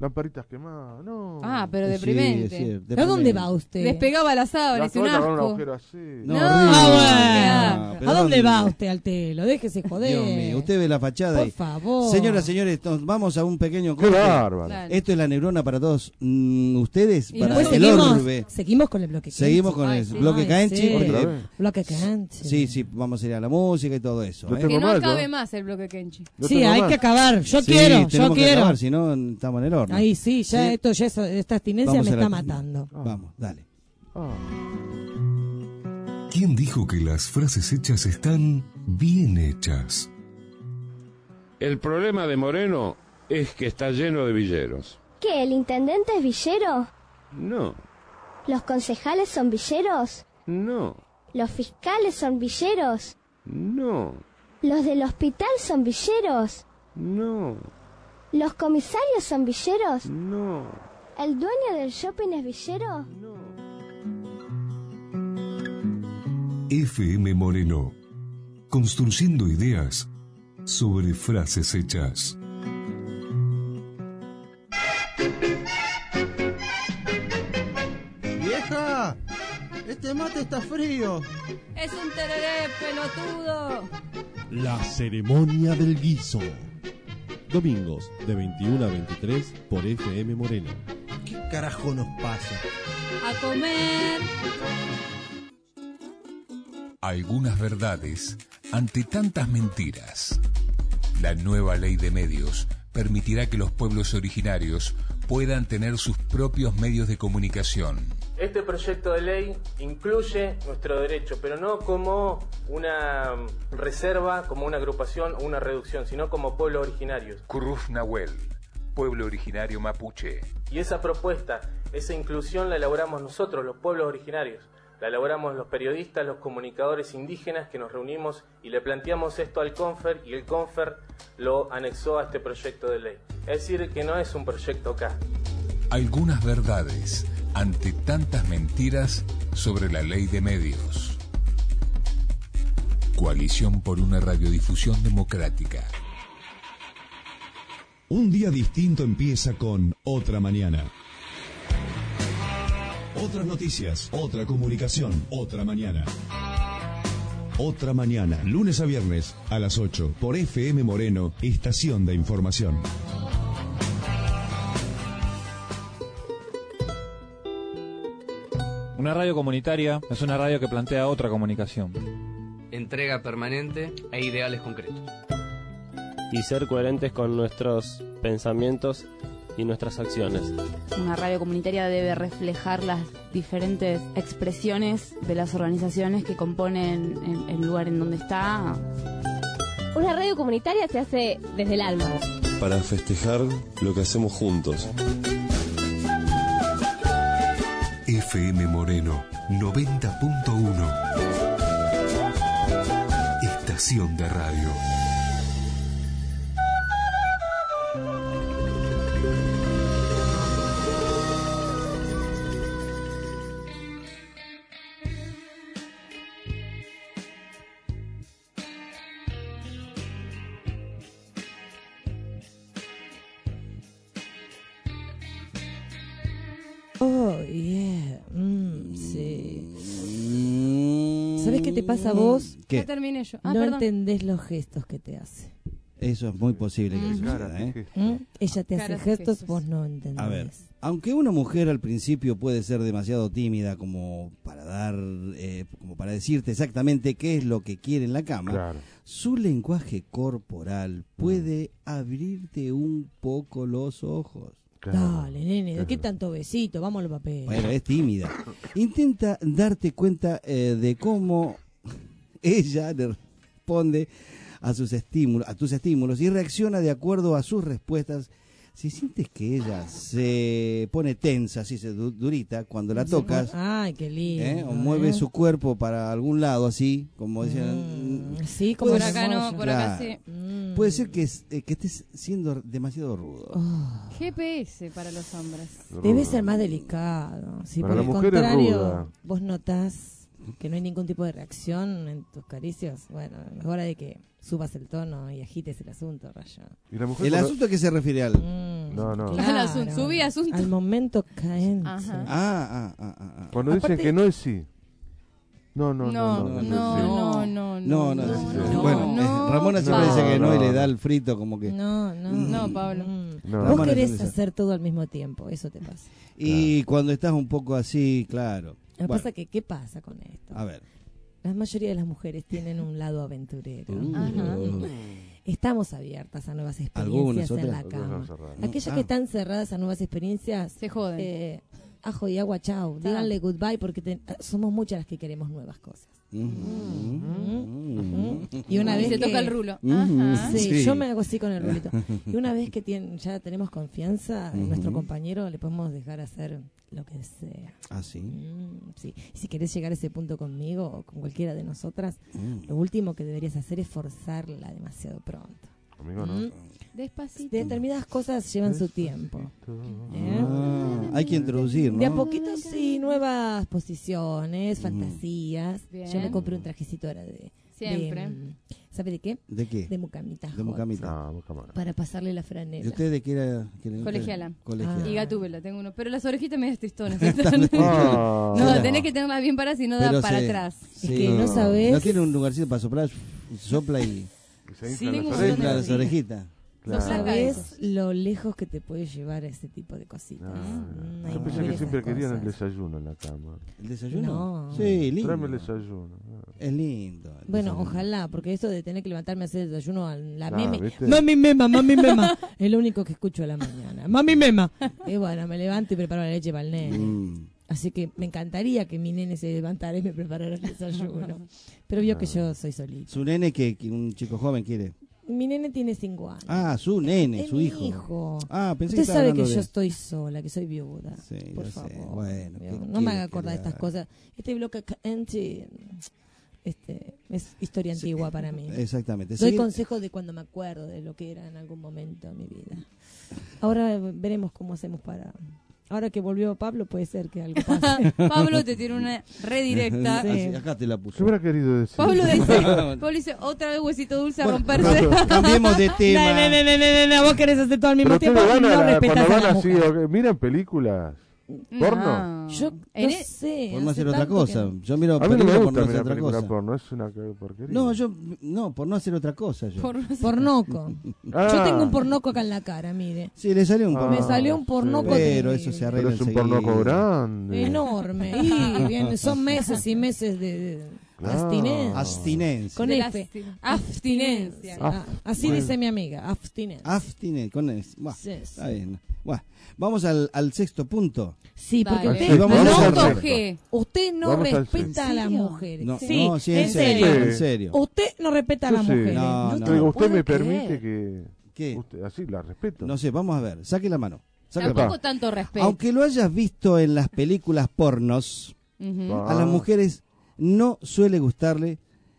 Lamparitas quemadas, no.
Ah, pero
Sí,
deprimente.
es cierto,
¿Pero dónde
deprimente.
va usted?
Despegaba las sábanas,
La
es un
toalla con un
asco.
agujero así.
No,
No,
horrible.
Ah,
Ah,
bueno.
pero
¿A dónde
¿dónde?
va usted al telo? Déjese joder.
Dios mío, usted ve la fachada
Por
y...
favor.
Señoras, señores, nos vamos a un pequeño
Qué
corte.
bárbaro.
Claro.
Esto es la neurona para todos mm, ustedes,
Y
para
Después
el
seguimos,
orbe.
seguimos con el bloque Kenchi.
Seguimos con
Ay,
el
sí.
bloque
Ay,
Kenchi,
sí.
porque
Otra vez.
Bloque Kenchi.
sí, sí, vamos a ir a la música y todo eso.
Yo
¿eh?
tengo
Que no
más,
acabe
yo.
más el bloque Kenchi.
Yo
Sí,
tengo
hay
más.
que acabar. Yo
Sí,
quiero, yo
tenemos que
quiero.
acabar, si no estamos en el horno.
Ahí sí, ya
Sí.
esto, ya eso- esta abstinencia
Vamos
me
a la-
está matando.
Vamos, dale.
Ah.
¿Quién dijo que las frases hechas están bien hechas?
El problema de Moreno es que está lleno de villeros.
¿Qué, el intendente es villero?
No,
¿Los concejales son villeros?
no,
¿Los fiscales son villeros?
no,
¿Los del hospital son villeros?
no,
¿Los comisarios son villeros?
no.
¿El dueño del shopping es villero?
F M Moreno. Construyendo ideas sobre frases hechas.
¡Vieja! Este mate está frío.
Es un tereré, pelotudo.
La ceremonia del guiso. Domingos de veintiuno a veintitrés por F M Moreno.
¿Qué carajo nos pasa?
A comer.
Algunas verdades ante tantas mentiras. La nueva ley de medios permitirá que los pueblos originarios puedan tener sus propios medios de comunicación.
Este proyecto de ley incluye nuestro derecho, pero no como una reserva, como una agrupación o una reducción, sino como pueblos originarios.
Curruf Nahuel, pueblo originario mapuche.
Y esa propuesta, esa inclusión la elaboramos nosotros, los pueblos originarios. La elaboramos los periodistas, los comunicadores indígenas que nos reunimos y le planteamos esto al CONFER y el CONFER lo anexó a este proyecto de ley. Es decir, que no es un proyecto acá.
Algunas verdades ante tantas mentiras sobre la ley de medios. Coalición por una radiodifusión democrática.
Un día distinto empieza con Otra Mañana. Otras noticias, otra comunicación, otra mañana. Otra Mañana, lunes a viernes a las ocho por F M Moreno, estación de información.
Una radio comunitaria es una radio que plantea otra comunicación.
Entrega permanente e ideales concretos.
Y ser coherentes con nuestros pensamientos y nuestras acciones.
Una radio comunitaria debe reflejar las diferentes expresiones de las organizaciones que componen el, el lugar en donde está.
Una radio comunitaria se hace desde el alma.
Para festejar lo que hacemos juntos.
F M Moreno noventa punto uno. Estación de radio.
Oh, yeah. Mm, sí. ¿Sabes qué te pasa a vos?
¿Qué?
Ya terminé yo. Ah,
no
perdón.
entendés los gestos que te hace.
Eso es muy posible que
Mm.
suceda, ¿eh?
¿Mm? Ella te hace
Caras y
gestos,
gestos.
vos no entendés.
A ver, aunque una mujer al principio puede ser demasiado tímida como para dar, eh, como para decirte exactamente qué es lo que quiere en la cama,
Claro.
su lenguaje corporal puede abrirte un poco los ojos.
Dale, nene, ¿de qué tanto besito? Vamos al papel.
Bueno, es tímida. Intenta darte cuenta eh, de cómo ella le responde a sus estímulos, a tus estímulos y reacciona de acuerdo a sus respuestas. Si sientes que ella se pone tensa, así se du- durita cuando la tocas,
Ay, qué lindo.
¿eh? O mueve
¿eh?
su cuerpo para algún lado, así, como decían.
Mm, sí, como
Por
es
acá no,
hermoso.
por acá
Claro.
sí.
Mm.
Puede ser que, es- eh, que estés siendo demasiado rudo.
Oh,
G P S para los hombres.
debe ser más delicado. Si
Para
por
la
el
mujer es
contrario
ruda.
vos notás que no hay ningún tipo de reacción en tus caricias, bueno, es hora de que subas el tono y agites el asunto, Rayo.
¿Y la mujer
¿El
cuando-
asunto a qué se refiere al...?
Mm,
No, no.
Al asunto, subí asunto.
Al momento caente.
Ajá.
Ah, ah, ah, ah, ah.
Cuando
Aparte-
dicen que no es sí. No, no, no,
No,
no.
no,
es sí.
no, no,
No,
no,
no,
no, no,
bueno,
no,
eh, Ramona siempre
no,
dice que no,
no,
y le
no.
da el frito como que...
No, no.
No, Pablo.
Mm.
No.
Vos
Ramona
querés
siempre dice-
hacer todo al mismo tiempo, eso te pasa.
Y cuando estás un poco así, claro.
Lo que
Bueno,
pasa que, ¿qué pasa con esto?
a ver.
La mayoría de las mujeres tienen un lado aventurero.
Uh.
Ajá.
Estamos abiertas a nuevas
Algunas,
experiencias en
otras.
la
Otras
cama.
no cerradas.
Aquellas
Ah.
que están cerradas a nuevas experiencias,
Se joden.
eh, ajo y agua, chau. Díganle goodbye porque te- somos muchas las que queremos nuevas cosas.
Mm.
Y una
Y
vez
se
que-
toca el rulo.
Mm.
Ajá.
Sí,
Sí.
yo me hago así con el rulito. Y una vez que tien- ya tenemos confianza en nuestro
Ujú.
compañero, le podemos dejar hacer lo que sea.
Ah, sí.
Mm, sí. Y si querés llegar a ese punto conmigo o con cualquiera de nosotras,
Mm.
lo último que deberías hacer es forzarla demasiado pronto.
Conmigo no.
Mm.
Despacito.
Determinadas cosas llevan su tiempo. ¿eh?
Ah, hay que introducir,
De a
¿no?
poquito sí, nuevas posiciones, fantasías.
Bien.
Yo me compré un trajecito ahora de...
Siempre.
de, mm, ¿Sabe de qué?
¿De qué?
De mucamita.
De
hot,
mucamita.
No, busca más.
Para pasarle la franela.
¿Y usted de qué era? qué era-
Colegiala.
Colegiala.
Y gatúbela, tengo uno. Pero las orejitas medio tristonas.
Ah.
No, tenés que tenerlas bien paradas y no da
Pero
para
se-
atrás.
Es que no
No.
sabés.
¿No tiene un lugarcito para soplar? Sopla y
Que se
Sí,
inflan
tengo
las
un montón de
orejas.
infla las
sí.
orejitas.
No
Claro.
sabés
esos.
lo lejos que te puede llevar a ese tipo de cositas.
Ah,
Mm, hay
Yo pensé
ver
que
esas
siempre querían el
cosas.
desayuno en la cama.
¿El desayuno?
No.
Sí, lindo.
Tráeme el desayuno. Ah.
Es lindo. el
Bueno,
desayuno.
ojalá, porque esto de tener que levantarme a hacer el desayuno a la
Claro,
meme.
¿viste?
Mami mema, mami mema. Es lo único que escucho a la mañana. Mami mema. Y bueno, me levanto y preparo la leche para el nene.
Mm.
Así que me encantaría que mi nene se levantara y me preparara el desayuno. Pero vio que yo soy solita.
Su nene que, que un chico joven quiere.
Mi nene tiene cinco años.
Ah, su nene,
Es
su
mi
hijo.
hijo.
Ah, pensé
Usted
que estaba
sabe que
hablando
yo
de-
estoy sola, que soy viuda.
Sí,
Por
yo sé.
favor.
Bueno, ¿qué
no me
quiere
haga
que
acordar
le
estas
haga?
cosas. Este bloque anti este es historia antigua para mí.
Exactamente.
Doy
Seguir-
consejos de cuando me acuerdo de lo que era en algún momento de mi vida. Ahora eh, veremos cómo hacemos para... Ahora que volvió Pablo, puede ser que algo pase.
Pablo te tiene una redirecta.
Sí.
Así, acá te la
¿Qué
puso.
hubiera querido decir?
Pablo dice, Pablo dice, otra vez huesito dulce a
Bueno,
romperse.
Cambiemos de tema.
No, no, no, no, no, no, vos querés hacer todo al mismo
Pero
tiempo
ustedes
y
van
no
a la-
respetas
cuando
a
van
la
así,
mujer.
o- miran películas. ¿Porno?
No.
Yo
En
no
e-
sé.
Por no
hace
hacer otra
tanto que
cosa.
no.
Yo miro
A mí no me
películas por
gusta
no hacer
mirar
otra
películas
cosa.
porno, es una ca- porquería.
No, yo no, por no hacer otra cosa. Yo.
Por-
Pornoco.
Ah.
Yo tengo un pornoco acá en la cara, mire.
Sí, le salió un
Ah,
porno.
Me salió un pornoco
Pero
de-
eso se
Pero
arregla
es un
enseguida.
pornoco grande.
Enorme. Y bien, son meses y meses de, de
Claro.
abstinencia.
Abstinencia.
Con
De
F.
la-
Abstinencia.
Ah,
Ah, así
bueno.
dice mi amiga. Abstinencia.
Abstinencia. Con es- Buah,
Sí, sí.
está bien. Buah, vamos al, al sexto punto.
Sí, porque
Dale.
usted,
Sí, vamos
no,
al
Punto
sexto.
G.
usted no
Vamos al
respeta a las
¿En serio?
mujeres.
No,
sí,
no, sí, en,
en
serio.
serio.
En serio.
Usted no respeta a
Yo
las
sí.
mujeres.
No,
Yo
no.
te
Digo,
lo
usted me
puedo
permite
creer.
que...
¿Qué?
Usted, así la respeto.
No sé, vamos a ver. Saque la mano. Saque la
Tampoco
mano.
tanto respeto.
Aunque lo hayas visto en las películas pornos,
Ujú.
Ah.
a las mujeres no suele gustarle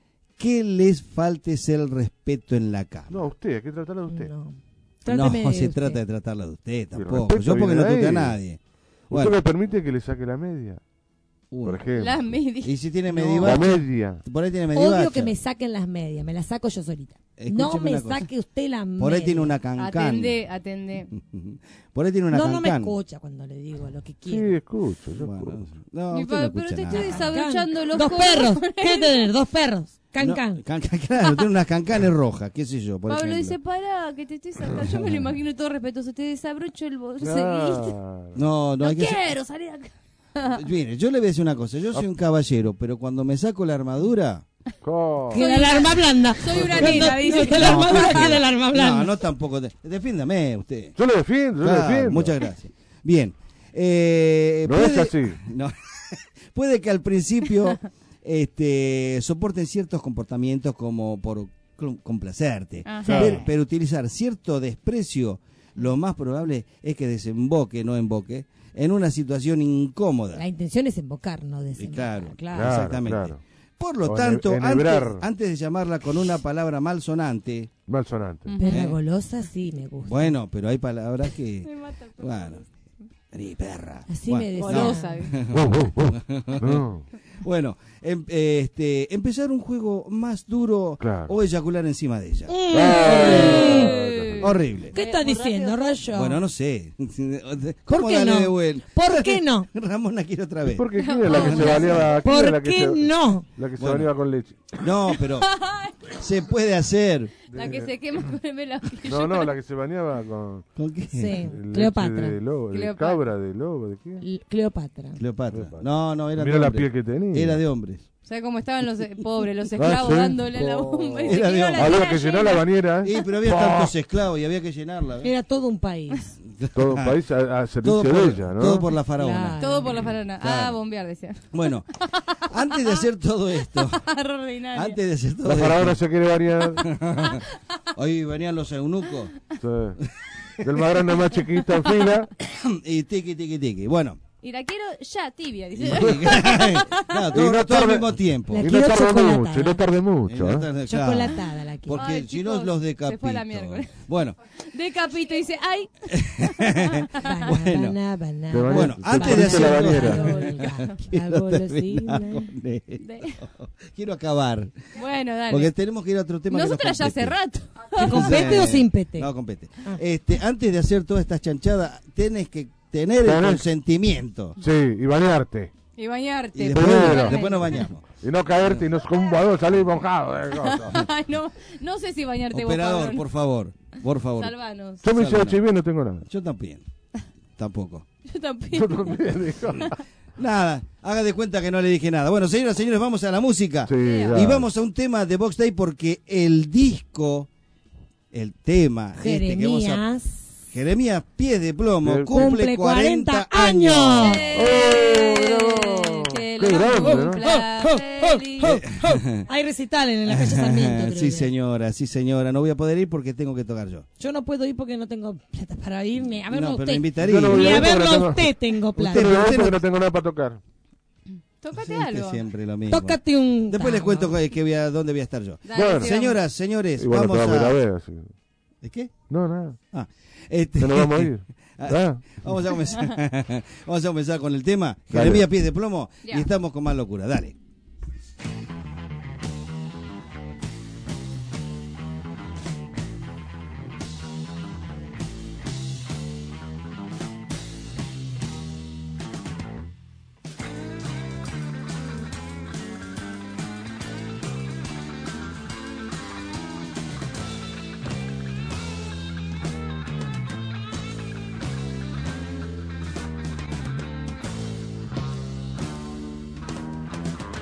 que les falte ser el respeto en la cama.
No, usted, hay que tratarla de usted.
No.
No,
Tráteme de
se
usted.
trata de tratarla de usted
el
tampoco.
respeto
Yo porque
viene
no
de
tuve a
ahí.
nadie.
¿Usted
Bueno,
me permite que le saque la media?
uno.
Por ejemplo.
Las medias.
Y si tiene
No.
La
medivacha,
media.
por ahí tiene
Odio
medivacha.
que me saquen las medias. Me las saco yo solita.
Escúcheme
No me
una cosa.
saque usted las medias.
Por ahí tiene una cancán.
Atende, atende.
Por ahí tiene una
No, no me
cancán.
escucha cuando le digo lo que
Sí,
quiere.
escucho, yo
Bueno,
escucho.
no,
Mi
usted
padre,
no
pero
escucha
te
nada.
estoy desabrochando los
Dos
codos.
perros. ¿Qué tenés? Dos perros. Can,
No,
can.
can- can- claro, tiene unas cancanes rojas, qué sé yo, por
Pablo
ejemplo.
dice, pará, que te estoy sacando. Yo me lo imagino todo respetuoso. Te desabrocho el bolso.
Claro.
No, no,
No
hay que ser-
quiero salir acá.
Mire, yo le voy a decir una cosa, yo soy un caballero, pero cuando me saco la armadura...
¿Cómo?
Queda el arma blanda.
Soy una nena, dice.
Que la armadura queda el arma blanda.
No, no tampoco. de- Defiéndame usted.
Yo lo defiendo, yo
Claro,
lo defiendo.
muchas gracias. Bien. Eh,
No es así.
no, puede que al principio este, soporten ciertos comportamientos como por cl- complacerte,
Ajá.
pero, pero utilizar cierto desprecio, lo más probable es que desemboque, no emboque, en una situación incómoda.
La intención es invocar, no
Y
desembocar.
claro,
Claro.
Claro,
exactamente.
claro.
Por lo
O
tanto,
ene-
antes,
enhebrar.
antes de llamarla con una palabra malsonante,
Malsonante.
Perra
¿Eh?
golosa sí me gusta.
bueno, pero hay palabras que...
Me mata el
Bueno, Vení, perra.
Así
Bueno,
me
Golosa.
No. No.
Bueno, em- eh, este, empezar un juego más duro
Claro.
o eyacular encima de ella.
Eh.
Horrible.
¿Qué estás diciendo, Rayo?
Bueno, no sé.
¿Por
¿Cómo
qué
dale
no?
de vuelta?
¿Por qué no?
Ramona quiere otra vez.
Porque ¿quién es la que se bañaba? ¿Quién
¿Por
es la que
qué
se-
no?
La que se
Bueno.
bañaba con leche.
No, pero se puede hacer.
La que se quema con el velo.
No, no, la que se bañaba con...
¿Con qué?
Sí,
leche
Cleopatra.
De, lobo, de
Cleopatra.
cabra, de lobo, ¿de qué?
L- Cleopatra.
Cleopatra. No, no, era
Mira
de
la
hombres.
piel que tenía.
Era de hombres.
¿Sabes cómo estaban los eh, pobres, los esclavos
Ah, ¿sí?
dándole a la bomba? Y se
Era de
quedó
hombre.
la
Había
tela
que llenar
llena.
la bañera,
Sí,
¿eh?
pero había
Oh.
tantos esclavos y había que llenarla. ¿ves?
Era todo un país.
Todo un país a, a servicio
Todo por,
de ella, ¿no?
todo por la faraona.
Claro.
Todo por la farana. Ah,
Claro.
bombear, decía.
Bueno, antes de hacer todo esto,
Ordinaria.
antes de hacer todo
La faraona
esto,
se quiere bañar.
hoy venían los eunucos
Sí. Del más grande al más chiquito en fila.
y tiqui, tiqui, tiqui. Bueno,
Y la quiero ya tibia, dice.
claro,
Y
todo,
no
todo al
tarde-
mismo tiempo.
La
Y no
quiero
tarde
chocolatada.
mucho, y no tarde
Y
mucho,
no
¿eh?
tarde- claro,
Chocolatada la quiero.
porque
Ay,
si no
chicos,
los
se
decapito.
fue a la miércoles.
Bueno,
Decapito y dice, ay,
Bana,
Bueno.
bana, bana,
Te bañas-
bueno,
te
antes de
pusiste la
hacer
bañera.
todo
La
quiero
golosina.
terminar con esto.
de-
Quiero acabar.
bueno, dale.
Porque tenemos que ir a otro tema. que nos
Nosotras ya hace
compete.
rato.
¿Que compete o sin pete?
No, compete.
Ah.
Este, antes de hacer todas estas chanchadas, tenés que tener el
Tenés-
consentimiento.
Sí, y bañarte.
Y bañarte.
Y después,
Primero.
después nos bañamos.
Y no caerte y no con un badón salir mojado. ¿eh? Cosa.
Ay, no, no sé si bañarte
Operador,
vos, Pablo.
por favor. Por favor.
Salvanos.
Yo me hice
Salvanos.
H I V y no tengo nada.
Yo también. Tampoco.
Yo también.
Yo también, dijo.
Nada, haga de cuenta que no le dije nada. Bueno, señoras y señores, vamos a la música.
Sí,
Y
dale.
vamos a un tema de Box Day porque el disco, el tema este que vamos a...
Jeremías.
Jeremías Pies de Plomo
Cumple
cumple cuarenta años.
Eh,
¡Oh,
que
qué
lo
grande, ¿no?
cumpla feliz.
Hay recitales en la calle Sarmiento. creo
Sí,
que.
señora, sí, señora. No voy a poder ir porque tengo que tocar yo.
Yo no puedo ir porque no tengo plata para irme. A verlo
No,
a
pero
usted.
me invitaría.
Yo no voy
Ni
a
a
ir porque
verlo
no
a
tengo-
usted tengo plata.
Pero
Usted-
no,
usted
porque
no-
no tengo nada para tocar.
Tócate
Siempre,
algo.
siempre lo mismo.
Tócate un.
Después les
tango.
cuento que, que voy a, dónde voy a estar yo.
Dale,
Bueno.
sí,
Señoras, señores,
Y bueno,
vamos
te vamos a ir
a...
a ver. Así.
¿De qué?
No, nada.
Ah, este...
Ya nos vamos a ir. Ah.
Vamos a comenzar. Vamos a comenzar con el tema
Dale.
Jeremías Pies de Plomo
Ya.
y estamos con más locura. Dale.
Thank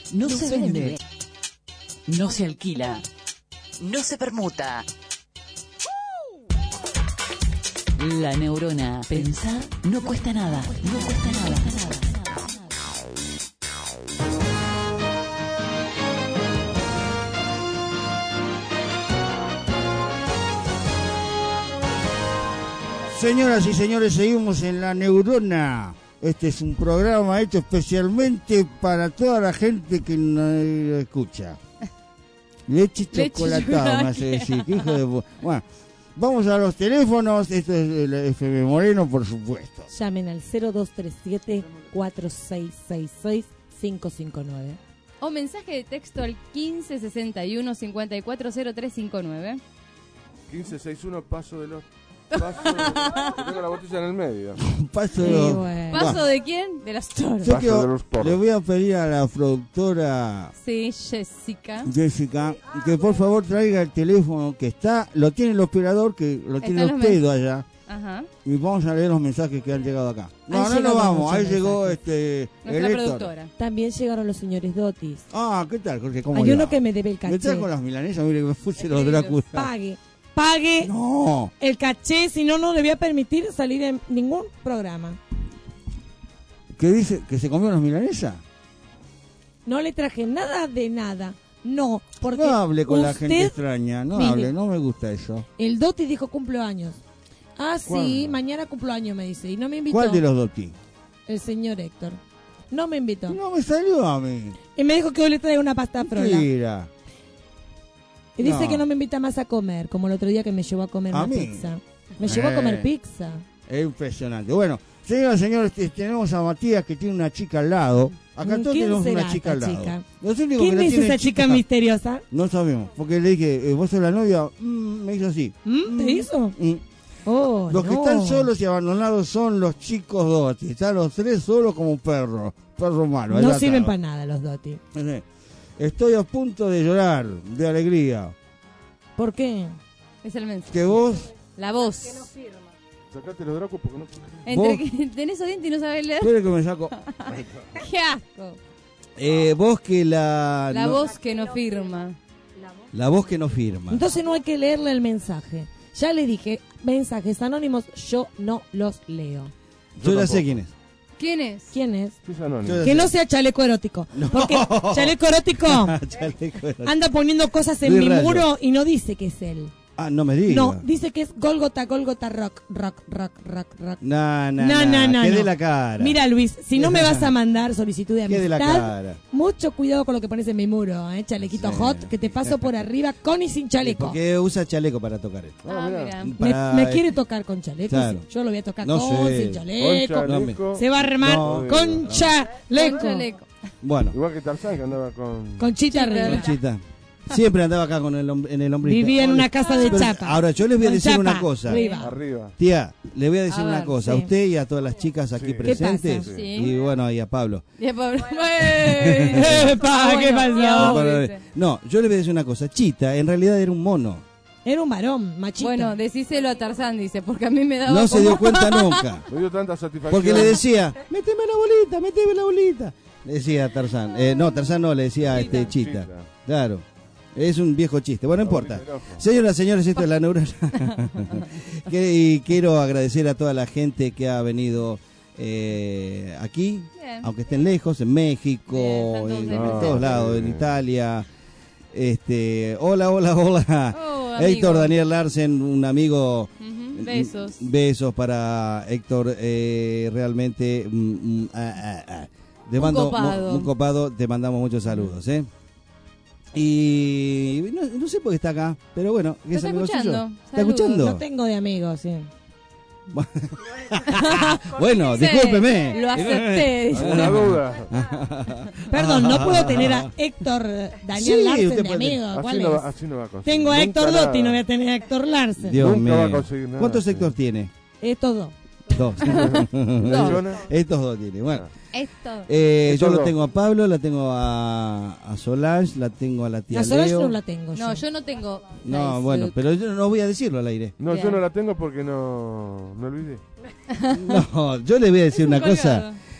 No, no se vende. vende. No se alquila. No se permuta. La neurona. Pensar no cuesta nada. No cuesta nada.
Señoras y señores, seguimos en La Neurona. Este es un programa hecho especialmente para toda la gente que no escucha. Leche chocolatada, me hace decir. ¿Qué hijo de... Bueno, vamos a los teléfonos. Esto es el F M Moreno, por supuesto.
Llamen al cero dos tres siete, cuatro seis seis seis, cinco cinco nueve.
O mensaje de texto al quince sesenta y uno, cincuenta y cuatro cero tres cincuenta y nueve.
quince sesenta y uno, paso de los... Paso de... que tengo la botella en el medio.
Paso de
Sí,
los...
bueno. ¿Paso de quién? De las toros.
Yo
Paso
quiero-
de los porros.
le voy a pedir a la productora
Sí, Jessica.
Jessica que por favor traiga el teléfono que está, lo tiene el operador, que lo tiene
Están los
Ospedo
men-
allá.
Ajá.
Y vamos a leer los mensajes que han llegado acá. No,
Han
no, no
llegado
vamos.
muchos
Ahí llegó
mensajes.
este
Nuestra
el Héctor.
productora.
También llegaron los señores Dotis.
Ah, ¿qué tal, Jorge? ¿Cómo
Hay
le
uno
va?
que me debe el
Me
caché.
trajo las milanesas, mire que me puse los Drácula.
Pague. Pague
No.
el caché, si no, no le voy a permitir salir en ningún programa.
¿Qué dice? ¿Que se comió las milanesas?
No le traje nada de nada. No, porque
No hable con la
usted-
gente extraña, no
Mire,
hable, no me gusta eso.
El Doti dijo cumplo años. Ah, sí,
¿Cuándo?
mañana cumplo años, me dice. Y no me invitó.
¿Cuál de los Doti?
El señor Héctor. No me invitó.
No me salió a mí.
Y me dijo que hoy le traiga una pasta frola.
Mira.
Y dice
No.
que no me invita más a comer, como el otro día que me llevó a comer
¿A
una
mí?
pizza. Me llevó a
Eh.
comer pizza.
Es impresionante. Bueno, señoras y señores, te- tenemos a Matías que tiene una chica al lado. Acá todos
¿Quién
tenemos
será
una chica al
esta
lado.
chica?
Los únicos
¿Quién
que no
es
tienen
esa chica misteriosa?
No sabemos, porque le dije, eh, vos sos la novia, mm, me hizo así.
¿Mm? ¿Te hizo?
Mm.
Oh,
Los que
no.
están solos y abandonados son los chicos Doti. Están los tres solos como un perro. Perro malo. ahí
No
atado.
sirven para nada los Doti.
Sí. Estoy a punto de llorar de alegría.
¿Por qué?
Es el mensaje.
Que vos...
La voz.
Sacate los Dracos porque no...
Entre
¿Vos?
que tenés esos dientes y no sabés leer.
Espere que me saco.
¡Qué asco!
Eh, vos que la...
La
no-
voz que no firma.
La voz que no firma.
Entonces no hay que leerle el mensaje. Ya le dije, mensajes anónimos, yo no los leo.
Yo ya sé quién es.
¿Quién es?
¿Quién es?
Sí, es anónimo.
Yo ya
Que
sé.
no sea chaleco erótico. Porque chaleco erótico
Chaleco erótico.
anda poniendo cosas en
Luis
mi
Rayo.
muro y no dice que es él.
Ah, no me digas.
No, dice que es Golgota, Golgota Rock, Rock, Rock, Rock, Rock.
No, no,
No, no, no,
Que
no.
de la cara.
Mira, Luis, si no me vas a mandar solicitud de
Que de la
amistad,
cara.
mucho cuidado con lo que pones en mi muro, ¿eh? Chalequito
Sí.
hot, que te paso por arriba con y sin chaleco.
Porque usa chaleco para tocar esto.
Ah, mira.
Me,
Para-
me quiere tocar con chaleco,
Claro.
sí. Yo lo voy a tocar
No
con,
sé.
sin chaleco.
Con chaleco.
Se va a armar
No,
con
no.
chaleco.
Con chaleco.
Bueno,
Igual que Tarzán que andaba con...
Conchita arriba.
Conchita. Siempre andaba acá con el hom- en el hombrito.
Vivía en una casa de
Pero
chapa.
Ahora, yo les voy a
Con
decir
chapa,
una cosa.
arriba.
Arriba.
Tía, le voy a decir
A
una
ver,
cosa.
sí.
A usted y a todas las chicas aquí
Sí.
¿Qué
presentes.
pasa?
Sí.
Y bueno, y a Pablo.
Y a Pablo.
Epa, ¿qué pasó?
y a vos,
Pablo,
dice.
No, yo le voy a decir una cosa. Chita, en realidad era un mono.
Era un varón, machito.
Bueno, decíselo a Tarzán, dice, porque a mí me daba
No se
como-
dio cuenta nunca.
Me dio tanta satisfacción.
Porque le decía, méteme la bolita, méteme la bolita. Le decía a Tarzán. Eh, no, Tarzán no, le decía a este Chita.
Chita.
Claro. Es un viejo chiste. Bueno, no importa.
Abrilerojo.
Señoras, señores, esto es La Neurona. Que- y quiero agradecer a toda la gente que ha venido eh, aquí,
Bien.
aunque estén lejos, en México,
Bien, están todos
en,
ahí
en
presentes.
todos lados, en Italia. Este, hola, hola, hola.
Oh,
Héctor
amigo.
Daniel Larsen, un amigo.
Ujú, besos.
Besos para Héctor, eh, realmente mm, mm, ah, ah, ah. Te
Un
mando
copado.
mu- un copado, te mandamos muchos saludos, ¿eh? Y no, no sé por qué está acá, pero bueno,
Lo
es
está
amigo
escuchando.
suyo. ¿Está
Saludos.
escuchando?
No tengo de amigos, sí.
Bueno,
Dice,
discúlpeme.
Lo acepté. dice.
Una duda.
Perdón, no puedo tener a Héctor Daniel
Sí,
Larsen
usted
de
puede.
amigo.
Así
¿Cuál
no,
es?
va, así no va a conseguir.
Tengo a
Nunca
Héctor
nada.
Dotti, no voy a tener a Héctor Larsen.
Dios
Nunca va a
mío.
conseguir nada.
¿Cuántos Héctor tiene?
Estos dos.
Dos.
Dos.
Estos dos tiene. Bueno,
Esto.
eh,
Estos
yo lo
dos.
tengo a Pablo, la tengo a, a Solange, la tengo a la tía
La Solange
Leo.
no la tengo yo.
No, yo no tengo.
No,
Facebook.
bueno, pero yo no voy a decirlo al aire.
No,
Bien.
yo no la tengo porque no me olvidé.
No, yo le voy a decir
Es un
una cosa.
colgado.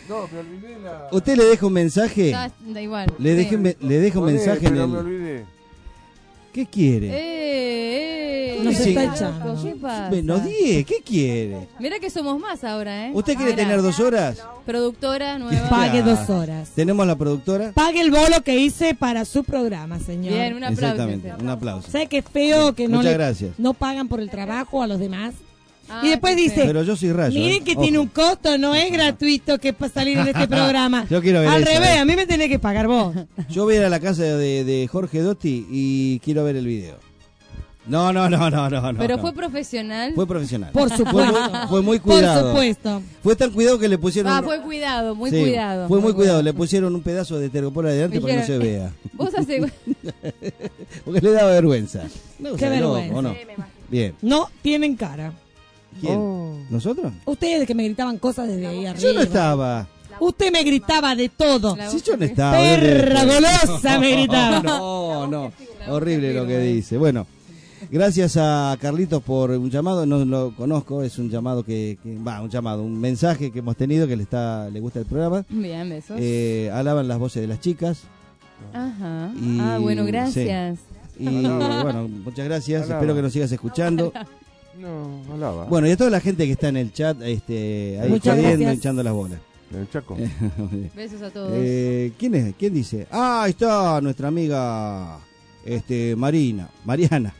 No, me olvidé la...
¿Usted le deja un mensaje?
Da, da igual.
Le, dejé, me, le dejo un
Poné,
mensaje en
pero
el...
me olvidé.
¿Qué quiere?
Eh, eh.
No se
Sí.
está echando.
¿Qué pasa?
Menos diez, ¿qué quiere?
Mirá que somos más ahora, ¿eh?
¿Usted quiere
Mirá.
tener dos horas?
Productora nueva.
Pague
Claro.
dos horas.
¿Tenemos la productora?
Pague el bolo que hice para su programa, señor.
Bien, un aplauso.
Exactamente, un aplauso.
¿Sabe qué feo que no,
Muchas
le-
gracias.
no pagan por el trabajo a los demás?
Ah,
Y después
qué
dice,
feo.
Pero yo soy rayo.
miren
¿eh?
que
Ojo.
tiene un costo, no es gratuito que para salir en este programa.
Yo quiero ver
Al
eso,
revés,
eh.
a mí me tenés que pagar vos.
Yo voy a ir a la casa de, de Jorge Dotti y quiero ver el video. No, no, no, no, no.
Pero
no.
fue profesional.
Fue profesional.
Por supuesto.
Fue muy, fue muy cuidado.
Por supuesto.
Fue tan cuidado que le pusieron...
Ah, fue cuidado, muy
Sí,
cuidado.
Fue muy cuidado. Le pusieron un pedazo de tergopor adelante para que no se
Dijeron,
vea.
Vos hace...
Porque le daba vergüenza. No,
Qué
o sea, no,
vergüenza.
¿o no? Bien.
No tienen cara.
¿Quién?
Oh.
¿Nosotros?
Ustedes que me gritaban cosas desde ahí arriba.
Yo no estaba.
Usted me gritaba de todo.
Si yo no estaba.
Perra
horrible.
golosa me gritaba.
No, no. Horrible lo que dice. Bueno, gracias a Carlitos por un llamado. No lo conozco. Es un llamado que. que- Va, un llamado. Un mensaje que hemos tenido que le está le gusta el programa.
Bien, besos.
Eh, alaban las voces de las chicas.
Ajá.
Y-
ah, bueno, gracias.
Y bueno, muchas gracias.
Alaba.
Espero que nos sigas escuchando.
No, hablaba.
Bueno, y a toda la gente que está en el chat, este, ahí
Muchas
jodiendo,
gracias.
echando las bolas.
El Chaco.
Besos a todos.
Eh, ¿Quién es? ¿Quién dice? Ah, ahí está nuestra amiga este, Marina, Mariana.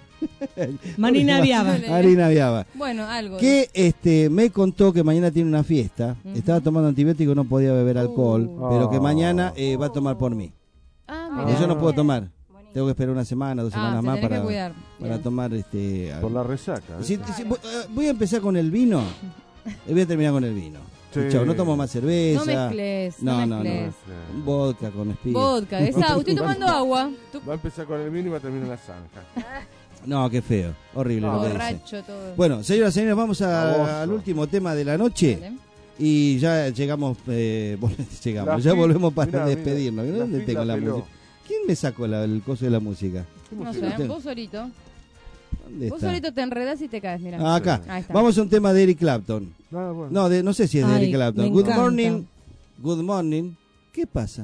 Marina Viaba.
Marina Viaba.
Bueno, algo.
Que este, me contó que mañana tiene una fiesta. Estaba tomando antibiótico, no podía beber alcohol.
Uh.
Pero que
Oh.
mañana eh, va a tomar por mí.
Ah,
Porque
mira.
yo no puedo tomar. Tengo que esperar una semana, dos
Ah,
semanas
te
más
tenés que
para,
cuidar.
para
Bien.
tomar este.
Por la resaca.
Si- si- voy, eh, voy a empezar con el vino. Y voy a terminar con el vino.
Sí.
Chau, no tomo más cerveza.
No mezcles, no
No, no, no.
mezcles.
Un vodka con espíritu.
Vodka, esa, estoy tomando agua. Tú-
Va a empezar con el vino y va a terminar en la zanja.
No, qué feo. Horrible lo que dice.
Borracho todo.
Bueno, señoras y señores, vamos a-
Baboso.
al último tema de la noche.
Dale.
Y ya llegamos, eh, vol- llegamos,
La
ya
fil-
volvemos para
mirá,
despedirnos.
mirá,
¿Dónde
la
tengo
fila
la
peló.
música? ¿Quién me sacó la- el coso de la música?
No sé, vos solito.
¿Dónde
Vos
está?
solito te enredás y te caes, mira.
Ah, acá.
Ahí está.
Vamos a un tema de Eric Clapton.
Ah, bueno.
No, de, no sé si es de
Ay,
Eric Clapton.
me
Good
encanta.
morning. Good morning. ¿Qué pasa?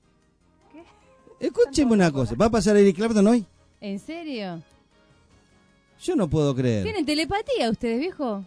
Escúcheme una cosa. ¿Va a pasar Eric Clapton hoy?
¿En serio?
Yo no puedo creer.
¿Tienen telepatía ustedes, viejo?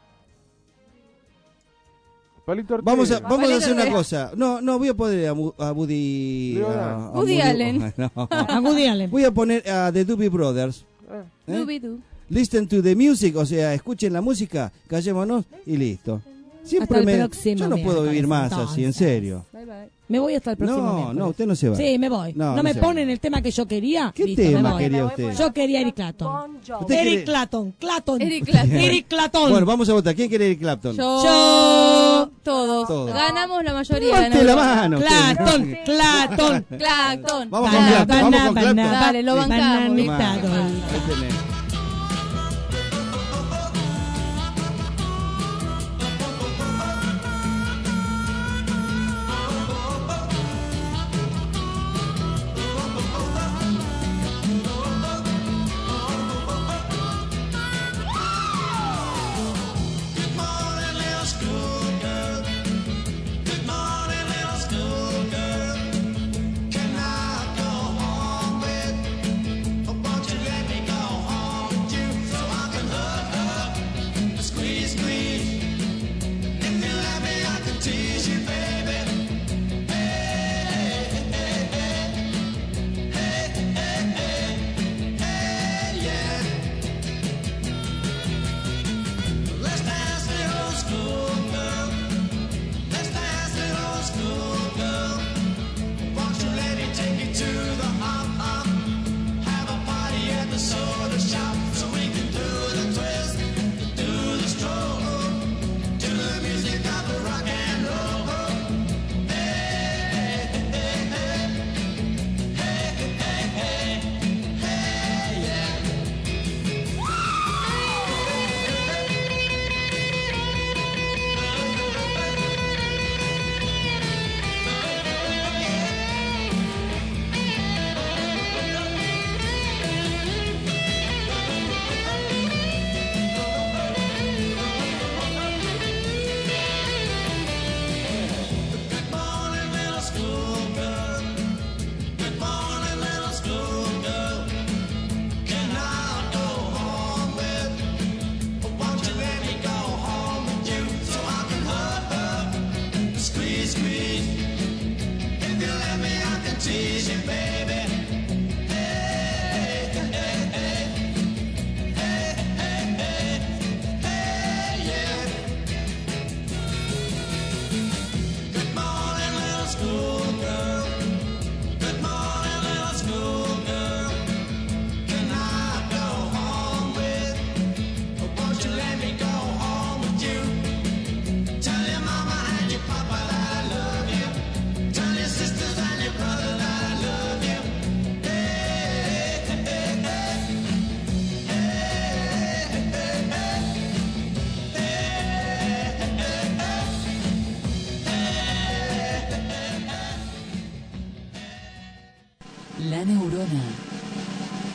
Palito Ortega.
Vamos a, vamos a
Palito
hacer una
Ortega.
cosa. No, no, voy a poner a, Mu- a Woody...
Leonard.
a- a
Woody Allen.
No.
A Woody Allen.
Voy a poner a The Doobie Brothers.
Ah,
¿eh?
Dubidu.
Listen to the music, o sea, escuchen la música, callémonos y listo. Siempre
Hasta el
me...
próximo
Yo no puedo
miércoles,
vivir más así, en
entonces.
serio.
Bye bye.
Me voy hasta el próximo
No,
miércoles.
no, usted no se va.
Sí, me voy.
No,
No,
no
me
se
ponen
va.
el tema que yo quería.
¿Qué
Listo, me
tema
voy.
quería usted?
Yo quería Eric Clapton.
¿Usted
Eric
quiere-
Clapton, Clapton.
Eric Clapton.
Eric Clapton.
Bueno, vamos a votar. ¿Quién quiere Eric Clapton?
Yo.
Yo.
Todos.
Todos.
Ganamos la mayoría.
Levante la mano. usted.
Clapton, Clapton.
Clapton.
Vamos con
Bana,
Clapton, vamos con
bana,
Clapton.
bana,
Dale, lo bancamos.
bananita,
Ahí
dol.
tenés.
Can I go home with? Won't you let me go home?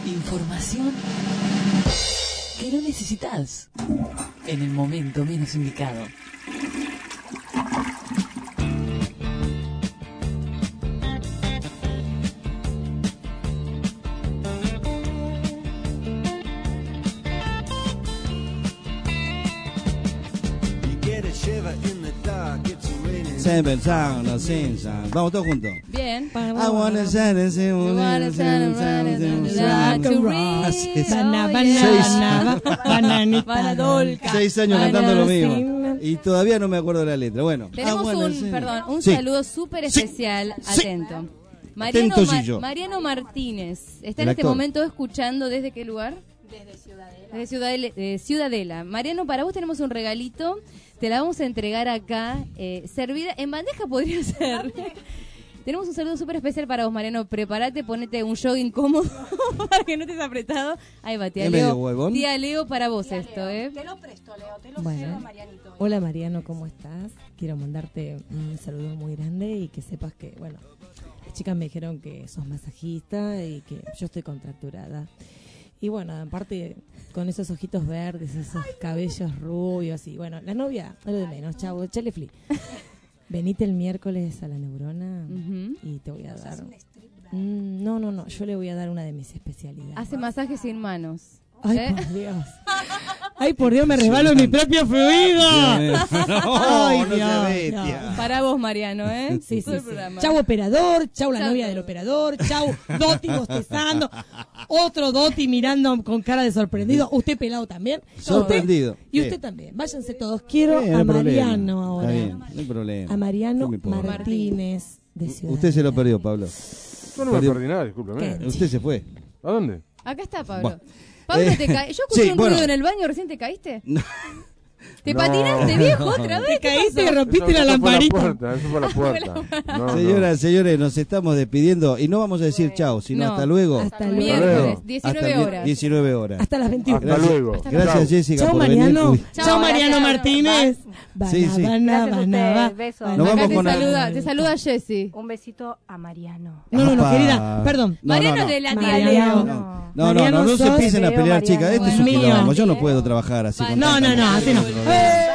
Información que no necesitas en el momento menos indicado.
Seven sound, no sin sound. Vamos todos juntos.
Bien.
I wanna shine and say, wanna shine and Seis años cantando lo mismo. Y todavía no me acuerdo de la letra. Bueno.
Tenemos un, perdón, un
Sí.
saludo súper especial. Atento. Mariano,
Atento, sí,
Ma-
yo.
Mariano Martínez está
El
en este
actor.
momento escuchando. ¿Desde qué lugar?
Desde Ciudadela.
Desde Ciudadela, eh, Ciudadela. Mariano, para vos tenemos un regalito. Te la vamos a entregar acá. Eh, servida en bandeja podría ser. Tenemos un saludo súper especial para vos, Mariano. Prepárate, ponete un jogging cómodo para que no estés apretado. Ahí va, tía
¿Es medio
Leo.
huevón?
Tía Leo para vos esto, ¿eh?
Te lo presto, Leo, te lo cedo,
Bueno,
Marianito.
hola Mariano, ¿cómo estás? Quiero mandarte un saludo muy grande y que sepas que, bueno, las chicas me dijeron que sos masajista y que yo estoy contracturada. Y bueno, aparte, con esos ojitos verdes, esos cabellos rubios y bueno, la novia, lo de menos, chavo, chale fli. Venite el miércoles a la Neurona y te voy a dar... Mm, no, no, no, yo le voy a dar una de mis especialidades.
Hace masajes sin manos.
Ay,
¿Eh?
por Dios. Ay, por Dios, me resbalo en mi propio fluido.
No,
Ay,
no se
Dios,
ve,
no.
tía.
Para vos, Mariano, ¿eh?
Sí, sí,
Todo el
sí.
programa.
Chau operador, chau la
Chau
novia
todo.
del operador, chau Doti bostezando, otro Doti mirando con cara de sorprendido, usted pelado también.
Sorprendido.
Usted- y
Sí.
usted también. Váyanse todos. Quiero
Sí, no
a
hay problema.
Mariano ahora.
Está bien, no hay problema.
A Mariano
Yo me pongo.
Martínez de Ciudad.
Usted se lo perdió, Pablo.
Yo no me
Perdió.
perdí nada, discúlpeme.
¿Qué?
Usted se fue.
¿A dónde?
Acá está Pablo.
Bueno.
Pablo,
Eh,
te caí. Yo escuché
sí,
un
bueno.
ruido en el baño, ¿recién te caíste? ¿Te
No.
patinaste, viejo, otra vez?
Te
¿Qué
caíste y
pasó?
rompiste
Eso-
la
eso fue
lamparita.
puerta, eso fue la puerta. No, no.
Señoras, señores, nos estamos despidiendo y no vamos a decir chao, sino
No.
hasta luego.
Hasta
luego.
Miércoles,
Hasta
diecinueve
Hasta el
horas.
diecinueve horas.
Hasta las veintiuna.
Hasta
Gracias.
luego.
Gracias,
Chao.
Jessica,
Chau
por
Mariano.
venir. Uy.
Chau,
Chau Mariano
gracias.
Martínez.
Sí, sí.
Banaba,
Gracias a
banaba.
ustedes, besos.
Nos
Acá
vamos
te
con la-
saluda, te saluda Jessy.
Un besito a Mariano.
No, no, no,
Apa.
querida, perdón.
No,
Mariano
no, no.
de la tía
Mariano.
Leo.
No, no, no,
Mariano,
no, no se
sos-
empiecen a
Te veo,
pelear, chicas.
Mariano.
Este es un
Mío.
quilombo. Yo no puedo trabajar así.
Va,
con
No,
tanta
no, no,
mujer.
así no. ¡Eh!